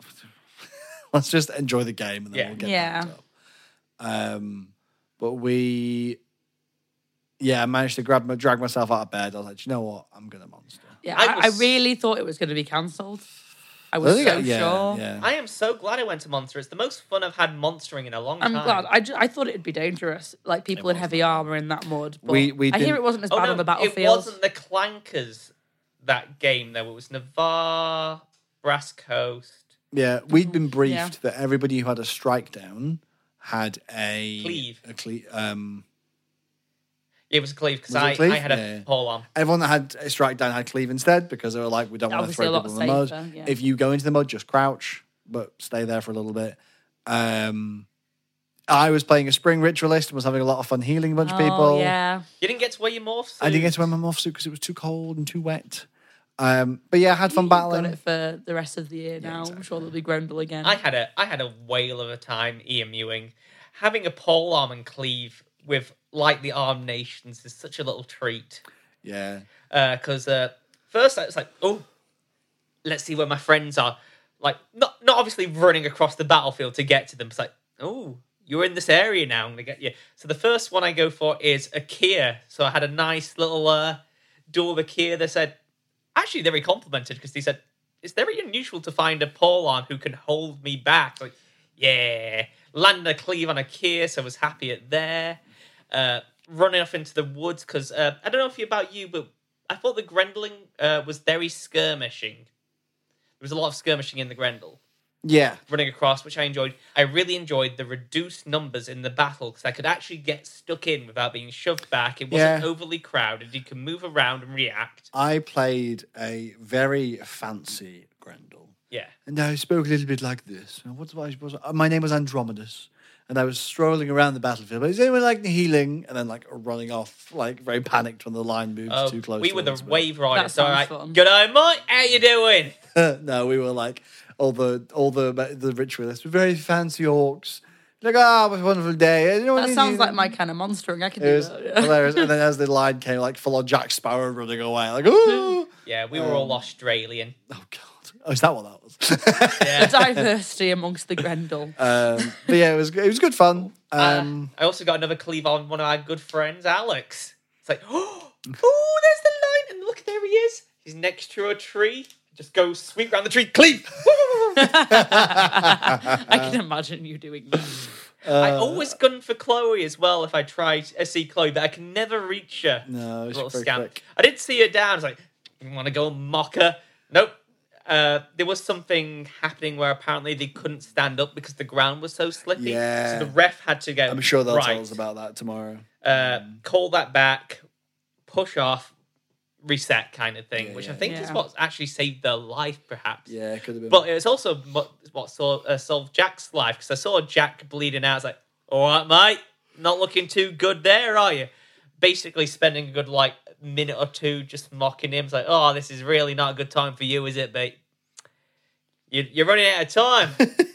Speaker 2: Let's just enjoy the game, and then
Speaker 3: Yeah.
Speaker 2: we'll get
Speaker 1: Yeah.
Speaker 2: back up. Um, but we, yeah, I managed to grab, my, drag myself out of bed. I was like, do you know what? I'm going to Monster.
Speaker 1: Yeah,
Speaker 3: I
Speaker 1: I, I
Speaker 3: was-
Speaker 1: really thought it was going to be cancelled. I was
Speaker 2: I think
Speaker 1: so
Speaker 2: I- yeah,
Speaker 1: sure.
Speaker 2: yeah.
Speaker 3: I am so glad I went to Monster. It's the most fun I've had monstering in a long
Speaker 1: I'm
Speaker 3: time.
Speaker 1: glad. I, ju- I thought it'd be dangerous, like people in heavy armor in that mud. But
Speaker 2: We- we
Speaker 1: I hear
Speaker 2: didn't-
Speaker 1: it wasn't as
Speaker 3: Oh,
Speaker 1: bad
Speaker 3: no,
Speaker 1: on the
Speaker 3: it
Speaker 1: battlefield.
Speaker 3: wasn't the Clankers that game, though. It was Navarre, Brass Coast.
Speaker 2: Yeah, we'd been briefed
Speaker 1: Yeah.
Speaker 2: that everybody who had a strike down had a
Speaker 3: Cleave.
Speaker 2: A cle- um,
Speaker 3: Yeah, it was Cleve, because
Speaker 2: Was it
Speaker 3: I,
Speaker 2: Cleve?
Speaker 3: I had a
Speaker 2: Yeah, yeah.
Speaker 3: pole on.
Speaker 2: everyone that had a strike down had cleave instead because they were like, we don't want to
Speaker 1: Obviously
Speaker 2: throw
Speaker 1: a lot
Speaker 2: people in the mud.
Speaker 1: safer, yeah.
Speaker 2: If you go into the mud, just crouch, but stay there for a little bit. Um, I was playing a spring ritualist and was having a lot of fun healing a bunch of
Speaker 1: Oh,
Speaker 2: people.
Speaker 1: yeah.
Speaker 3: You didn't get to wear your morph suit.
Speaker 2: I didn't get to wear my morph suit because it was too cold and too wet. Um, but yeah, I had fun
Speaker 1: You've
Speaker 2: battling.
Speaker 1: got it for the rest of the year now. I'm sure there'll be Grendel again.
Speaker 3: I had a I had a whale of a time EMUing. Having a pole arm and cleave with lightly armed nations is such a little treat.
Speaker 2: Yeah.
Speaker 3: Because uh, uh, first I was like, oh, let's see where my friends are. like not not obviously running across the battlefield to get to them. It's like, oh, you're in this area now. I'm gonna get you. So the first one I go for is a Kia. So I had a nice little uh, duel with a Kia. They said, actually, they very complimented because they said, it's very unusual to find a Paulon who can hold me back. Like, yeah, landed a cleave on a Kia, so I was happy at there. Uh, running off into the woods because uh, I don't know if you about you, but I thought the Grendling uh, was very skirmishing. There was a lot of skirmishing in the Grendel.
Speaker 2: Yeah.
Speaker 3: Running across, which I enjoyed. I really enjoyed the reduced numbers in the battle because I could actually get stuck in without being shoved back. It wasn't
Speaker 2: Yeah.
Speaker 3: overly crowded. You can move around and react.
Speaker 2: I played a very fancy Grendel.
Speaker 3: Yeah.
Speaker 2: And I spoke a little bit like this. And What's my, what's, uh, my name was Andromedus. And I was strolling around the battlefield. But is anyone like healing? And then like running off, like very panicked when the line moved
Speaker 3: Oh,
Speaker 2: too close.
Speaker 3: we were the
Speaker 2: towards me.
Speaker 3: wave
Speaker 1: That
Speaker 3: riders.
Speaker 1: sounds
Speaker 3: All right.
Speaker 1: fun.
Speaker 3: Good day, mate. How you doing?
Speaker 2: No, we were like all the all the the ritualists were very fancy orcs. Like, ah, what a wonderful day. You know what
Speaker 1: That
Speaker 2: I
Speaker 1: sounds
Speaker 2: mean?
Speaker 1: like my kind of monstering. I can
Speaker 2: It
Speaker 1: do
Speaker 2: was
Speaker 1: that. Yeah.
Speaker 2: hilarious. And then as the line came, like full on Jack Sparrow running away, like, ooh.
Speaker 3: Yeah, we were all Australian.
Speaker 2: Oh god. Oh, is that what that was?
Speaker 3: Yeah.
Speaker 1: The diversity amongst the Grendel.
Speaker 2: um, but yeah, it was it was good fun. Um,
Speaker 3: Uh, I also got another cleave on one of our good friends, Alex. It's like, oh, oh, there's the line. And look, there he is. He's next to a tree. Just go sweep around the tree, cleave.
Speaker 1: I can imagine you doing that.
Speaker 3: I always gun for Chloe as well if I try to see Chloe, but I can never reach her.
Speaker 2: no, it's
Speaker 3: Little
Speaker 2: very
Speaker 3: scam.
Speaker 2: quick.
Speaker 3: I did see her down. I was like, you want to go mock her? Nope. Uh, there was something happening where apparently they couldn't stand up because the ground was so slippy.
Speaker 2: Yeah.
Speaker 3: So the ref had to go.
Speaker 2: I'm sure they'll
Speaker 3: right,
Speaker 2: tell us about that tomorrow.
Speaker 3: Uh, call that back, push off, reset kind of thing,
Speaker 2: Yeah,
Speaker 3: which
Speaker 2: yeah,
Speaker 3: I think
Speaker 1: yeah.
Speaker 3: is what actually saved their life, perhaps.
Speaker 2: Yeah, it could have been.
Speaker 3: But it was also what, what saw, uh, solved Jack's life because I saw Jack bleeding out. I was like, all right, mate, not looking too good there, are you? Basically spending a good like minute or two just mocking him. It's like, oh, this is really not a good time for you, is it, mate? You, you're running out of time.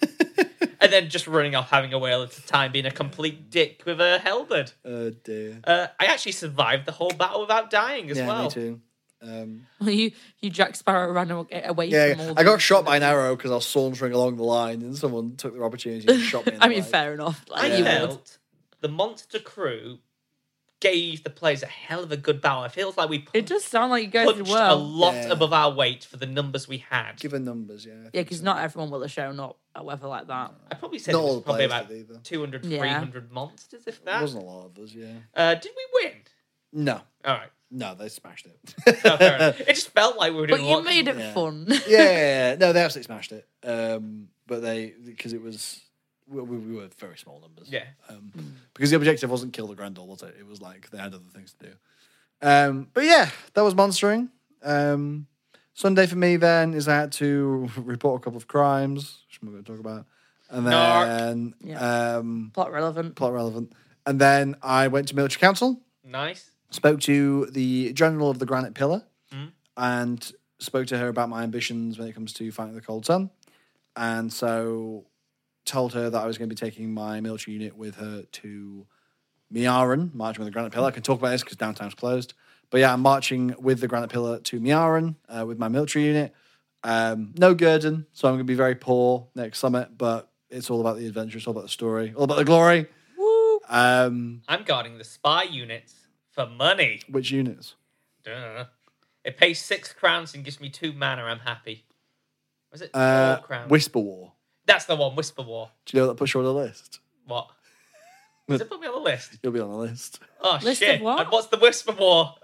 Speaker 3: And then just running off, having a whale at the time, being a complete dick with a halberd.
Speaker 2: oh dear.
Speaker 3: Uh, I actually survived the whole battle without dying as
Speaker 2: Yeah,
Speaker 3: well.
Speaker 2: me too. Um,
Speaker 1: Well, you, you Jack Sparrow ran aw- away
Speaker 2: yeah,
Speaker 1: from all
Speaker 2: I got
Speaker 1: the-
Speaker 2: shot by an arrow because I was sauntering along the line, and someone took the opportunity and shot me. In the
Speaker 1: I mean,
Speaker 2: leg.
Speaker 1: fair enough.
Speaker 3: I
Speaker 1: Like, you would.
Speaker 3: felt the monster crew gave the players a hell of a good battle. It feels like we
Speaker 1: It does sound like you guys did
Speaker 3: punched a
Speaker 1: well.
Speaker 3: lot
Speaker 2: Yeah.
Speaker 3: above our weight for the numbers we had.
Speaker 2: Given numbers, yeah. I
Speaker 1: Yeah,
Speaker 2: think
Speaker 1: because
Speaker 2: so.
Speaker 1: not everyone will have shown up at weather like that.
Speaker 3: I probably said
Speaker 2: Not
Speaker 3: it
Speaker 2: all
Speaker 3: was
Speaker 2: the
Speaker 3: probably
Speaker 2: players
Speaker 3: about
Speaker 2: did either.
Speaker 3: two hundred,
Speaker 1: Yeah.
Speaker 3: three hundred monsters, if
Speaker 2: It
Speaker 3: that.
Speaker 2: wasn't a lot of us, yeah.
Speaker 3: Uh, did we win?
Speaker 2: No,
Speaker 3: All right.
Speaker 2: no, they smashed it.
Speaker 3: Oh, fair enough. It just felt like we were doing
Speaker 1: But
Speaker 3: a
Speaker 1: you
Speaker 3: lot.
Speaker 1: made it
Speaker 2: Yeah.
Speaker 1: fun.
Speaker 2: yeah, yeah, yeah. No, they absolutely smashed it. Um, but they, because it was, we, we we were very small numbers.
Speaker 3: Yeah.
Speaker 2: Um, because the objective wasn't kill the Grendel, was it? It was like they had other things to do. Um, but yeah, that was monstering. Um, Sunday for me then is I had to report a couple of crimes, which I'm going to talk about. And then,
Speaker 1: Yeah.
Speaker 2: um,
Speaker 1: Plot relevant.
Speaker 2: plot relevant. And then I went to military council.
Speaker 3: Nice.
Speaker 2: Spoke to the general of the Granite Pillar
Speaker 3: Mm.
Speaker 2: and spoke to her about my ambitions when it comes to fighting the Cold Sun. And so told her that I was going to be taking my military unit with her to Miaran, marching with the Granite Pillar. I can talk about this because downtown's closed. But yeah, I'm marching with the Granite Pillar to Miaran uh, with my military unit. Um, no Gurdon, so I'm going to be very poor next summit, but it's all about the adventure, it's all about the story, all about the glory.
Speaker 1: Woo!
Speaker 2: Um,
Speaker 3: I'm guarding the spy units for money.
Speaker 2: which units?
Speaker 3: Duh. It pays six crowns and gives me two mana. I'm happy. Was it
Speaker 2: Uh,
Speaker 3: four crowns?
Speaker 2: Whisper War.
Speaker 3: That's the one. Whisper War.
Speaker 2: Do you know that puts you on the list?
Speaker 3: What? Does it put me on the list?
Speaker 2: You'll be on the list.
Speaker 3: Oh
Speaker 1: List
Speaker 3: shit!
Speaker 1: of what?
Speaker 3: And what's the Whisper War?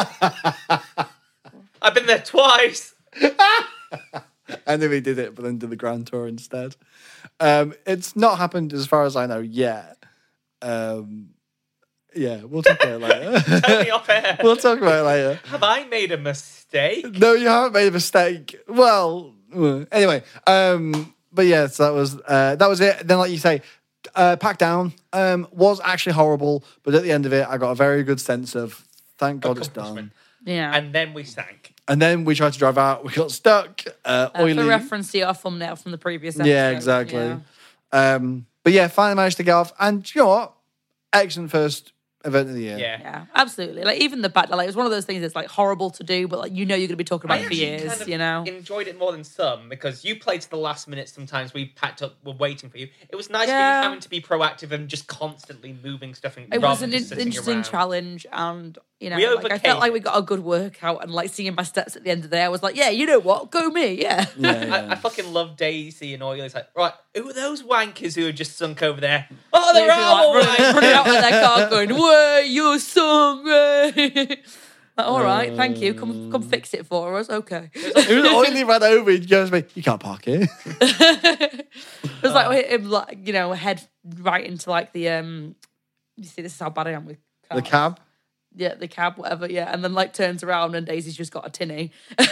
Speaker 3: I've been there twice.
Speaker 2: And then we did it, but then did the Grand Tour instead. Um, it's not happened as far as I know yet. Um, yeah, we'll talk about it later.
Speaker 3: Tell me off air.
Speaker 2: We'll talk about it later.
Speaker 3: Have I made a mistake?
Speaker 2: No, you haven't made a mistake. Well, uh, anyway, um, but yeah, so that was uh, that was it. Then, like you say, uh, Pack Down um, was actually horrible, but at the end of it, I got a very good sense of thank God it's done.
Speaker 3: Accomplishment.
Speaker 1: Yeah.
Speaker 3: And then we sank.
Speaker 2: And then we tried to drive out. We got stuck. Uh,
Speaker 1: Uh,
Speaker 2: oily.
Speaker 1: for reference to our thumbnail from the previous episode.
Speaker 2: Yeah, exactly.
Speaker 1: Yeah.
Speaker 2: Um, but yeah, finally managed to get off. And you know what? Excellent first event of the year.
Speaker 3: Yeah.
Speaker 1: Yeah, absolutely. Like even the back, like it was one of those things that's like horrible to do, but like you know you're going to be talking about
Speaker 3: I
Speaker 1: it for
Speaker 3: actually
Speaker 1: years.
Speaker 3: kind of
Speaker 1: You know,
Speaker 3: enjoyed it more than some because you played to the last minute. Sometimes we packed up, were waiting for you. It was nice for
Speaker 1: Yeah.
Speaker 3: you having to be proactive and just constantly moving stuff. And
Speaker 1: it
Speaker 3: rather
Speaker 1: was an
Speaker 3: than
Speaker 1: in-
Speaker 3: just sitting
Speaker 1: interesting
Speaker 3: around.
Speaker 1: challenge, and you know,
Speaker 3: We
Speaker 1: like, I
Speaker 3: overcame
Speaker 1: felt like we
Speaker 3: it.
Speaker 1: got a good workout, and like seeing my steps at the end of the day, I was like, yeah, you know what, go me, yeah.
Speaker 2: Yeah, yeah.
Speaker 3: I, I fucking love Daisy and Oily. It's like, right, who are those wankers who are just sunk over there? Oh, they're
Speaker 1: Literally,
Speaker 3: all
Speaker 1: like, running, running out with their car, going, "Way, you're song, way." Like, all right, thank you. Come, come fix it for us. Okay.
Speaker 2: It was Oily ran over. He goes, "Me, you can't park here."
Speaker 1: It was like we hit him, like you know, head right into like the um. You see, this is how bad I am with
Speaker 2: The
Speaker 1: cars.
Speaker 2: cab.
Speaker 1: Yeah, the cab, whatever. Yeah, and then like turns around and Daisy's just got a tinny.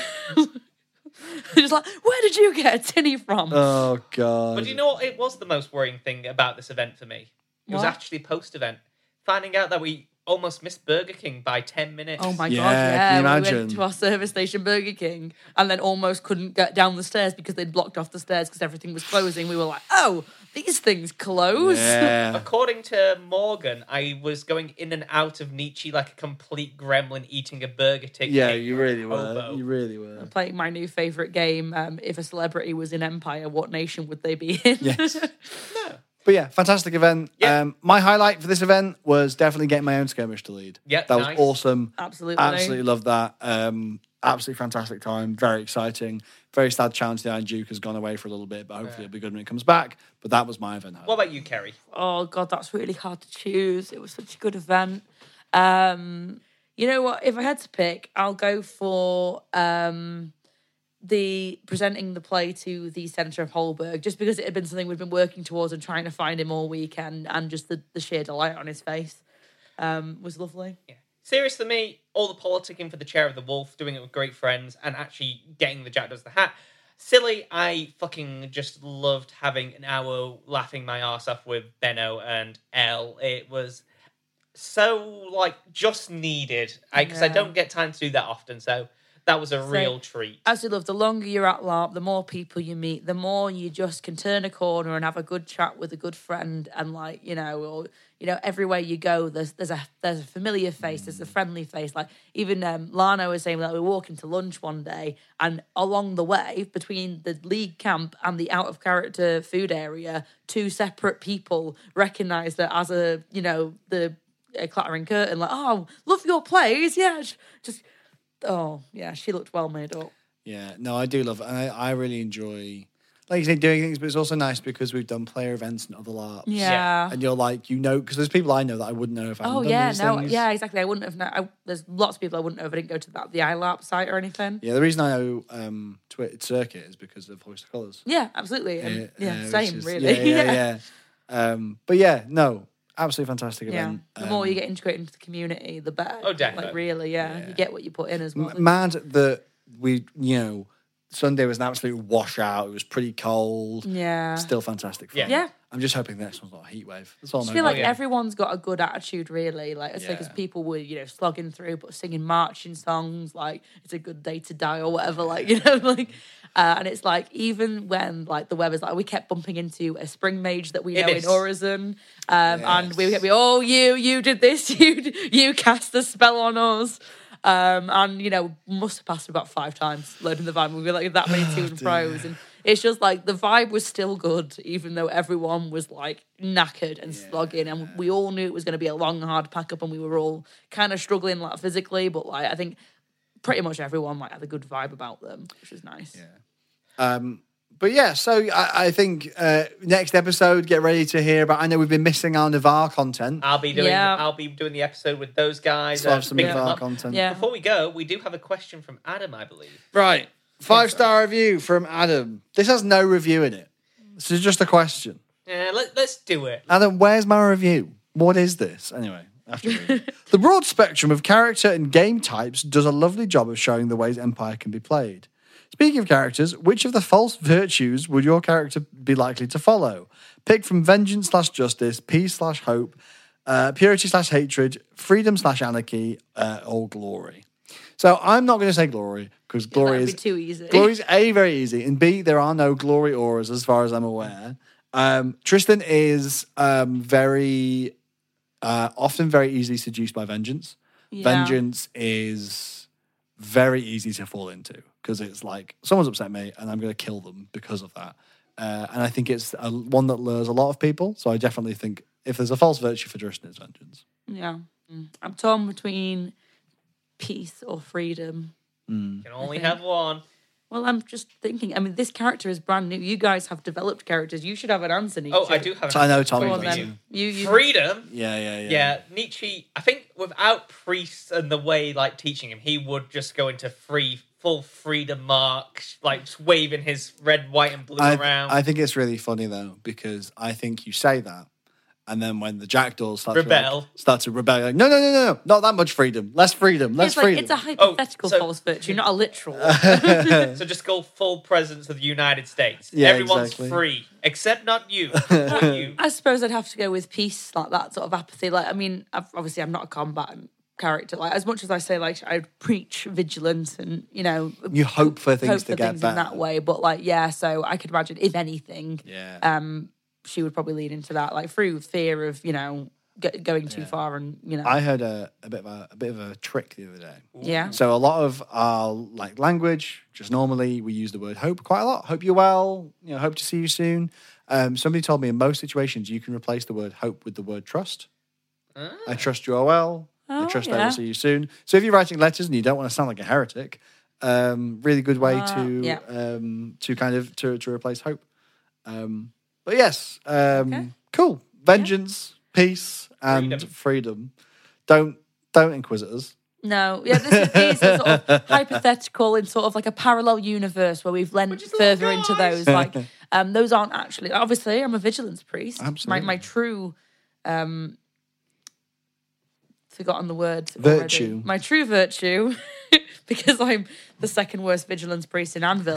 Speaker 1: Just like, where did you get a tinny from?
Speaker 2: Oh god.
Speaker 3: But you know what? It was the most worrying thing about this event for me. It was
Speaker 1: What?
Speaker 3: actually post-event. Finding out that we almost missed Burger King by ten minutes.
Speaker 1: Oh my
Speaker 2: Yeah,
Speaker 1: god!
Speaker 2: can
Speaker 1: Yeah,
Speaker 2: you
Speaker 1: we
Speaker 2: imagine?
Speaker 1: went to our service station, Burger King, and then almost couldn't get down the stairs because they'd blocked off the stairs because everything was closing. We were like, "Oh, these things close."
Speaker 2: Yeah.
Speaker 3: According to Morgan, I was going in and out of Nietzsche like a complete gremlin eating a burger ticket.
Speaker 2: Yeah, you really were.
Speaker 3: Hobo.
Speaker 2: You really were.
Speaker 1: Playing my new favorite game. Um, if a celebrity was in Empire, what nation would they be in?
Speaker 2: Yes. But yeah, fantastic event.
Speaker 3: Yeah.
Speaker 2: Um, my highlight for this event was definitely getting my own skirmish to lead.
Speaker 3: Yep,
Speaker 2: that was
Speaker 3: nice.
Speaker 2: awesome.
Speaker 1: Absolutely.
Speaker 2: Absolutely loved that. Um, absolutely fantastic time. Very exciting. Very sad challenge the Iron Duke has gone away for a little bit, but hopefully it'll be good when it comes back. But that was my event.
Speaker 3: What about you, Kerry?
Speaker 1: Oh god, that's really hard to choose. It was such a good event. Um, you know what? If I had to pick, I'll go for um, the presenting the play to the Senator of Holberg, just because it had been something we'd been working towards and trying to find him all weekend, and just the, the sheer delight on his face um, was lovely.
Speaker 3: Yeah. Serious for me, all the politicking for the chair of the wolf, doing it with great friends, and actually getting the Jack Does the Hat. Silly, I fucking just loved having an hour laughing my arse off with Benno and Elle. It was so, like, just needed. Because I,
Speaker 1: Yeah.
Speaker 3: don't get time to do that often, so that was a
Speaker 1: So-
Speaker 3: real treat.
Speaker 1: Absolutely love. The longer you're at LARP, the more people you meet, the more you just can turn a corner and have a good chat with a good friend, and like you know, or you know, everywhere you go, there's there's a there's a familiar face, there's a friendly face. Like even um, Lana was saying that we were walking to lunch one day, and along the way between the league camp and the out of character food area, two separate people recognised her as a you know the a clattering curtain. Like, oh, love your plays, yeah, just. Oh, yeah, she looked well made up.
Speaker 2: Yeah, no, I do love it. And I, I really enjoy, like you say, doing things, but it's also nice because we've done player events and other LARPs.
Speaker 1: Yeah.
Speaker 2: And you're like, you know, because there's people I know that I wouldn't know if I hadn't
Speaker 1: Oh,
Speaker 2: done
Speaker 1: yeah,
Speaker 2: these
Speaker 1: no,
Speaker 2: things.
Speaker 1: yeah, exactly. I wouldn't have known. I, there's lots of people I wouldn't know if I didn't go to that, the iLARP site or anything.
Speaker 2: Yeah, the reason I know um, Twit Circuit is because of Hoist of Colours.
Speaker 1: Yeah, absolutely. And, yeah,
Speaker 2: which
Speaker 1: same,
Speaker 2: is-
Speaker 1: really.
Speaker 2: Yeah, yeah, yeah. Um, but yeah, no, absolutely fantastic
Speaker 1: Yeah.
Speaker 2: event.
Speaker 1: The more you
Speaker 2: Um,
Speaker 1: get integrated into the community, the better.
Speaker 3: Oh, definitely.
Speaker 1: Like, really, yeah.
Speaker 2: Yeah.
Speaker 1: You get what you put in as well.
Speaker 2: M- mad that we, you know, Sunday was an absolute washout. It was pretty cold.
Speaker 1: Yeah.
Speaker 2: Still fantastic fun.
Speaker 3: Yeah.
Speaker 1: Yeah.
Speaker 2: I'm just hoping the next one's not a heat wave. That's all
Speaker 1: I
Speaker 2: I'm
Speaker 1: just feel
Speaker 2: hoping.
Speaker 1: like
Speaker 3: yeah.
Speaker 1: everyone's got a good attitude, really. Like I say, because
Speaker 2: Yeah.
Speaker 1: people were, you know, slogging through, but singing marching songs, like "It's a Good Day to Die" or whatever. Like you know, like, uh, and it's like even when like the weather's like we kept bumping into a spring mage that we know
Speaker 3: Ibis.
Speaker 1: in Orizon, um, and we
Speaker 2: Yes.
Speaker 1: kept be, oh, you, you did this, you, you cast a spell on us. Um, and you know, must have passed about five times loading the vibe. We were like that many to and fros, and it's just like the vibe was still good, even though everyone was like knackered and slogging, and we all knew it was going to be a long, hard pack up, and we were all kind of struggling like physically, but like I think pretty much everyone like had a good vibe about them, which was nice.
Speaker 2: Um, but yeah, so I, I think uh, next episode, get ready to hear about. I know we've been missing our Navarre content.
Speaker 3: I'll be doing
Speaker 1: Yeah.
Speaker 3: I'll be doing the episode with those guys.
Speaker 2: So
Speaker 3: uh,
Speaker 2: have some
Speaker 3: picking them
Speaker 2: Navarre
Speaker 3: up.
Speaker 2: content.
Speaker 1: Yeah.
Speaker 3: Before we go, we do have a question from Adam, I believe.
Speaker 2: Right. Five star review from Adam. This has no review in it. This is just a question.
Speaker 3: Yeah, let, let's do it.
Speaker 2: Adam, where's my review? What is this? Anyway, after reading. The broad spectrum of character and game types does a lovely job of showing the ways Empire can be played. Speaking of characters, which of the false virtues would your character be likely to follow? Pick from vengeance slash justice, peace slash hope, uh, purity slash hatred, freedom slash anarchy, uh, or glory. So I'm not going to say glory because glory
Speaker 1: That'd
Speaker 2: is
Speaker 1: be too easy.
Speaker 2: glory's A, very easy, and B, there are no glory auras as far as I'm aware. Um, Tristan is um, very Uh, often very easily seduced by vengeance.
Speaker 1: Yeah.
Speaker 2: Vengeance is very easy to fall into because it's like someone's upset me and I'm going to kill them because of that. Uh, and I think it's a, one that lures a lot of people. So I definitely think if there's a false virtue for Tristan, it's vengeance.
Speaker 1: Yeah. Mm. I'm torn between peace or freedom.
Speaker 3: You can only
Speaker 1: think.
Speaker 3: have one.
Speaker 1: Well, I'm just thinking. I mean, this character is brand new. You guys have developed characters. You should have an answer, Nietzsche.
Speaker 3: Oh, I do have.
Speaker 2: So I know Tommy.
Speaker 1: Go on
Speaker 3: for
Speaker 2: does.
Speaker 1: then.
Speaker 3: you.
Speaker 1: You, you.
Speaker 3: Freedom.
Speaker 2: Yeah, yeah, yeah.
Speaker 3: Yeah, Nietzsche. I think without priests and the way like teaching him, he would just go into free, full freedom mark, like just waving his red, white, and blue
Speaker 2: I,
Speaker 3: around.
Speaker 2: I think it's really funny though because I think you say that, and then when the jackdaws start
Speaker 3: Rebel.
Speaker 2: to like, start to rebel, you're like no, no, no, no, no, not that much freedom, less freedom, less
Speaker 1: It's like
Speaker 2: freedom.
Speaker 1: it's a hypothetical
Speaker 3: Oh, so-
Speaker 1: false virtue, not a literal.
Speaker 3: So just go full presence of the United States.
Speaker 2: Yeah,
Speaker 3: Everyone's
Speaker 2: exactly.
Speaker 3: free, except not you. Not you.
Speaker 1: I suppose I'd have to go with peace, like that sort of apathy. Like, I mean, I've, obviously, I'm not a combatant character. Like, as much as I say, like, I preach vigilance and you know,
Speaker 2: You hope for things
Speaker 1: hope
Speaker 2: to
Speaker 1: for
Speaker 2: get
Speaker 1: things
Speaker 2: better.
Speaker 1: in that way. But like, yeah, so I could imagine if anything,
Speaker 2: Yeah.
Speaker 1: um, she would probably lead into that, like through fear of you know go, going too
Speaker 2: Yeah.
Speaker 1: far and you know,
Speaker 2: I heard a, a bit of a, a bit of a trick the other day.
Speaker 1: yeah,
Speaker 2: So a lot of our like language, just normally we use the word hope quite a lot. Hope you're well. You know, hope to see you soon. Um, somebody told me in most situations you can replace the word hope with the word trust.
Speaker 3: Ah.
Speaker 2: I trust you are well. I
Speaker 1: Oh,
Speaker 2: trust I
Speaker 1: yeah.
Speaker 2: will see you soon. So if you're writing letters and you don't want to sound like a heretic, um, really good way
Speaker 1: Uh,
Speaker 2: to
Speaker 1: yeah.
Speaker 2: um, to kind of to, to replace hope. Um, but yes, um,
Speaker 1: Okay.
Speaker 2: cool. Vengeance, peace, and
Speaker 3: Freedom.
Speaker 2: freedom. Don't don't inquisitors.
Speaker 1: no, yeah, this is, these are sort of hypothetical in sort of like a parallel universe where we've lent
Speaker 3: just
Speaker 1: further
Speaker 3: little
Speaker 1: into
Speaker 3: guys.
Speaker 1: those. Like, um, those aren't actually. Obviously, I'm a vigilance priest.
Speaker 2: Absolutely.
Speaker 1: My my true, um, forgotten the word.
Speaker 2: Virtue.
Speaker 1: already. My true virtue, because I'm the second worst vigilance priest in Anvil,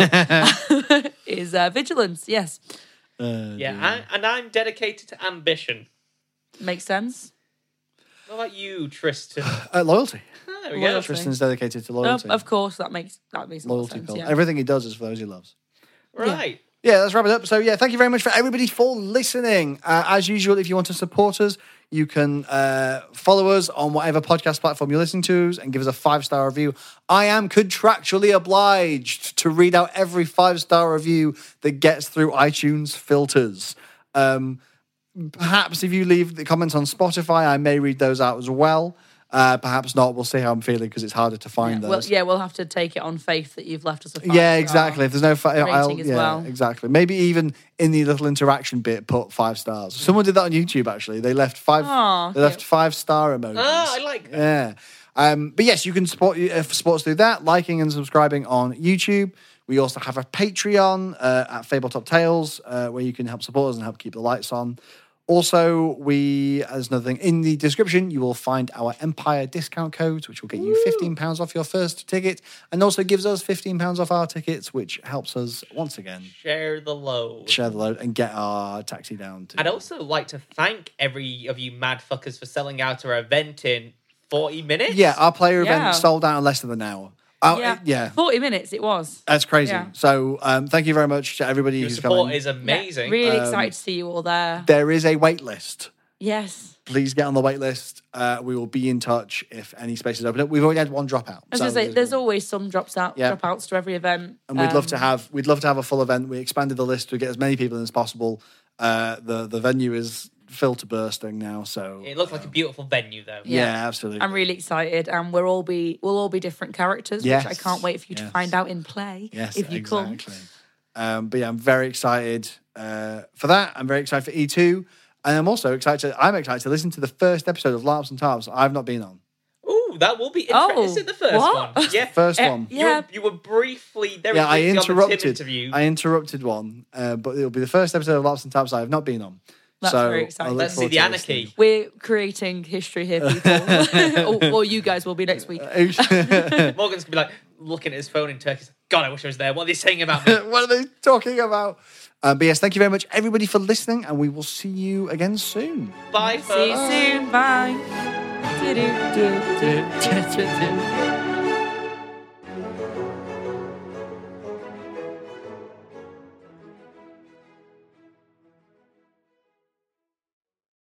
Speaker 1: is uh, vigilance. Yes,
Speaker 2: Uh,
Speaker 3: Yeah,
Speaker 2: dear.
Speaker 3: I, and I'm dedicated to ambition.
Speaker 1: makes sense.
Speaker 3: What about you, Tristan?
Speaker 2: Uh, loyalty.
Speaker 3: Oh, there we go.
Speaker 1: Loyalty.
Speaker 2: Tristan's dedicated to
Speaker 1: Oh,
Speaker 2: loyalty.
Speaker 1: of course, that makes that makes a lot of
Speaker 2: loyalty
Speaker 1: sense.
Speaker 2: cult.
Speaker 1: Yeah.
Speaker 2: Everything he does is for those he loves.
Speaker 3: Right.
Speaker 2: Yeah, let's wrap it up. So, yeah, thank you very much for everybody for listening. Uh, as usual, if you want to support us, you can uh, follow us on whatever podcast platform you're listening to and give us a five-star review. I am contractually obliged to read out every five-star review that gets through iTunes filters. Um, perhaps if you leave the comments on Spotify, I may read those out as well. Uh, perhaps not. We'll see how I'm feeling because it's harder to find
Speaker 1: Well,
Speaker 2: those.
Speaker 1: yeah, we'll have to take it on faith that you've left us a five
Speaker 2: Yeah,
Speaker 1: star
Speaker 2: exactly. If there's no, fi-
Speaker 1: rating
Speaker 2: I'll,
Speaker 1: as
Speaker 2: yeah,
Speaker 1: well.
Speaker 2: exactly. Maybe even in the little interaction bit, put five stars. Someone did that on YouTube. Actually, they left five.
Speaker 1: Aw,
Speaker 2: they left
Speaker 1: cute.
Speaker 2: five star emojis.
Speaker 3: Ah, I like that.
Speaker 2: Yeah. Um, but yes, you can support uh, support us through that, liking and subscribing on YouTube. We also have a Patreon uh, at Fabletop Tales, uh, where you can help support us and help keep the lights on. Also, we, as another thing, in the description, you will find our Empire discount code, which will get you fifteen pounds off your first ticket, and also gives us fifteen pounds off our tickets, which helps us, once again,
Speaker 3: Share the load.
Speaker 2: share the load and get our taxi down to...
Speaker 3: I'd also like to thank every of you mad fuckers for selling out our event in forty minutes.
Speaker 2: Yeah, our player
Speaker 1: Yeah.
Speaker 2: event sold out in less than an hour. Oh,
Speaker 1: Yeah.
Speaker 2: it- yeah.
Speaker 1: forty minutes it was.
Speaker 2: That's crazy.
Speaker 1: Yeah.
Speaker 2: So um, thank you very much to everybody
Speaker 3: Your
Speaker 2: who's
Speaker 3: support
Speaker 2: coming.
Speaker 3: is amazing.
Speaker 1: Yeah, really
Speaker 2: Um,
Speaker 1: excited to see you all there.
Speaker 2: There is a wait list.
Speaker 1: Yes.
Speaker 2: Please get on the wait list. Uh, we will be in touch if any spaces open up. We've already had one dropout.
Speaker 1: I was
Speaker 2: so
Speaker 1: gonna say, there's always some drops out,
Speaker 2: Yeah.
Speaker 1: dropouts to every event,
Speaker 2: and we'd love to
Speaker 1: Um,
Speaker 2: have we'd love to have a full event. We expanded the list to get as many people in as possible. Uh, the the venue is filled to bursting now, so
Speaker 3: It looks like a beautiful venue, though.
Speaker 2: yeah,
Speaker 1: Yeah.
Speaker 2: absolutely.
Speaker 1: I'm really excited, and we'll all be we'll all be different characters,
Speaker 2: Yes.
Speaker 1: which I can't wait for you to
Speaker 2: Yes.
Speaker 1: find out in play.
Speaker 2: yes,
Speaker 1: if you
Speaker 2: exactly. Um, but yeah, I'm very excited uh, for that. I'm very excited for E two, and I'm also excited. I'm excited to listen to the first episode of Larps and Tarps I've not been on.
Speaker 3: Ooh, that will be
Speaker 1: Oh,
Speaker 3: interesting. Is it the first
Speaker 1: what?
Speaker 3: one? Yeah.
Speaker 2: First
Speaker 1: Eh,
Speaker 2: one.
Speaker 3: You,
Speaker 1: yeah.
Speaker 3: you were briefly there.
Speaker 2: Yeah, I
Speaker 3: briefly on the Tim
Speaker 2: interrupted.
Speaker 3: interview.
Speaker 2: I interrupted one, uh, but it'll be the first episode of Larps and Tarps I have not been on.
Speaker 1: That's
Speaker 2: so
Speaker 1: very
Speaker 2: I
Speaker 1: exciting.
Speaker 2: look
Speaker 3: Let's see
Speaker 2: forward
Speaker 3: the
Speaker 2: to
Speaker 3: anarchy.
Speaker 2: listening.
Speaker 1: We're creating history here, people, or, or you guys will be next week.
Speaker 3: Morgan's gonna be like looking at his phone in Turkish. God, I wish I was there. What are they saying about me?
Speaker 2: What are they talking about? Uh, but yes, thank you very much, everybody, for listening, and we will see you again soon.
Speaker 3: Bye,
Speaker 1: See you
Speaker 3: folks.
Speaker 1: soon. Bye. Do-do, do-do, do-do-do.